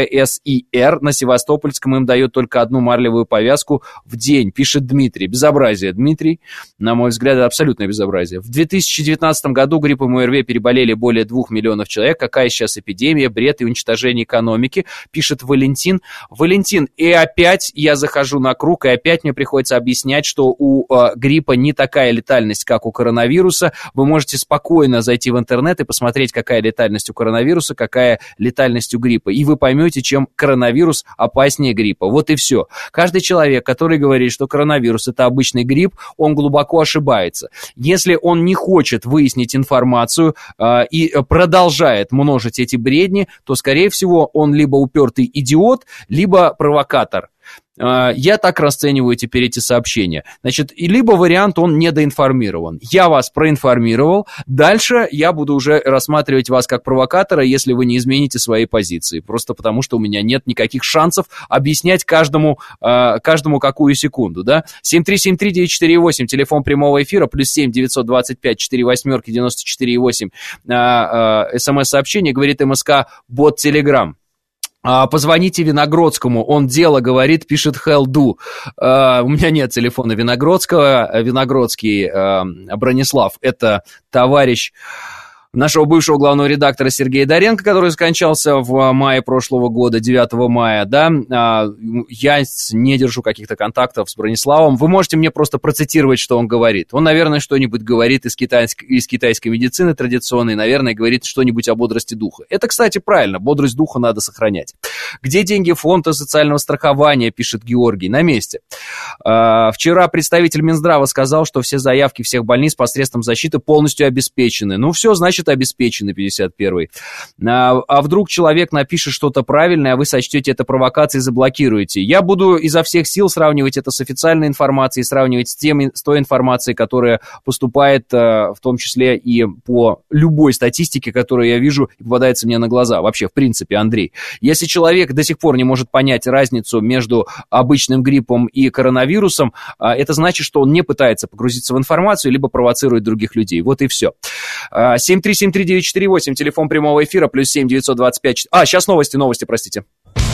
ЦПСИР. На Севастопольском им дают только одну марлевую повязку в день, пишет Дмитрий. Безобразие, Дмитрий. На мой взгляд, это абсолютное безобразие. В 2019 году гриппом и ОРВИ переболели более 2 миллионов человек. Какая сейчас эпидемия, бред и уничтожение экономики, пишет Валентин. Валентин, и опять я захожу на круг, и опять мне приходится объяснять, что у гриппа не такая летальность, как у коронавируса. Вы можете спокойно зайти в интернет и посмотреть, какая летальность у коронавируса, какая летальность у гриппа. И вы поймете, чем коронавирус опаснее гриппа. Вот и все. Каждый человек, который говорит, что коронавирус – это обычный грипп, он глубоко ошибается. Если он не хочет выяснить информацию и продолжает множить эти бредни, то, скорее всего, он либо упертый идиот, либо провокатор. Я так расцениваю теперь эти сообщения. Значит, либо вариант, он недоинформирован. Я вас проинформировал. Дальше я буду уже рассматривать вас как провокатора, если вы не измените свои позиции. Просто потому, что у меня нет никаких шансов объяснять каждому какую секунду, да? 7373948, телефон прямого эфира, +7 925 48 94 8. СМС-сообщение, говорит МСК, бот Телеграм. Позвоните Виногродскому, он дело говорит, пишет Хелду. У меня нет телефона Виногродского. Виногродский Бронислав, это товарищ нашего бывшего главного редактора Сергея Доренко, который скончался в мае прошлого года, 9 мая, да, я не держу каких-то контактов с Брониславом. Вы можете мне просто процитировать, что он говорит. Он, наверное, что-нибудь говорит из китайской медицины традиционной, наверное, говорит что-нибудь о бодрости духа. Это, кстати, правильно, бодрость духа надо сохранять. Где деньги фонда социального страхования, пишет Георгий, на месте. Вчера представитель Минздрава сказал, что все заявки всех больниц посредством защиты полностью обеспечены. Ну, все, значит, обеспечены, 51-й. А вдруг человек напишет что-то правильное, а вы сочтете это провокацией и заблокируете. Я буду изо всех сил сравнивать это с официальной информацией, сравнивать с той информацией, которая поступает в том числе и по любой статистике, которую я вижу и попадается мне на глаза. Вообще, в принципе, Андрей. Если человек до сих пор не может понять разницу между обычным гриппом и коронавирусом, это значит, что он не пытается погрузиться в информацию, либо провоцирует других людей. Вот и все. 7373948, телефон прямого эфира, +7 925... сейчас новости, простите.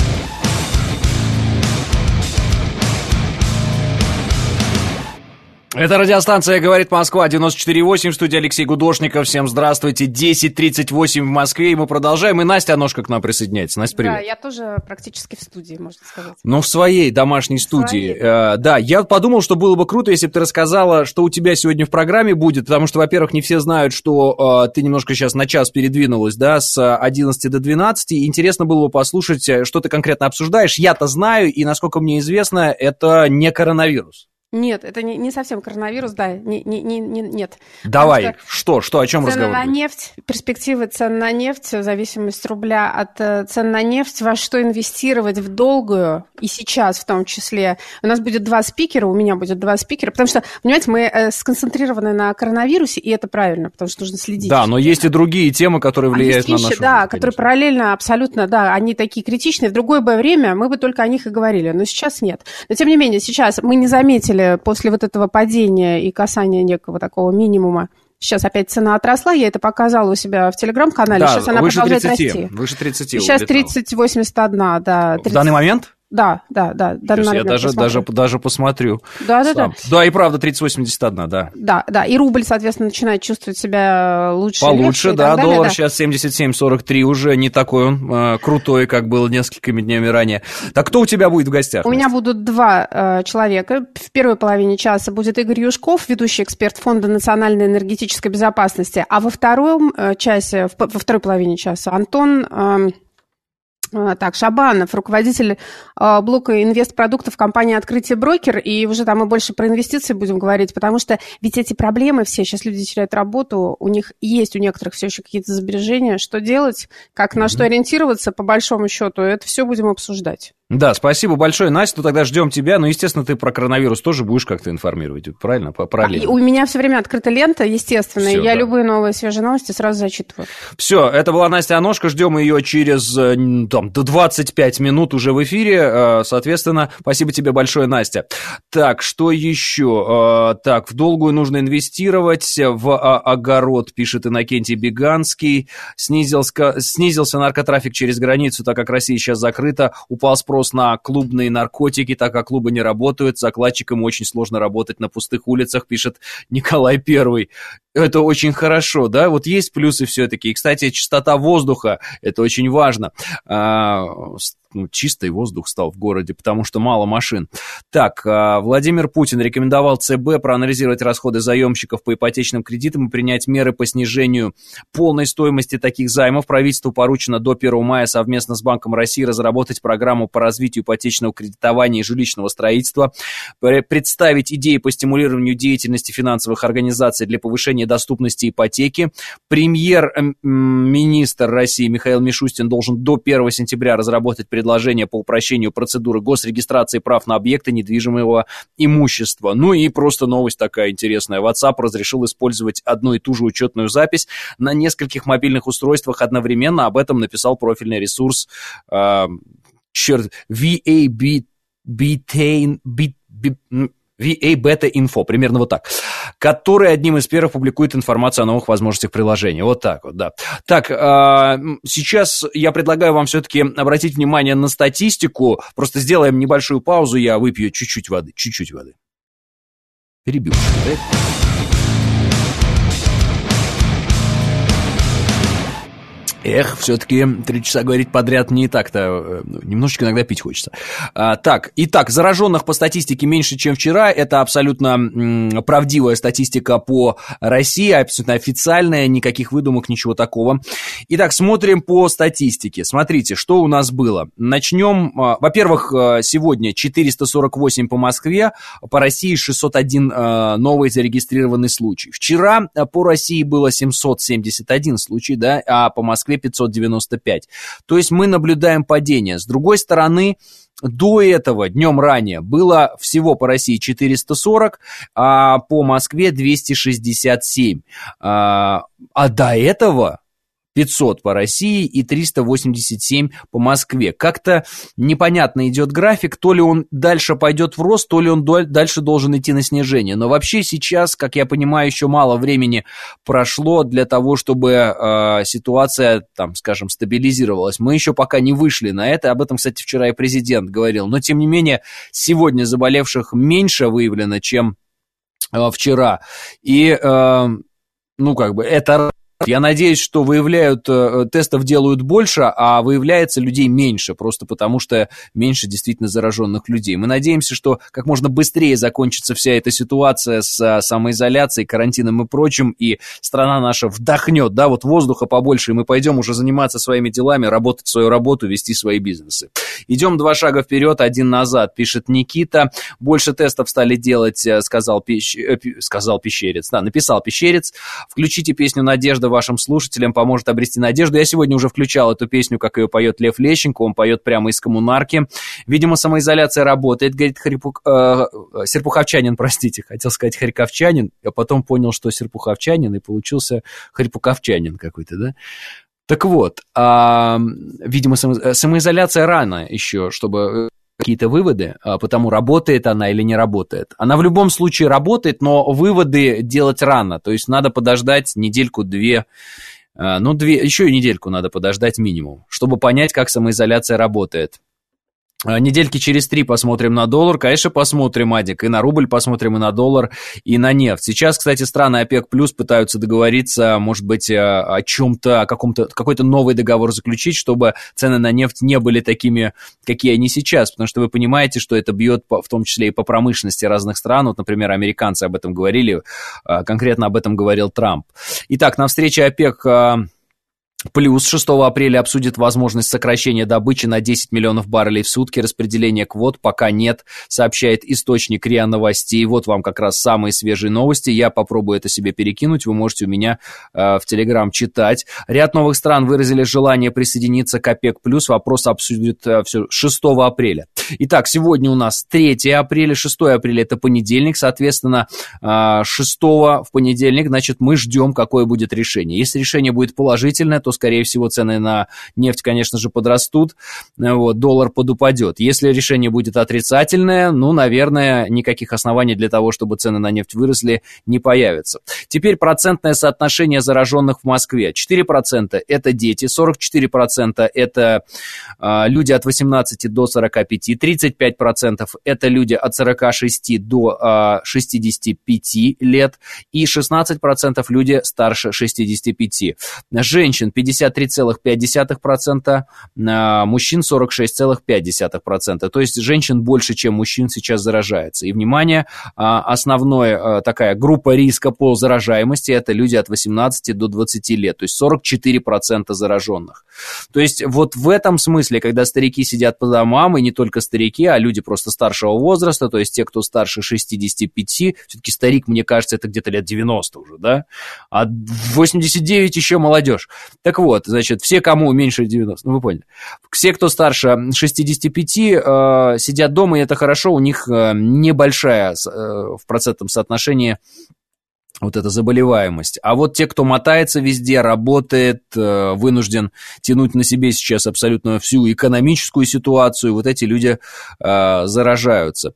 Это радиостанция «Говорит Москва», 94.8, в студии Алексей Гудошников. Всем здравствуйте, 10:38 в Москве, и мы продолжаем. И Настя Аношка к нам присоединяется. Настя, привет. Да, я тоже практически в студии, можно сказать. Ну, в своей домашней студии. Да, я подумал, что было бы круто, если бы ты рассказала, что у тебя сегодня в программе будет, потому что, во-первых, не все знают, что ты немножко сейчас на час передвинулась, да, с 11 до 12, и интересно было бы послушать, что ты конкретно обсуждаешь. Я-то знаю, и, насколько мне известно, это не коронавирус. Нет, это не совсем коронавирус, да, нет. Давай, что, о чем разговор? Цены на нефть, перспективы цен на нефть, зависимость рубля от цен на нефть, во что инвестировать в долгую, и сейчас в том числе. У нас будет 2 спикера, у меня будет 2 спикера, потому что, понимаете, мы сконцентрированы на коронавирусе, и это правильно, потому что нужно следить. Да, но есть и другие темы, которые влияют на нашу жизнь. Да, которые параллельно, абсолютно, да, они такие критичные. В другое бы время мы бы только о них и говорили, но сейчас нет. Но, тем не менее, сейчас мы не заметили после вот этого падения и касания некого такого минимума. Сейчас опять цена отросла, я это показала у себя в Телеграм-канале, да, сейчас она продолжает расти. Выше 30 сейчас 30,81, да. 30... В данный момент? Да. Сейчас я даже посмотрю. Да. Да, и правда, 30,81, да. Да, и рубль, соответственно, начинает чувствовать себя лучше. Получше, да, доллар сейчас 77,43, уже не такой он крутой, как был несколькими днями ранее. Так кто у тебя будет в гостях? У меня будут 2 человека. В первой половине часа будет Игорь Юшков, ведущий эксперт Фонда национальной энергетической безопасности, а во второй половине часа Антон Так, Шабанов, руководитель блока инвестпродуктов компании «Открытие брокер», и уже там мы больше про инвестиции будем говорить, потому что ведь эти проблемы все, сейчас люди теряют работу, у них есть у некоторых все еще какие-то сбережения, что делать, как на что ориентироваться, по большому счету, это все будем обсуждать. Да, спасибо большое, Настя, тогда ждем тебя, ну, естественно, ты про коронавирус тоже будешь как-то информировать, правильно, параллельно? У меня все время открыта лента, естественно, Всё, я да. любые новые свежие новости сразу зачитываю. Все, это была Настя Аношко, ждем ее через там, 25 минут уже в эфире, соответственно, спасибо тебе большое, Настя. Так, что еще? Так, в долгую нужно инвестировать, в огород, пишет Иннокентий Беганский, снизился наркотрафик через границу, так как Россия сейчас закрыта, упал спрос на клубные наркотики, так как клубы не работают, закладчикам очень сложно работать на пустых улицах, пишет Николай I. Это очень хорошо, да, вот есть плюсы все-таки. И, кстати, чистота воздуха, это очень важно. Чистый воздух стал в городе, потому что мало машин. Так, Владимир Путин рекомендовал ЦБ проанализировать расходы заемщиков по ипотечным кредитам и принять меры по снижению полной стоимости таких займов. Правительству поручено до 1 мая совместно с Банком России разработать программу по развитию ипотечного кредитования и жилищного строительства, представить идеи по стимулированию деятельности финансовых организаций для повышения доступности ипотеки. Премьер-министр России Михаил Мишустин должен до 1 сентября разработать предложение по упрощению процедуры госрегистрации прав на объекты недвижимого имущества. Ну и просто новость такая интересная. WhatsApp разрешил использовать одну и ту же учетную запись на нескольких мобильных устройствах одновременно. Об этом написал профильный ресурс VA Beta Info, примерно вот так, который одним из первых публикует информацию о новых возможностях приложения. Вот так вот, да. Так, сейчас я предлагаю вам все-таки обратить внимание на статистику. Просто сделаем небольшую паузу, я выпью чуть-чуть воды. Перебил. Эх, все-таки 3 часа говорить подряд не так-то, немножечко иногда пить хочется. Итак, зараженных по статистике меньше, чем вчера. Это абсолютно правдивая статистика по России, абсолютно официальная, никаких выдумок, ничего такого. Итак, смотрим по статистике. Смотрите, что у нас было. Начнем, во-первых, сегодня 448 по Москве, по России 601 новый зарегистрированный случай. Вчера по России было 771 случай, да, а по Москве 595. То есть мы наблюдаем падение. С другой стороны, до этого, днем ранее, было всего по России 440, а по Москве 267. А до этого 500 по России и 387 по Москве. Как-то непонятно идет график, то ли он дальше пойдет в рост, то ли он дальше должен идти на снижение. Но вообще сейчас, как я понимаю, еще мало времени прошло для того, чтобы ситуация, там, скажем, стабилизировалась. Мы еще пока не вышли на это, об этом, кстати, вчера и президент говорил. Но, тем не менее, сегодня заболевших меньше выявлено, чем вчера. И, это... Я надеюсь, что тестов делают больше, а выявляется людей меньше, просто потому что меньше действительно зараженных людей. Мы надеемся, что как можно быстрее закончится вся эта ситуация с самоизоляцией, карантином и прочим, и страна наша вдохнет, да, вот воздуха побольше, и мы пойдем уже заниматься своими делами, работать свою работу, вести свои бизнесы. Идем 2 шага вперед, 1 назад, пишет Никита. Больше тестов стали делать, написал Пещерец. Включите песню «Надежда» вашим слушателям, поможет обрести надежду. Я сегодня уже включал эту песню, как ее поет Лев Лещенко, он поет прямо из «Коммунарки». Видимо, самоизоляция работает, говорит Серпуховчанин, хотел сказать Харьковчанин, а потом понял, что Серпуховчанин, и получился Харьковчанин какой-то, да? Так вот, видимо, самоизоляция рано еще, чтобы... какие-то выводы, потому работает она или не работает. Она в любом случае работает, но выводы делать рано, то есть надо подождать недельку-две, еще и недельку надо подождать минимум, чтобы понять, как самоизоляция работает. Недельки через 3 посмотрим на доллар, конечно, посмотрим, Адик, и на рубль посмотрим, и на доллар, и на нефть. Сейчас, кстати, страны ОПЕК+ пытаются договориться, может быть, о чем-то, какой-то новый договор заключить, чтобы цены на нефть не были такими, какие они сейчас, потому что вы понимаете, что это бьет в том числе и по промышленности разных стран. Вот, например, американцы об этом говорили, конкретно об этом говорил Трамп. Итак, на встрече ОПЕК Плюс 6 апреля обсудит возможность сокращения добычи на 10 миллионов баррелей в сутки. Распределения квот пока нет, сообщает источник РИА Новостей. Вот вам как раз самые свежие новости. Я попробую это себе перекинуть. Вы можете у меня в Телеграм читать. Ряд новых стран выразили желание присоединиться к ОПЕК+. Вопрос обсудит 6 апреля. Итак, сегодня у нас 3 апреля, 6 апреля это понедельник, соответственно, 6 в понедельник, значит, мы ждем, какое будет решение. Если решение будет положительное, то, скорее всего, цены на нефть, конечно же, подрастут, вот, доллар подупадет. Если решение будет отрицательное, ну, наверное, никаких оснований для того, чтобы цены на нефть выросли, не появится. Теперь процентное соотношение зараженных в Москве. 4% это дети, 44% это люди от 18 до 45, 35% это люди от 46 до 65 лет и 16% люди старше 65. Женщин 53,5%, мужчин 46,5%. То есть женщин больше, чем мужчин сейчас заражается. И, внимание, основная такая группа риска по заражаемости это люди от 18 до 20 лет, то есть 44% зараженных. То есть вот в этом смысле, когда старики сидят по домам, и не только старики, а люди просто старшего возраста, то есть те, кто старше 65, все-таки старик, мне кажется, это где-то лет 90 уже, да? А 89 еще молодежь. Так вот, значит, все, кому меньше 90, ну вы поняли. Все, кто старше 65, сидят дома, и это хорошо, у них небольшая в процентном соотношении вот эта заболеваемость. А вот те, кто мотается везде, работает, вынужден тянуть на себе сейчас абсолютно всю экономическую ситуацию, вот эти люди заражаются.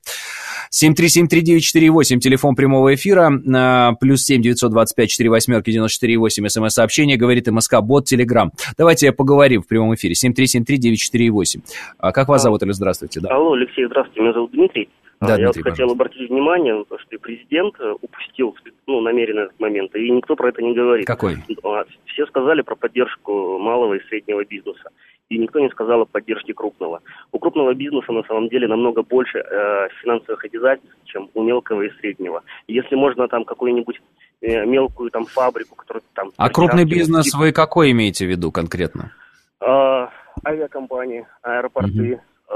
7373948, телефон прямого эфира, плюс 7 925 48 94 8, смс-сообщение, говорит МСК-бот, Телеграм. Давайте поговорим в прямом эфире. 7373948. Как вас зовут, или здравствуйте? Да. Алло, Алексей, здравствуйте, меня зовут Дмитрий. Да, я Дмитрий, хотел обратить внимание, что и президент упустил намеренно этот момент, и никто про это не говорит. Какой? Все сказали про поддержку малого и среднего бизнеса, и никто не сказал о поддержке крупного. У крупного бизнеса на самом деле намного больше финансовых обязательств, чем у мелкого и среднего. И если можно там какую-нибудь мелкую там фабрику, которую там... А крупный бизнес вы какой имеете в виду конкретно? Авиакомпании, аэропорты.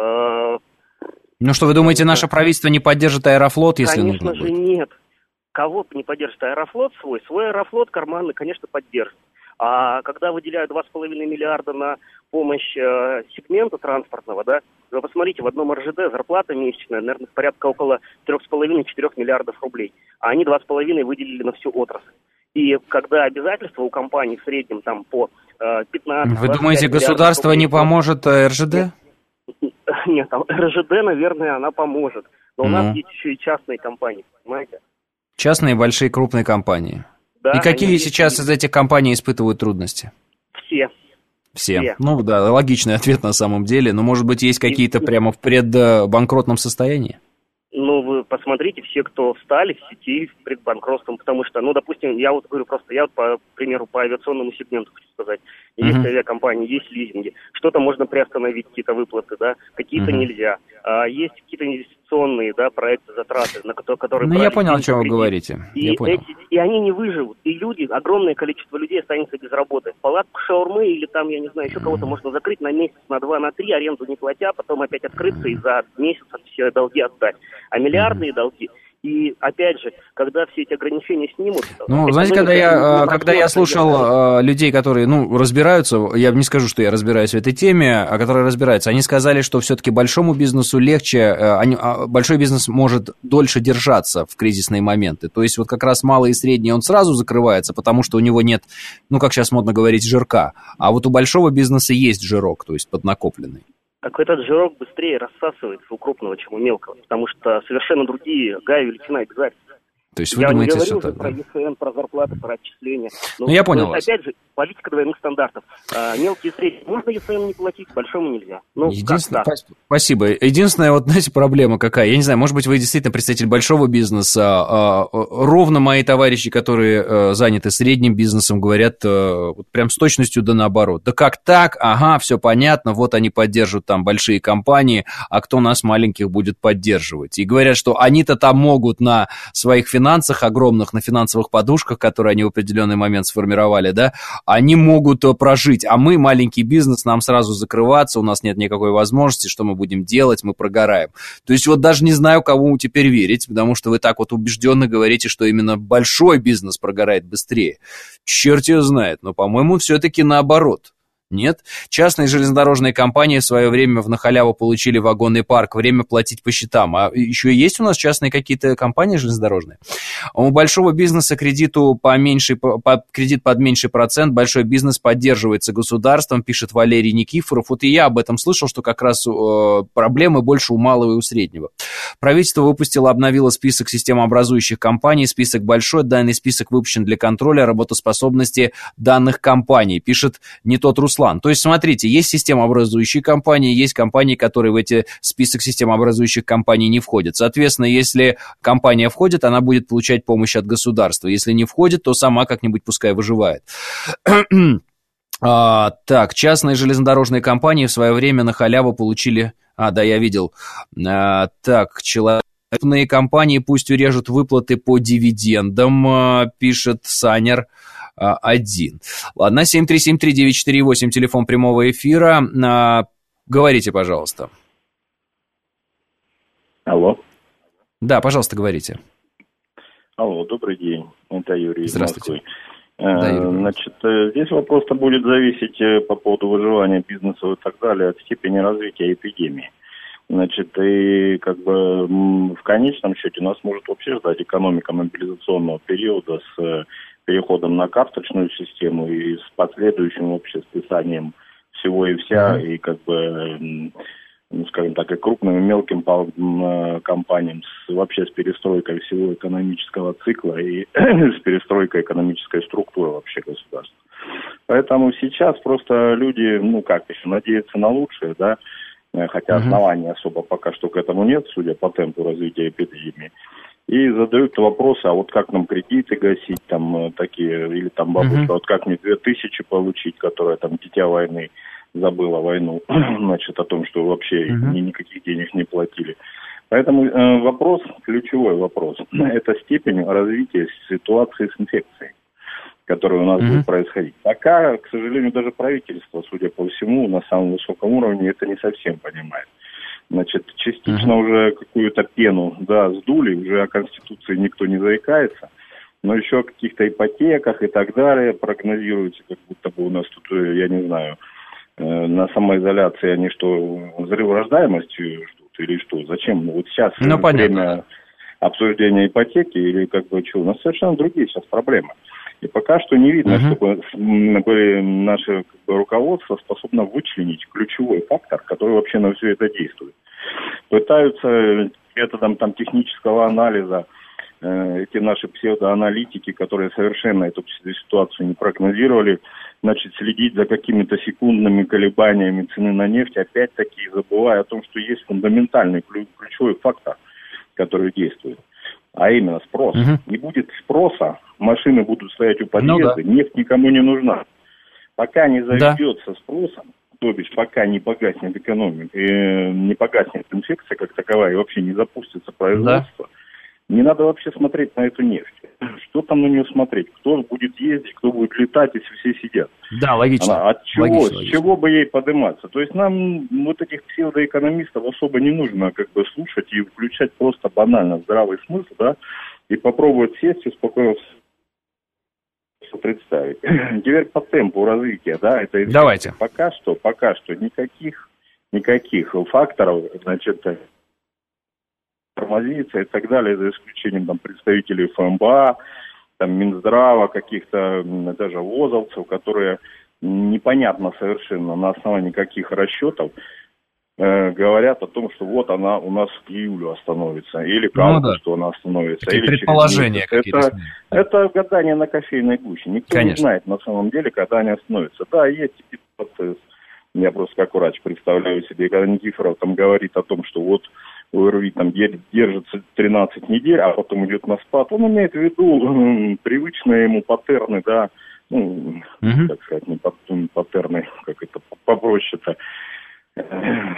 Ну что, вы думаете, наше правительство не поддержит Аэрофлот, если нужно будет? Конечно же нет. Кого не поддержит Аэрофлот свой Аэрофлот карманный, конечно, поддержит. А когда выделяют 2,5 миллиарда на помощь сегменту транспортного, да, вы посмотрите, в одном РЖД зарплата месячная, наверное, порядка около 3,5-4 миллиардов рублей. А они 2,5 выделили на всю отрасль. И когда обязательства у компаний в среднем там по 15... Вы думаете, государство рублей, не поможет РЖД? Нет, там РЖД, наверное, она поможет. Но у нас есть еще и частные компании, понимаете? Частные, большие, крупные компании. Да, и какие сейчас из этих компаний испытывают трудности? Все. Ну да, логичный ответ на самом деле. Но, может быть, есть какие-то прямо в предбанкротном состоянии? Ну, вы посмотрите, все, кто встали в сети перед банкротством, потому что, ну, допустим, я вот говорю просто, я вот, по примеру, по авиационному сегменту хочу сказать. Есть авиакомпании, есть лизинги. Что-то можно приостановить, какие-то выплаты, да, какие-то нельзя. Есть какие-то инвестиционные, да, проекты, затраты, на которые... Ну, я понял, о чем вы говорите. И они не выживут. И люди, огромное количество людей останется без работы. Палатку шаурмы или там, я не знаю, еще кого-то можно закрыть на месяц, на 2, на 3, аренду не платя, потом опять открыться и за месяц все долги отдать. А миллиардные долги... И, опять же, когда все эти ограничения снимут... Ну, знаете, когда я слушал людей, которые, разбираются, я не скажу, что я разбираюсь в этой теме, а которые разбираются, они сказали, что все-таки большому бизнесу легче, большой бизнес может дольше держаться в кризисные моменты. То есть вот как раз малый и средний, он сразу закрывается, потому что у него нет, как сейчас модно говорить, жирка. А вот у большого бизнеса есть жирок, то есть поднакопленный. Так этот жирок быстрее рассасывается у крупного, чем у мелкого, потому что совершенно другие величина обязательств. То есть вы думаете, что так? Я не говорю про ЕСН, про зарплаты, про отчисления. Я понял вас. Опять же, политика двойных стандартов. Мелкие и средние можно ЕСН не платить, большому нельзя. Спасибо. Единственная, знаете, проблема какая? Я не знаю, может быть, вы действительно представитель большого бизнеса. Ровно мои товарищи, которые заняты средним бизнесом, говорят прям с точностью да наоборот. Да как так? Ага, все понятно, вот они поддерживают там большие компании, а кто нас маленьких будет поддерживать? И говорят, что они-то там могут на своих финансах финансах огромных, на финансовых подушках, которые они в определенный момент сформировали, да, они могут прожить, а мы, маленький бизнес, нам сразу закрываться, у нас нет никакой возможности, что мы будем делать, мы прогораем. То есть вот даже не знаю, кому теперь верить, потому что вы так вот убежденно говорите, что именно большой бизнес прогорает быстрее. Черт его знает, но, по-моему, все-таки наоборот. Нет. Частные железнодорожные компании в свое время на халяву получили вагонный парк, время платить по счетам. А еще есть у нас частные какие-то компании железнодорожные? У большого бизнеса кредит под меньший процент, большой бизнес поддерживается государством, пишет Валерий Никифоров. Вот и я об этом слышал, что как раз проблемы больше у малого и у среднего. Правительство обновило список системообразующих компаний, список большой, данный список выпущен для контроля работоспособности данных компаний, пишет не тот Руслан. То есть, смотрите, есть системообразующие компании, есть компании, которые в эти список системообразующих компаний не входят. Соответственно, если компания входит, она будет получать помощь от государства. Если не входит, то сама как-нибудь пускай выживает. Так, частные железнодорожные компании в свое время на халяву получили... да, я видел. Так, человечные компании пусть урежут выплаты по дивидендам, пишет Санер. 1. Ладно, 7373948, телефон прямого эфира. Говорите, пожалуйста. Алло. Да, пожалуйста, говорите. Алло, добрый день. Это Юрий из Москвы. Да, Юрий. Значит, здесь вопрос-то будет зависеть по поводу выживания бизнеса и так далее от степени развития эпидемии. Значит, и как бы в конечном счете нас может вообще ждать экономика мобилизационного периода с переходом на карточную систему и с последующим вообще списанием всего и вся, и как бы, скажем так, и крупным, и мелким компаниям, вообще с перестройкой всего экономического цикла и с перестройкой экономической структуры вообще государства. Поэтому сейчас просто люди, еще надеются на лучшее, да, хотя оснований особо пока что к этому нет, судя по темпу развития эпидемии. И задают вопросы, а вот как нам кредиты гасить, там такие, или там бабушка, вот как мне 2000 получить, которая там дитя войны забыла войну, значит, о том, что вообще никаких денег не платили. Поэтому вопрос, ключевой вопрос, это степень развития ситуации с инфекцией, которая у нас будет происходить. Пока, к сожалению, даже правительство, судя по всему, на самом высоком уровне это не совсем понимает. Значит, частично уже какую-то пену, да, сдули, уже о Конституции никто не заикается, но еще о каких-то ипотеках и так далее прогнозируется, как будто бы у нас тут, я не знаю, на самоизоляции они что, взрыв рождаемости ждут или что? Зачем? Вот сейчас время обсуждения ипотеки или как бы что? У нас совершенно другие сейчас проблемы. И пока что не видно, чтобы наше руководство способно вычленить ключевой фактор, который вообще на все это действует. Пытаются методом технического анализа эти наши псевдоаналитики, которые совершенно эту ситуацию не прогнозировали, значит, следить за какими-то секундными колебаниями цены на нефть, опять-таки забывая о том, что есть фундаментальный ключевой фактор, который действует. А именно спрос. Не будет спроса, машины будут стоять у подъезда, нефть никому не нужна. Пока не заведется спросом, то бишь пока не погаснет экономика, не погаснет инфекция как таковая и вообще не запустится производство, не надо вообще смотреть на эту нефть. Что там на нее смотреть? Кто будет ездить, кто будет летать, если все сидят? Да, логично. От чего, логично. С чего бы ей подниматься? То есть нам вот этих псевдоэкономистов особо не нужно как бы слушать и включать просто банально здравый смысл, да, и попробовать сесть и спокойно представить. Теперь по темпу развития, да, это давайте. Пока что никаких факторов, значит, тормозится и так далее, за исключением представителей ФМБА, Минздрава, каких-то даже вузовцев, которые непонятно совершенно на основании каких расчетов говорят о том, что вот она у нас к июлю остановится, или к августу она остановится. Или предположения какие-то. Это гадание на кофейной гуще. Никто не знает на самом деле, когда они остановятся. Да, есть процесс. Я просто как врач представляю себе, когда Никифоров говорит о том, что вот ОРВИ держится 13 недель, а потом идет на спад, он имеет в виду привычные ему паттерны, да, как сказать, не паттерны, как это попроще-то,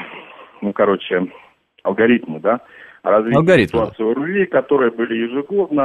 алгоритмы, да, развития ситуации ОРВИ, которые были ежегодно,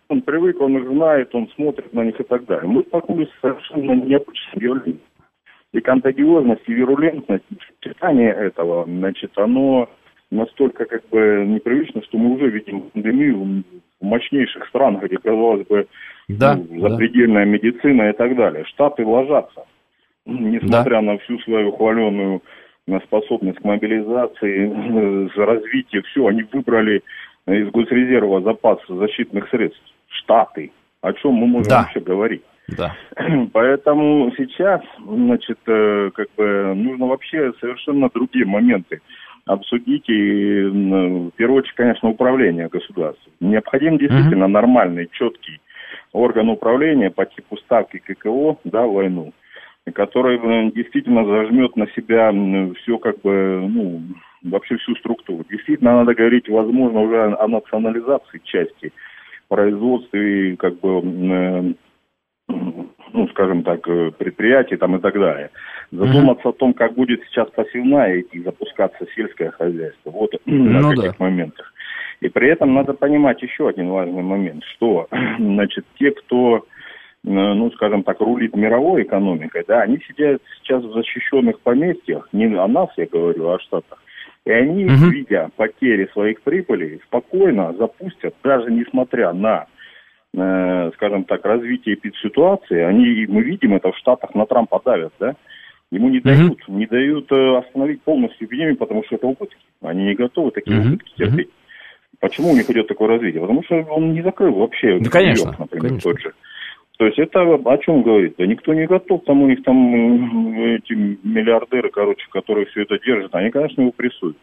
Он привык, он их знает, он смотрит на них и так далее. Мы столкнулись с совершенно необычным явлением. И контагиозность, и вирулентность, и сочетание этого, значит, оно настолько как бы непривычно, что мы уже видим пандемию в мощнейших странах, где, казалось бы, запредельная медицина и так далее. Штаты ложатся, несмотря на всю свою хваленую способность к мобилизации, развитию, все, они выбрали из госрезерва запас защитных средств. Штаты. О чем мы можем вообще говорить? Да. Поэтому сейчас, значит, как бы нужно вообще совершенно другие моменты обсудить и, в первую очередь, конечно, управление государством. Необходим действительно нормальный, четкий орган управления по типу ставки ККО, да, войну, который действительно зажмет на себя все, как бы, ну, вообще всю структуру. Действительно, надо говорить, возможно, уже о национализации части производства и, как бы, ну, скажем так, предприятий там и так далее. Задуматься о том, как будет сейчас посевная идти, запускаться сельское хозяйство. Вот на каких моментах. И при этом надо понимать еще один важный момент, что, значит, те, кто, ну, скажем так, рулит мировой экономикой, да, они сидят сейчас в защищенных поместьях, не о нас, я говорю, а о Штатах, и они, видя потери своих прибылей, спокойно запустят, даже несмотря на, скажем так, развитие эпидситуации, мы видим это в Штатах, на Трампа давят, да, ему не дают остановить полностью эпидемию, потому что это убытки, они не готовы такие убытки терпеть. Почему у них идет такое развитие? Потому что он не закрыл вообще. Да, конечно, например, конечно. Тот же. То есть это о чем говорит? Да никто не готов, там у них там эти миллиардеры, короче, которые все это держат, они, конечно, его прессуют.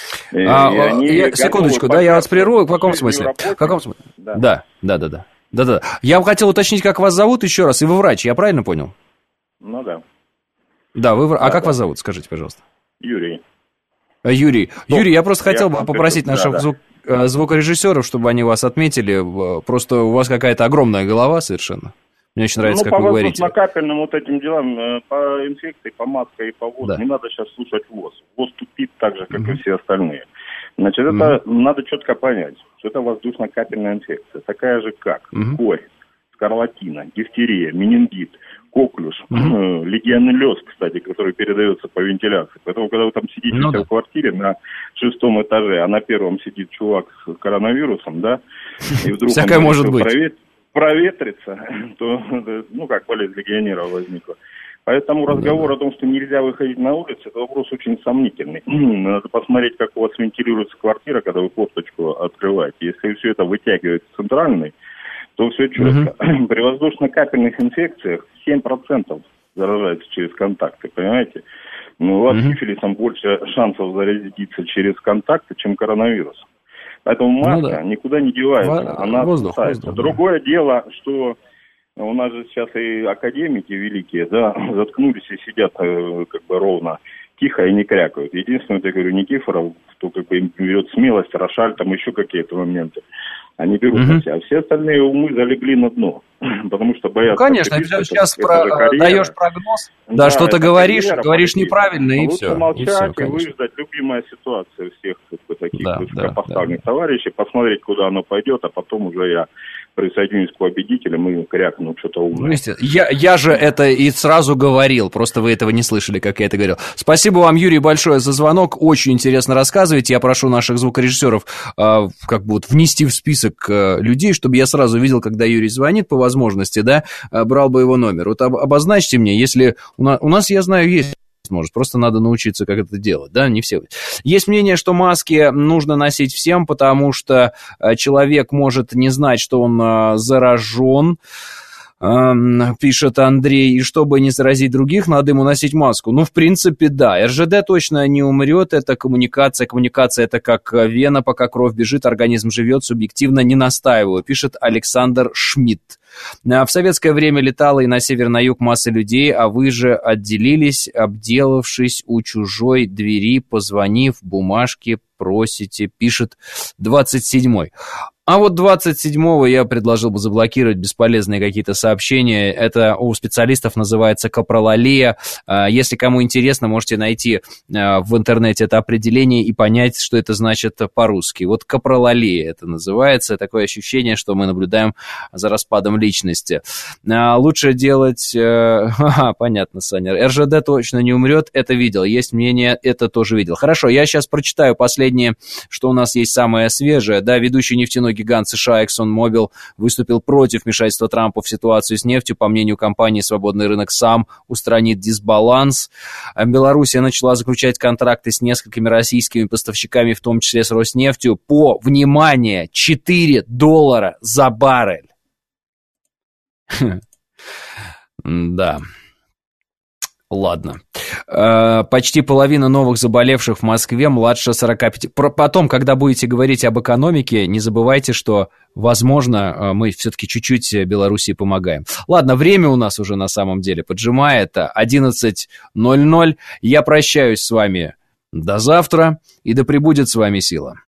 Секундочку, да, я вас прерву. В каком смысле? В каком смысле? Да. Я бы хотел уточнить, как вас зовут еще раз, и вы врач, я правильно понял? Ну да. Да, вы врач. А как вас зовут, скажите, пожалуйста? Юрий, я просто хотел бы попросить наших звукорежиссеров, чтобы они вас отметили. Просто у вас какая-то огромная голова совершенно. Мне очень нравится, как вы говорите. По воздушно-капельным вот этим делам, по инфекции, по матке и по ВОЗ, не надо сейчас слушать ВОЗ. ВОЗ тупит так же, как и все остальные. Значит, это надо четко понять, что это воздушно-капельная инфекция. Такая же, как корь, скарлатина, дифтерия, менингит, коклюш, легионеллез, кстати, который передается по вентиляции. Поэтому, когда вы там сидите в квартире на 6-м этаже, а на 1-м сидит чувак с коронавирусом, да, и вдруг всякое может быть. Проветрится, то, ну, как болезнь легионера возникла. Поэтому разговор о том, что нельзя выходить на улицу, это вопрос очень сомнительный. Надо посмотреть, как у вас вентилируется квартира, когда вы форточку открываете. Если все это вытягивается центральной, то все четко. При воздушно-капельных инфекциях 7% заражаются через контакты, понимаете? Но у вас сифилисом больше шансов заразиться через контакты, чем коронавирусом. Поэтому маска никуда не девается, она остается. Другое дело, что у нас же сейчас и академики великие, да, заткнулись и сидят как бы ровно, тихо и не крякают. Единственное, я говорю, Никифоров, кто как бы им берет смелость, Рошаль, там еще какие-то моменты, они берут на себя. А все остальные умы залегли на дно, потому что боятся. Ну, конечно, сейчас даешь прогноз, да, что-то говоришь неправильно, и все. Лучше молчать и выждать. Любимая ситуация всех таких высокопоставленных товарищей, посмотреть, куда оно пойдет, а потом уже я присоединюсь к победителям и крякну что-то умное. Я же это и сразу говорил, просто вы этого не слышали, как я это говорил. Спасибо вам, Юрий, большое за звонок, очень интересно рассказываете. Я прошу наших звукорежиссеров как бы вот внести в список людей, чтобы я сразу видел, когда Юрий звонит по возможности, да, брал бы его номер. Вот обозначьте мне, если у нас, я знаю, есть может, просто надо научиться, как это делать, да, не все. Есть мнение, что маски нужно носить всем, потому что человек может не знать, что он заражен, пишет Андрей, и чтобы не заразить других, надо ему носить маску. Ну, в принципе, да, РЖД точно не умрет, это коммуникация, это как вена, пока кровь бежит, организм живет, субъективно не настаиваю, пишет Александр Шмидт. В советское время летала и на север, на юг масса людей, а вы же отделились, обделавшись у чужой двери, позвонив, бумажки просите, пишет 27-й. А вот 27-го я предложил бы заблокировать бесполезные какие-то сообщения. Это у специалистов называется капролалия. Если кому интересно, можете найти в интернете это определение и понять, что это значит по-русски. Вот капролалия это называется. Такое ощущение, что мы наблюдаем за распадом личности. Лучше делать... понятно, Саня. РЖД точно не умрет, это видел. Есть мнение, это тоже видел. Хорошо, я сейчас прочитаю последнее, что у нас есть самое свежее. Да, ведущий нефтяной гигант США ExxonMobil выступил против вмешательства Трампа в ситуацию с нефтью. По мнению компании, свободный рынок сам устранит дисбаланс. Белоруссия начала заключать контракты с несколькими российскими поставщиками, в том числе с Роснефтью, по, внимание, $4 за баррель. Да. Ладно. Почти половина новых заболевших в Москве младше 45. Потом, когда будете говорить об экономике, не забывайте, что, возможно, мы все-таки чуть-чуть Белоруссии помогаем. Ладно, время у нас уже на самом деле поджимает. 11:00. Я прощаюсь с вами до завтра, и да пребудет с вами сила.